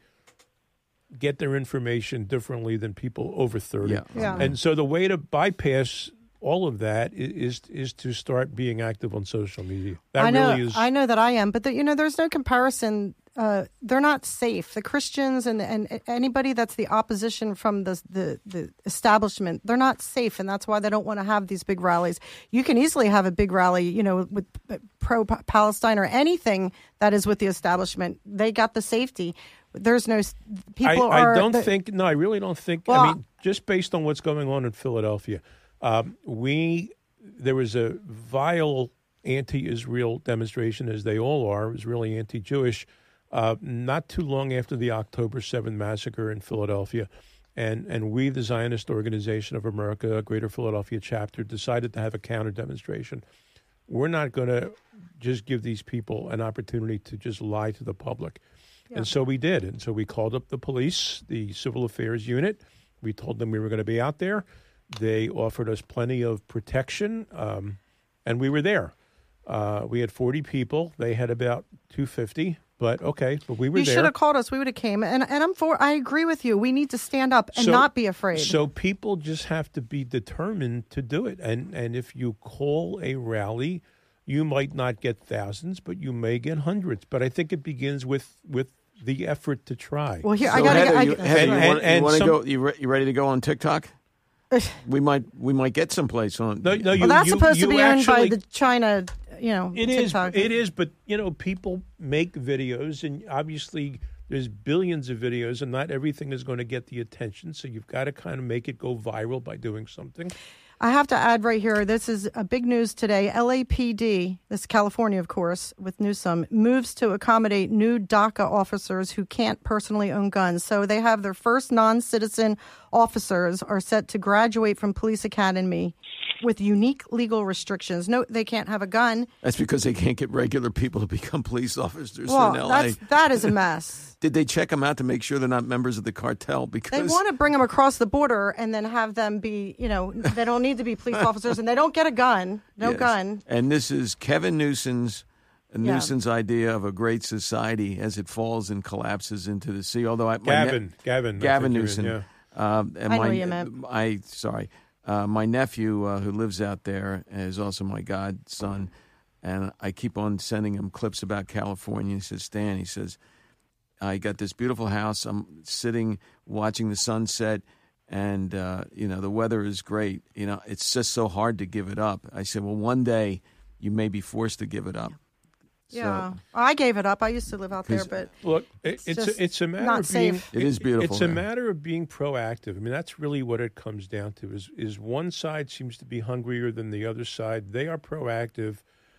[SPEAKER 13] get their information differently than people over thirty.
[SPEAKER 2] Yeah.
[SPEAKER 3] Yeah.
[SPEAKER 13] And so the way to bypass all of that i- is is to start being active on social media. That
[SPEAKER 3] I know,
[SPEAKER 13] really is.
[SPEAKER 3] I know that I am, but the, you know, there's no comparison. Uh, they're not safe. The Christians and and anybody that's the opposition from the, the the establishment, they're not safe, and that's why they don't want to have these big rallies. You can easily have a big rally, you know, with pro Palestine or anything that is with the establishment. They got the safety. There's no people.
[SPEAKER 13] I,
[SPEAKER 3] are
[SPEAKER 13] I don't
[SPEAKER 3] the,
[SPEAKER 13] think. No, I really don't think.
[SPEAKER 3] Well,
[SPEAKER 13] I mean, just based on what's going on in Philadelphia, um, we there was a vile anti-Israel demonstration, as they all are. It was really anti-Jewish, uh, not too long after the October seventh massacre in Philadelphia. And and we, the Zionist Organization of America, Greater Philadelphia chapter, decided to have a counter demonstration. We're not going to just give these people an opportunity to just lie to the public. Yeah. And so we did. And so we called up the police, the civil affairs unit. We told them we were going to be out there. They offered us plenty of protection, um, and we were there. Uh, we had forty people. They had about two hundred fifty. But okay, but we were
[SPEAKER 3] you
[SPEAKER 13] there.
[SPEAKER 3] You should have called us. We would have came. And and I'm for. I agree with you. We need to stand up and
[SPEAKER 13] so,
[SPEAKER 3] not be afraid.
[SPEAKER 13] So people just have to be determined to do it. And and if you call a rally, you might not get thousands, but you may get hundreds. But I think it begins with with the effort to try.
[SPEAKER 3] Well, here
[SPEAKER 2] so
[SPEAKER 3] I got
[SPEAKER 2] Heather,
[SPEAKER 3] to.
[SPEAKER 2] you, Heather,
[SPEAKER 3] right.
[SPEAKER 2] you want,
[SPEAKER 13] and,
[SPEAKER 2] you want
[SPEAKER 13] some,
[SPEAKER 2] to go? You, re, you ready to go on TikTok? we might we might get someplace on.
[SPEAKER 13] No, no, you,
[SPEAKER 3] well, that's
[SPEAKER 13] you,
[SPEAKER 3] supposed
[SPEAKER 13] you
[SPEAKER 3] to be
[SPEAKER 13] actually,
[SPEAKER 3] owned by the China. You know,
[SPEAKER 13] it
[SPEAKER 3] TikTok.
[SPEAKER 13] is. It is, but you know, people make videos, and obviously there's billions of videos, and not everything is going to get the attention. So you've got to kind of make it go viral by doing something.
[SPEAKER 3] I have to add right here, this is a big news today. L A P D, this is California, of course, with Newsom, moves to accommodate new DACA officers who can't personally own guns. So they have their first non-citizen officers are set to graduate from police academy with unique legal restrictions. No, they can't have a gun.
[SPEAKER 2] That's because they can't get regular people to become police officers
[SPEAKER 3] well,
[SPEAKER 2] in L A.
[SPEAKER 3] That's, that is a mess.
[SPEAKER 2] Did they check them out to make sure they're not members of the cartel? Because
[SPEAKER 3] they want to bring them across the border and then have them be, you know, they don't need to be police officers and they don't get a gun. No
[SPEAKER 2] yes.
[SPEAKER 3] gun.
[SPEAKER 2] And this is Kevin Newsom's Newsom's yeah. idea of a great society as it falls and collapses into the sea. Although I,
[SPEAKER 13] Gavin,
[SPEAKER 2] ne-
[SPEAKER 13] Gavin,
[SPEAKER 2] Gavin Newsom.
[SPEAKER 13] Yeah.
[SPEAKER 2] Um, and
[SPEAKER 3] I
[SPEAKER 2] my,
[SPEAKER 3] know you meant.
[SPEAKER 2] I sorry. Uh, my nephew, uh, who lives out there, is also my godson, and I keep on sending him clips about California. He says, Stan, he says, I got this beautiful house. I'm sitting watching the sunset, and, uh, you know, the weather is great. You know, it's just so hard to give it up. I said, well, one day you may be forced to give it up.
[SPEAKER 3] Yeah,
[SPEAKER 2] so,
[SPEAKER 3] I gave it up. I used to live out there, but
[SPEAKER 13] look, it,
[SPEAKER 3] it's
[SPEAKER 13] it's
[SPEAKER 3] just
[SPEAKER 13] a, it's a matter
[SPEAKER 3] not
[SPEAKER 13] of being.
[SPEAKER 3] safe.
[SPEAKER 2] It is beautiful.
[SPEAKER 13] It's a
[SPEAKER 2] there.
[SPEAKER 13] matter of being proactive. I mean, that's really what it comes down to. Is is one side seems to be hungrier than the other side. They are proactive,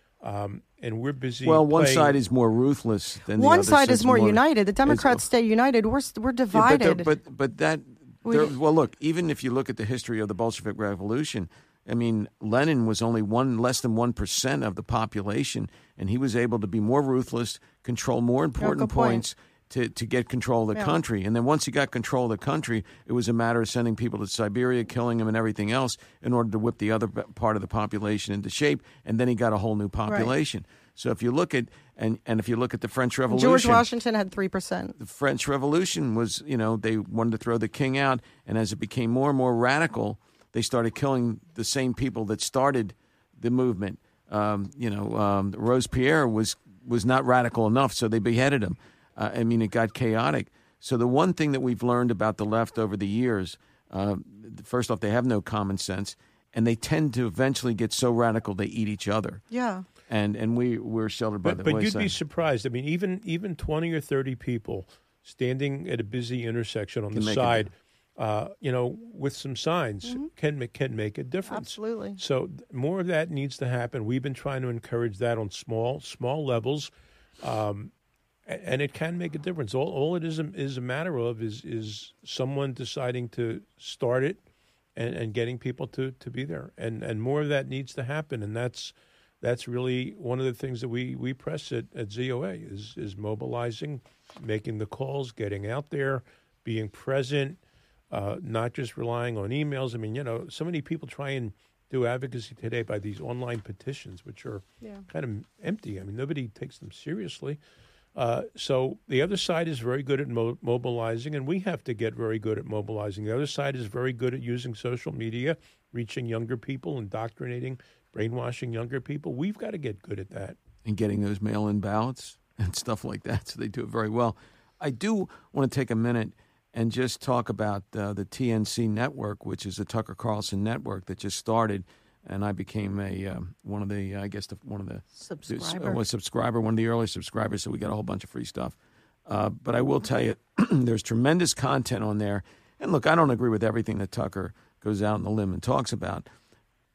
[SPEAKER 13] um, and we're busy.
[SPEAKER 2] Well, one
[SPEAKER 13] playing.
[SPEAKER 2] side is more ruthless than the
[SPEAKER 3] one
[SPEAKER 2] other.
[SPEAKER 3] side
[SPEAKER 2] so
[SPEAKER 3] is more,
[SPEAKER 2] more
[SPEAKER 3] united. The Democrats stay united. We're we're divided.
[SPEAKER 2] Yeah, but, but but that. There, well, look. Even if you look at the history of the Bolshevik Revolution. I mean, Lenin was only one less than one percent of the population, and he was able to be more ruthless, control more important
[SPEAKER 3] yeah,
[SPEAKER 2] points to, to get control of the
[SPEAKER 3] yeah.
[SPEAKER 2] country. And then once he got control of the country, it was a matter of sending people to Siberia, killing them, and everything else in order to whip the other part of the population into shape. And then he got a whole new population. Right. So if you look at and and if you look at the French Revolution,
[SPEAKER 3] George Washington had three percent.
[SPEAKER 2] The French Revolution was, you know, they wanted to throw the king out, and as it became more and more radical, they started killing the same people that started the movement. Um, you know, um, Robespierre was was not radical enough, so they beheaded him. Uh, I mean, it got chaotic. So the one thing that we've learned about the left over the years, uh, first off, they have no common sense, and they tend to eventually get so radical they eat each other.
[SPEAKER 3] Yeah.
[SPEAKER 2] And and we we're sheltered by
[SPEAKER 13] but,
[SPEAKER 2] the
[SPEAKER 13] but
[SPEAKER 2] wayside.
[SPEAKER 13] You'd be surprised. I mean, even even twenty or thirty people standing at a busy intersection on
[SPEAKER 2] Can
[SPEAKER 13] the side. Uh, you know, with some signs,
[SPEAKER 3] mm-hmm.
[SPEAKER 13] can can make a difference.
[SPEAKER 3] Absolutely.
[SPEAKER 13] So more of that needs to happen. We've been trying to encourage that on small small levels, um, and it can make a difference. All all it is a, is a matter of is is someone deciding to start it, and, and getting people to, to be there. And and more of that needs to happen. And that's that's really one of the things that we, we press at, at Z O A is is mobilizing, making the calls, getting out there, being present. Uh, not just relying on emails. I mean, you know, so many people try and do advocacy today by these online petitions, which are
[SPEAKER 3] yeah.
[SPEAKER 13] kind of empty. I mean, nobody takes them seriously. Uh, so the other side is very good at mo- mobilizing, and we have to get very good at mobilizing. The other side is very good at using social media, reaching younger people, indoctrinating, brainwashing younger people. We've got to get good at that.
[SPEAKER 2] And getting those mail-in ballots and stuff like that, so they do it very well. I do want to take a minute and just talk about uh, the T N C network, which is the Tucker Carlson network that just started, and I became a um, one of the, I guess, the, one of the
[SPEAKER 3] subscriber,
[SPEAKER 2] uh, subscriber, one of the early subscribers. So we got a whole bunch of free stuff. Uh, but I will tell you, there's tremendous content on there. And look, I don't agree with everything that Tucker goes out on the limb and talks about,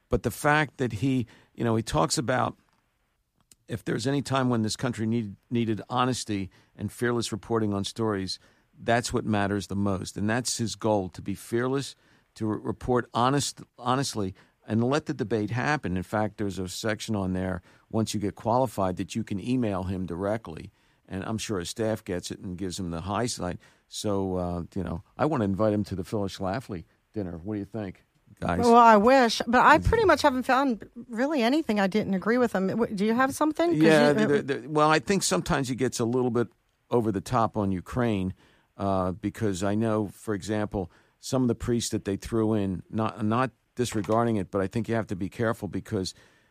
[SPEAKER 2] But the fact that he, you know, he talks about if there's any time when this country need, needed honesty and fearless reporting on stories, that's what matters the most. And that's his goal, to be fearless, to re- report honest, honestly, and let the debate happen. In fact, there's a section on there, once you get qualified, that you can email him directly. And I'm sure his staff gets it and gives him the high side. So, uh, you know, I want to invite him to the Phyllis Schlafly dinner. What do you think, guys?
[SPEAKER 3] Well, I wish, but I pretty much haven't found really anything I didn't agree with him. Do you have something? 'Cause
[SPEAKER 2] Yeah,
[SPEAKER 3] you,
[SPEAKER 2] the, the, well, I think sometimes he gets a little bit over the top on Ukraine uh, because I know, for example, some of the priests that they threw in, not not disregarding it, but I think you have to be careful because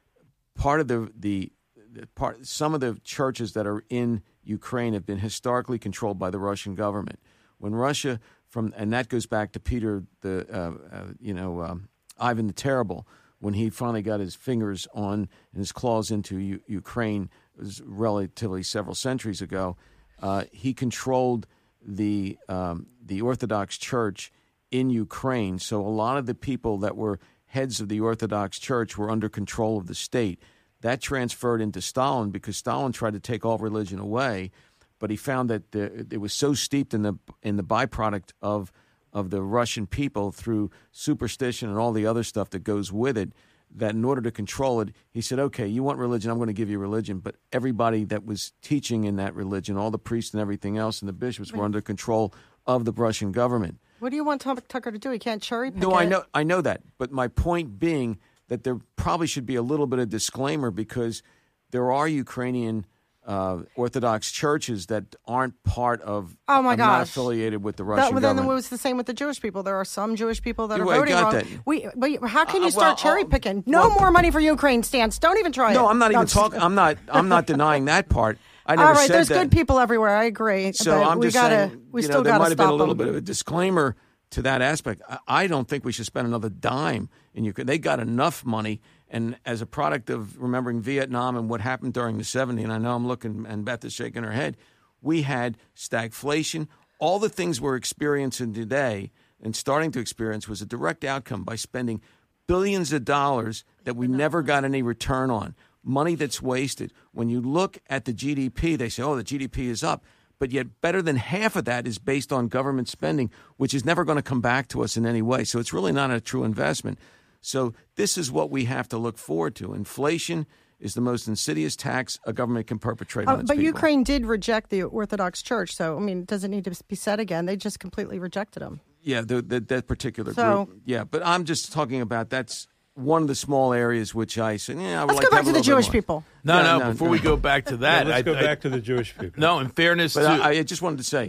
[SPEAKER 2] part of the the part, some of the churches that are in Ukraine have been historically controlled by the Russian government. When Russia, from and that goes back to Peter the uh, uh, you know um, Ivan the Terrible, when he finally got his fingers on and his claws into U- Ukraine, it was relatively several centuries ago. Uh, he controlled the um, the Orthodox Church in Ukraine, so a lot of the people that were heads of the Orthodox Church were under control of the state. That transferred into Stalin because Stalin tried to take all religion away, but he found that the, it was so steeped in the in the byproduct of of the Russian people through superstition and all the other stuff that goes with it, that in order to control it, he said, okay, you want religion, I'm going to give you religion, but everybody that was teaching in that religion, all the priests and everything else and the bishops were under control of the Russian government.
[SPEAKER 3] What do you want Tom Tucker to do? He can't cherry pick
[SPEAKER 2] No,
[SPEAKER 3] it.
[SPEAKER 2] I know, I know that, but my point being that there probably should be a little bit of disclaimer because there are Ukrainian uh, Orthodox churches that aren't part of,
[SPEAKER 3] Oh, my
[SPEAKER 2] are not
[SPEAKER 3] gosh.
[SPEAKER 2] affiliated with the
[SPEAKER 3] That,
[SPEAKER 2] Russian
[SPEAKER 3] well, then
[SPEAKER 2] government.
[SPEAKER 3] it was the same with the Jewish people. There are some Jewish people that
[SPEAKER 2] Yeah,
[SPEAKER 3] are
[SPEAKER 2] well, I
[SPEAKER 3] voting
[SPEAKER 2] got
[SPEAKER 3] wrong.
[SPEAKER 2] that.
[SPEAKER 3] We, but how can
[SPEAKER 2] Uh,
[SPEAKER 3] you start
[SPEAKER 2] well,
[SPEAKER 3] cherry picking? No
[SPEAKER 2] well-
[SPEAKER 3] more money for Ukraine, Stance. Don't even try it.
[SPEAKER 2] No, I'm not even
[SPEAKER 3] just-
[SPEAKER 2] talking. I'm not. I'm not denying that part. I never
[SPEAKER 3] All right,
[SPEAKER 2] said
[SPEAKER 3] there's
[SPEAKER 2] that.
[SPEAKER 3] good people everywhere. I agree.
[SPEAKER 2] So
[SPEAKER 3] but
[SPEAKER 2] I'm
[SPEAKER 3] we
[SPEAKER 2] just
[SPEAKER 3] gotta,
[SPEAKER 2] saying,
[SPEAKER 3] we
[SPEAKER 2] you
[SPEAKER 3] still
[SPEAKER 2] know, there
[SPEAKER 3] got
[SPEAKER 2] might
[SPEAKER 3] to
[SPEAKER 2] have been
[SPEAKER 3] stop
[SPEAKER 2] a little
[SPEAKER 3] them.
[SPEAKER 2] bit of a disclaimer to that aspect. I- I don't think we should spend another dime in Ukraine. They got enough money, and as a product of remembering Vietnam and what happened during the seventies, and I know I'm looking, and Beth is shaking her head, we had stagflation. All the things we're experiencing today and starting to experience was a direct outcome by spending billions of dollars that we never got any return on. Money that's wasted. When you look at the G D P, they say, oh, the G D P is up. But yet better than half of that is based on government spending, which is never going to come back to us in any way. So it's really not a true investment. So this is what we have to look forward to. Inflation is the most insidious tax a government can perpetrate on
[SPEAKER 3] Uh,
[SPEAKER 2] its
[SPEAKER 3] but
[SPEAKER 2] people.
[SPEAKER 3] Ukraine did reject the Orthodox Church, so I mean, it doesn't need to be said again. They just completely rejected them.
[SPEAKER 2] Yeah, the, the, that particular
[SPEAKER 3] So-
[SPEAKER 2] group. Yeah, but I'm just talking about that's one of the small areas which I said, yeah, I would
[SPEAKER 3] Let's
[SPEAKER 2] like
[SPEAKER 3] go
[SPEAKER 2] to
[SPEAKER 3] back
[SPEAKER 2] have
[SPEAKER 3] to
[SPEAKER 2] a
[SPEAKER 3] the
[SPEAKER 2] little bit
[SPEAKER 3] Jewish
[SPEAKER 2] more.
[SPEAKER 3] people.
[SPEAKER 1] No,
[SPEAKER 2] Yeah,
[SPEAKER 1] no, before we go back to that,
[SPEAKER 13] Yeah, let's
[SPEAKER 1] I-
[SPEAKER 13] go
[SPEAKER 1] I-
[SPEAKER 13] back to the Jewish people.
[SPEAKER 1] No, in fairness
[SPEAKER 2] But
[SPEAKER 1] to
[SPEAKER 2] I, I just wanted to say,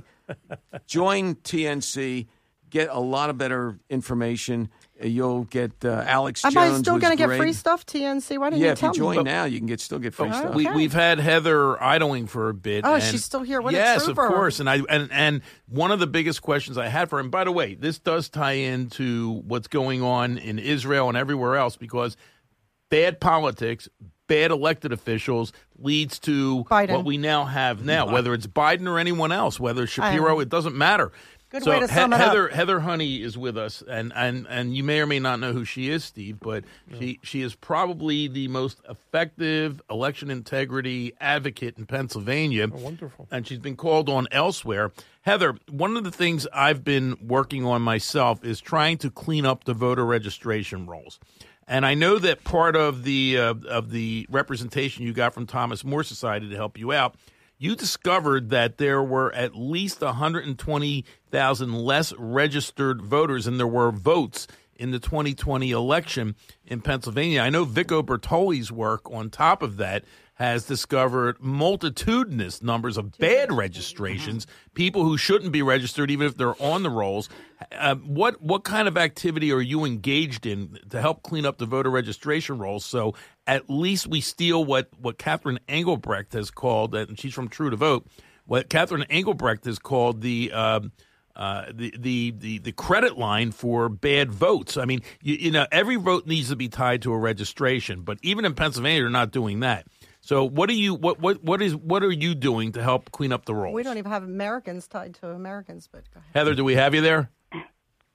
[SPEAKER 2] join T N C, get a lot of better information. Uh, You'll get uh, Alex
[SPEAKER 3] Am
[SPEAKER 2] Jones.
[SPEAKER 3] I still
[SPEAKER 2] was
[SPEAKER 3] going to get
[SPEAKER 2] great.
[SPEAKER 3] free stuff, T N C? Why didn't
[SPEAKER 2] Yeah,
[SPEAKER 3] you
[SPEAKER 2] if
[SPEAKER 3] tell
[SPEAKER 2] you join
[SPEAKER 3] me?
[SPEAKER 2] now, you can get still get free stuff.
[SPEAKER 1] We, we've had Heather idling for a bit.
[SPEAKER 3] Oh,
[SPEAKER 1] and
[SPEAKER 3] she's still here. What a
[SPEAKER 1] yes, of
[SPEAKER 3] trooper.
[SPEAKER 1] course. And I and and one of the biggest questions I had for him. By the way, this does tie into what's going on in Israel and everywhere else because bad politics, bad elected officials leads to
[SPEAKER 3] Biden.
[SPEAKER 1] what we now have now. Whether it's Biden or anyone else, whether Shapiro,
[SPEAKER 3] I-
[SPEAKER 1] it doesn't matter.
[SPEAKER 3] Good
[SPEAKER 1] so
[SPEAKER 3] way to sum
[SPEAKER 1] He-
[SPEAKER 3] it up.
[SPEAKER 1] Heather Heather Honey is with us, and, and, and you may or may not know who she is, Steve, but she she is probably the most effective election integrity advocate in Pennsylvania.
[SPEAKER 13] Oh, wonderful.
[SPEAKER 1] And she's been called on elsewhere. Heather, one of the things I've been working on myself is trying to clean up the voter registration rolls. And I know that part of the uh, of the representation you got from Thomas More Society to help you out, you discovered that there were at least one hundred twenty thousand less registered voters than there were votes in the twenty twenty election in Pennsylvania. I know Vico Bertoli's work on top of that has discovered multitudinous numbers of bad registrations, people who shouldn't be registered even if they're on the rolls. Uh, what what kind of activity are you engaged in to help clean up the voter registration rolls so at least we steal what, what Catherine Engelbrecht has called, and she's from True to Vote, what Catherine Engelbrecht has called the um, uh, the, the the the credit line for bad votes. I mean, you, you know, every vote needs to be tied to a registration, but even in Pennsylvania, they're not doing that. So, what are you what what what is what are you doing to help clean up the rolls?
[SPEAKER 3] We don't even have Americans tied to Americans, but go ahead.
[SPEAKER 1] Heather, do we have you there?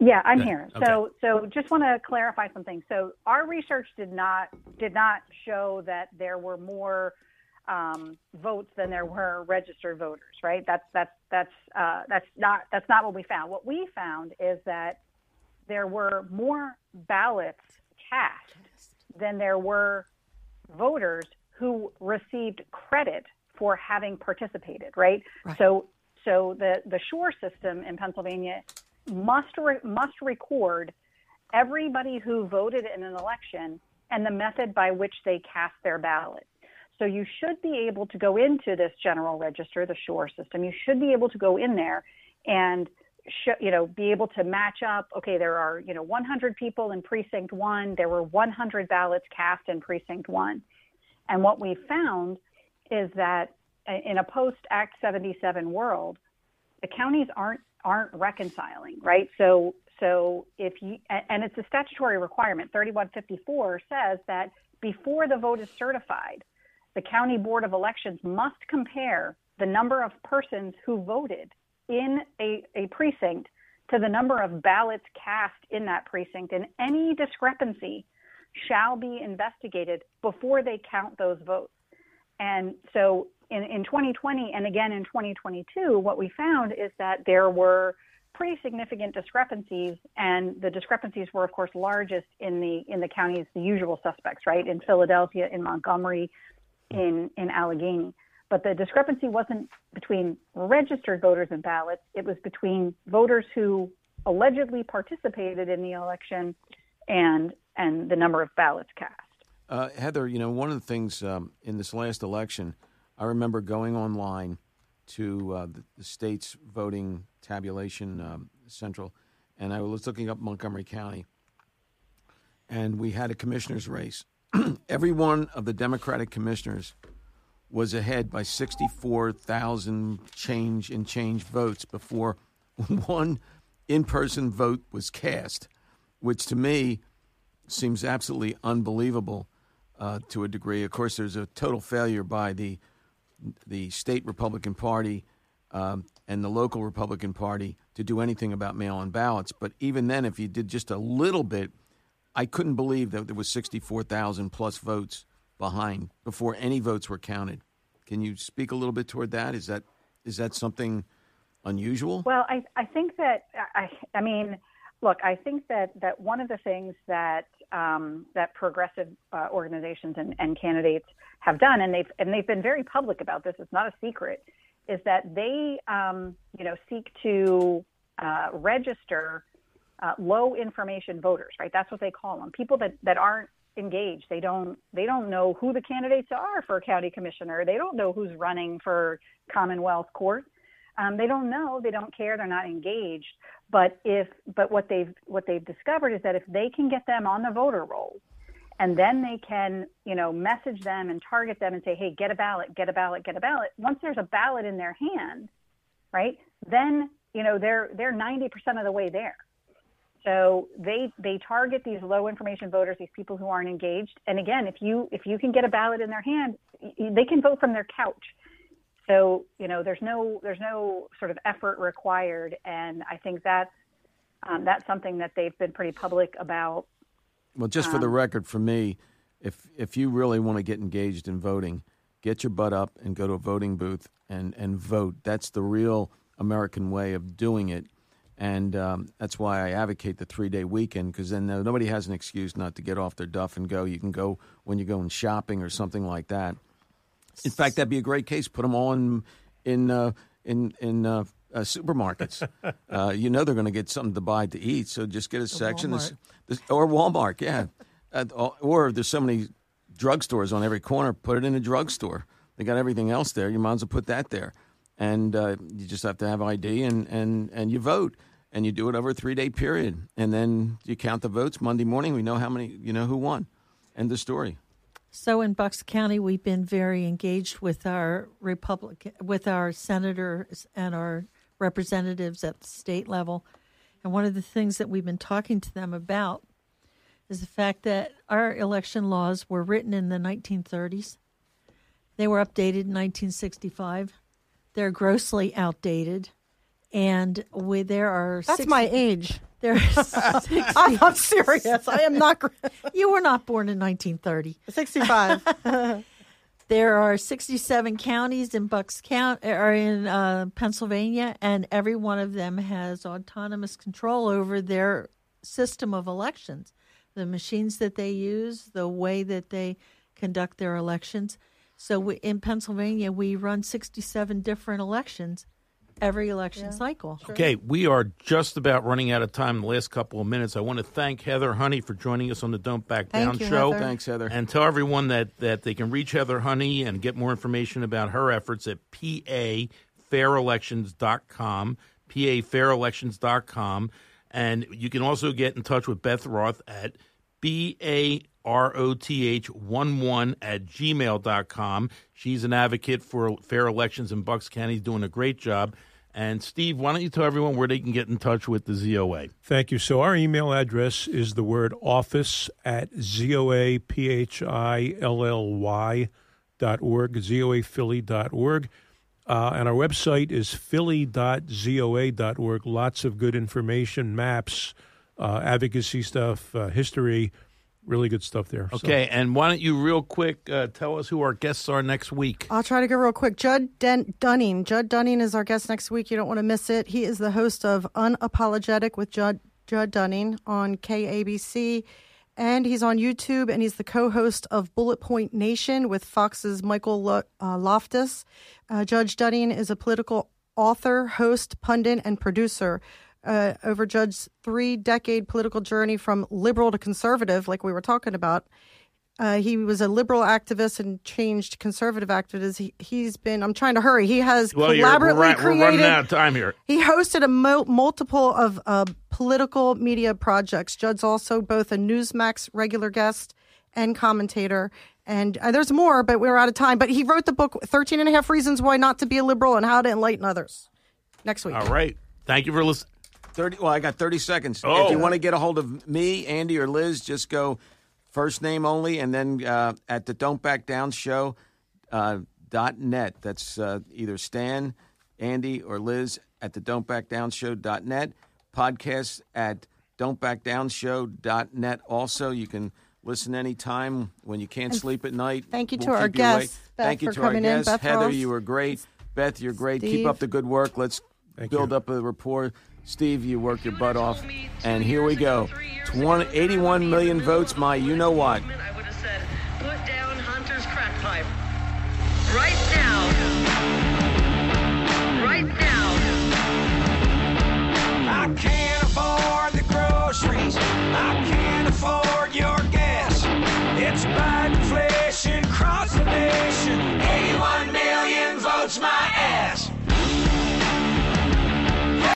[SPEAKER 5] Yeah, I'm
[SPEAKER 1] Okay.
[SPEAKER 5] here.
[SPEAKER 1] Okay.
[SPEAKER 5] So, so just want to clarify something. So, our research did not did not show that there were more um, votes than there were registered voters, right? That's that's that's uh, that's not that's not what we found. What we found is that there were more ballots cast than there were voters who received credit for having participated, right?
[SPEAKER 4] Right.
[SPEAKER 5] So, so the the Shore system in Pennsylvania must re- must record everybody who voted in an election and the method by which they cast their ballot. So you should be able to go into this general register, the Shore system. You should be able to go in there and sh- you know be able to match up. Okay, there are you know one hundred people in precinct one. There were one hundred ballots cast in precinct one, and what we found is that in a post Act seventy-seven world, the counties aren't aren't reconciling, right? So, so if you, and it's a statutory requirement, thirty-one fifty-four says that before the vote is certified, the County Board of Elections must compare the number of persons who voted in a, a precinct to the number of ballots cast in that precinct, and any discrepancy shall be investigated before they count those votes. And so in, in twenty twenty and again in twenty twenty-two, what we found is that there were pretty significant discrepancies, and the discrepancies were, of course, largest in the in the counties, the usual suspects, right? In Philadelphia, in Montgomery, in, in Allegheny. But the discrepancy wasn't between registered voters and ballots. It was between voters who allegedly participated in the election and and the number of ballots cast.
[SPEAKER 2] Uh, Heather, you know, one of the things um, in this last election, I remember going online to uh, the, the state's voting tabulation um, central, and I was looking up Montgomery County, and we had a commissioner's race. Every one of the Democratic commissioners was ahead by sixty-four thousand change and change votes before one in-person vote was cast, which to me seems absolutely unbelievable uh, to a degree. Of course, there's a total failure by the the state Republican Party um, and the local Republican Party to do anything about mail-in ballots. But even then, if you did just a little bit, I couldn't believe that there was sixty-four thousand plus votes behind before any votes were counted. Can you speak a little bit toward that? Is that is that something unusual?
[SPEAKER 5] Well, I, I think that, I, I mean, look, I think that, that one of the things that um, that progressive uh, organizations and, and candidates have done, and they've and they've been very public about this, it's not a secret, is that they, um, you know, seek to uh, register uh, low information voters, right? That's what they call them. People that, that aren't engaged. They don't they don't know who the candidates are for county commissioner. They don't know who's running for Commonwealth Court. Um, they don't know. They don't care. They're not engaged. But if but what they've what they've discovered is that if they can get them on the voter rolls, and then they can you know message them and target them and say, hey, get a ballot, get a ballot, get a ballot. Once there's a ballot in their hand, right? Then you know they're they're ninety percent of the way there. So they they target these low information voters, these people who aren't engaged. And again, if you if you can get a ballot in their hand, they can vote from their couch. So you know there's no there's no sort of effort required, and I think that's um, that's something that they've been pretty public about.
[SPEAKER 2] Well, just for the record, for me, if if you really want to get engaged in voting, get your butt up and go to a voting booth and and vote. That's the real American way of doing it. And um, that's why I advocate the three-day weekend, because then uh, nobody has an excuse not to get off their duff and go. You can go when you're going shopping or something like that. In fact, that'd be a great case. Put them all in in uh, in in uh, uh, supermarkets. uh, you know they're going to get something to buy to eat, so just get a section. This, this, or Walmart, yeah. Uh, or there's so many drugstores on every corner. Put it in a drugstore. They got everything else there. You might as well put that there. And uh, you just have to have I D and, and, and you vote. And you do it over a three-day period. And then you count the votes Monday morning. We know how many, you know, who won. End of story.
[SPEAKER 4] So in Bucks County, we've been very engaged with our Republican, with our senators and our representatives at the state level. And one of the things that we've been talking to them about is the fact that our election laws were written in the nineteen thirties. They were updated in nineteen sixty-five. They're grossly outdated. And we, there are
[SPEAKER 3] That's
[SPEAKER 4] six,
[SPEAKER 3] my age.
[SPEAKER 4] There's sixty
[SPEAKER 3] I'm, I'm serious. I am not.
[SPEAKER 4] You were not born in nineteen thirty.
[SPEAKER 3] sixty-five.
[SPEAKER 4] There are sixty-seven counties in Bucks County, or in uh, Pennsylvania, and every one of them has autonomous control over their system of elections, the machines that they use, the way that they conduct their elections. So we, in Pennsylvania, we run sixty-seven different elections every election yeah. cycle.
[SPEAKER 1] Okay, we are just about running out of time in the last couple of minutes. I want to thank Heather Honey for joining us on the Don't Back
[SPEAKER 3] thank
[SPEAKER 1] Down
[SPEAKER 3] you,
[SPEAKER 1] show.
[SPEAKER 3] Heather.
[SPEAKER 2] Thanks, Heather.
[SPEAKER 1] And tell everyone that, that they can reach Heather Honey and get more information about her efforts at P A fair elections dot com, P A fair elections dot com. And you can also get in touch with Beth Roth at B A R O T H one one at gmail dot com. She's an advocate for fair elections in Bucks County, doing a great job. And, Steve, why don't you tell everyone where they can get in touch with the Z O A?
[SPEAKER 13] Thank you. So our email address is the word office at Z O A P H I L L Y dot org, Z O A Philly dot org. Uh, and our website is Philly dot Z O A dot org. Lots of good information, maps, uh, advocacy stuff, uh, history, really good stuff there.
[SPEAKER 1] Okay,
[SPEAKER 13] so.
[SPEAKER 1] And why don't you real quick uh, tell us who our guests are next week?
[SPEAKER 3] I'll try to go real quick. Judd Den- Dunning. Judd Dunning is our guest next week. You don't want to miss it. He is the host of Unapologetic with Judd, Judd Dunning on K A B C. And he's on YouTube, and he's the co-host of Bullet Point Nation with Fox's Michael Lo- uh, Loftus. Uh, Judge Dunning is a political author, host, pundit, and producer. Uh, over Judd's three-decade political journey from liberal to conservative, like we were talking about. Uh, he was a liberal activist and changed conservative activist. He, he's been, I'm trying to hurry, he has
[SPEAKER 1] well,
[SPEAKER 3] collaboratively
[SPEAKER 1] we're,
[SPEAKER 3] created.
[SPEAKER 1] We're running out of time here.
[SPEAKER 3] He hosted a mo- multiple of uh, political media projects. Judd's also both a Newsmax regular guest and commentator. And uh, there's more, but we're out of time. But he wrote the book, thirteen and a half Reasons Why Not to Be a Liberal and How to Enlighten Others. Next week.
[SPEAKER 1] All right. Thank you for listening.
[SPEAKER 2] thirty Well, I got thirty seconds.
[SPEAKER 1] Oh.
[SPEAKER 2] If you want to get a hold of me, Andy, or Liz, just go first name only, and then uh, at the Don't Back Down Show uh, dot net. That's uh, either Stan, Andy, or Liz at the Don't Back Down Show dot net. Podcasts at Don't Back Down Show dot net. Also, you can listen anytime when you can't
[SPEAKER 3] And
[SPEAKER 2] sleep at night.
[SPEAKER 3] Thank you
[SPEAKER 2] We'll
[SPEAKER 3] to our
[SPEAKER 2] keep you awake.
[SPEAKER 3] guests, Beth,
[SPEAKER 2] Thank you
[SPEAKER 3] for
[SPEAKER 2] to our
[SPEAKER 3] coming in.
[SPEAKER 2] guests.
[SPEAKER 3] Beth
[SPEAKER 2] Heather,
[SPEAKER 3] Ross.
[SPEAKER 2] you were great. Beth, you're great.
[SPEAKER 3] Steve.
[SPEAKER 2] Keep up the good work. Let's
[SPEAKER 13] Thank
[SPEAKER 2] build
[SPEAKER 13] you.
[SPEAKER 2] up a rapport. Steve, you work your butt off. And here we go. eighty-one million votes, my you-know-what.
[SPEAKER 16] I would have said, put down Hunter's crack pipe. Right now. Right now.
[SPEAKER 9] I can't afford the groceries. I can't afford your gas. It's bad inflation across the nation. eighty-one million votes, my ass.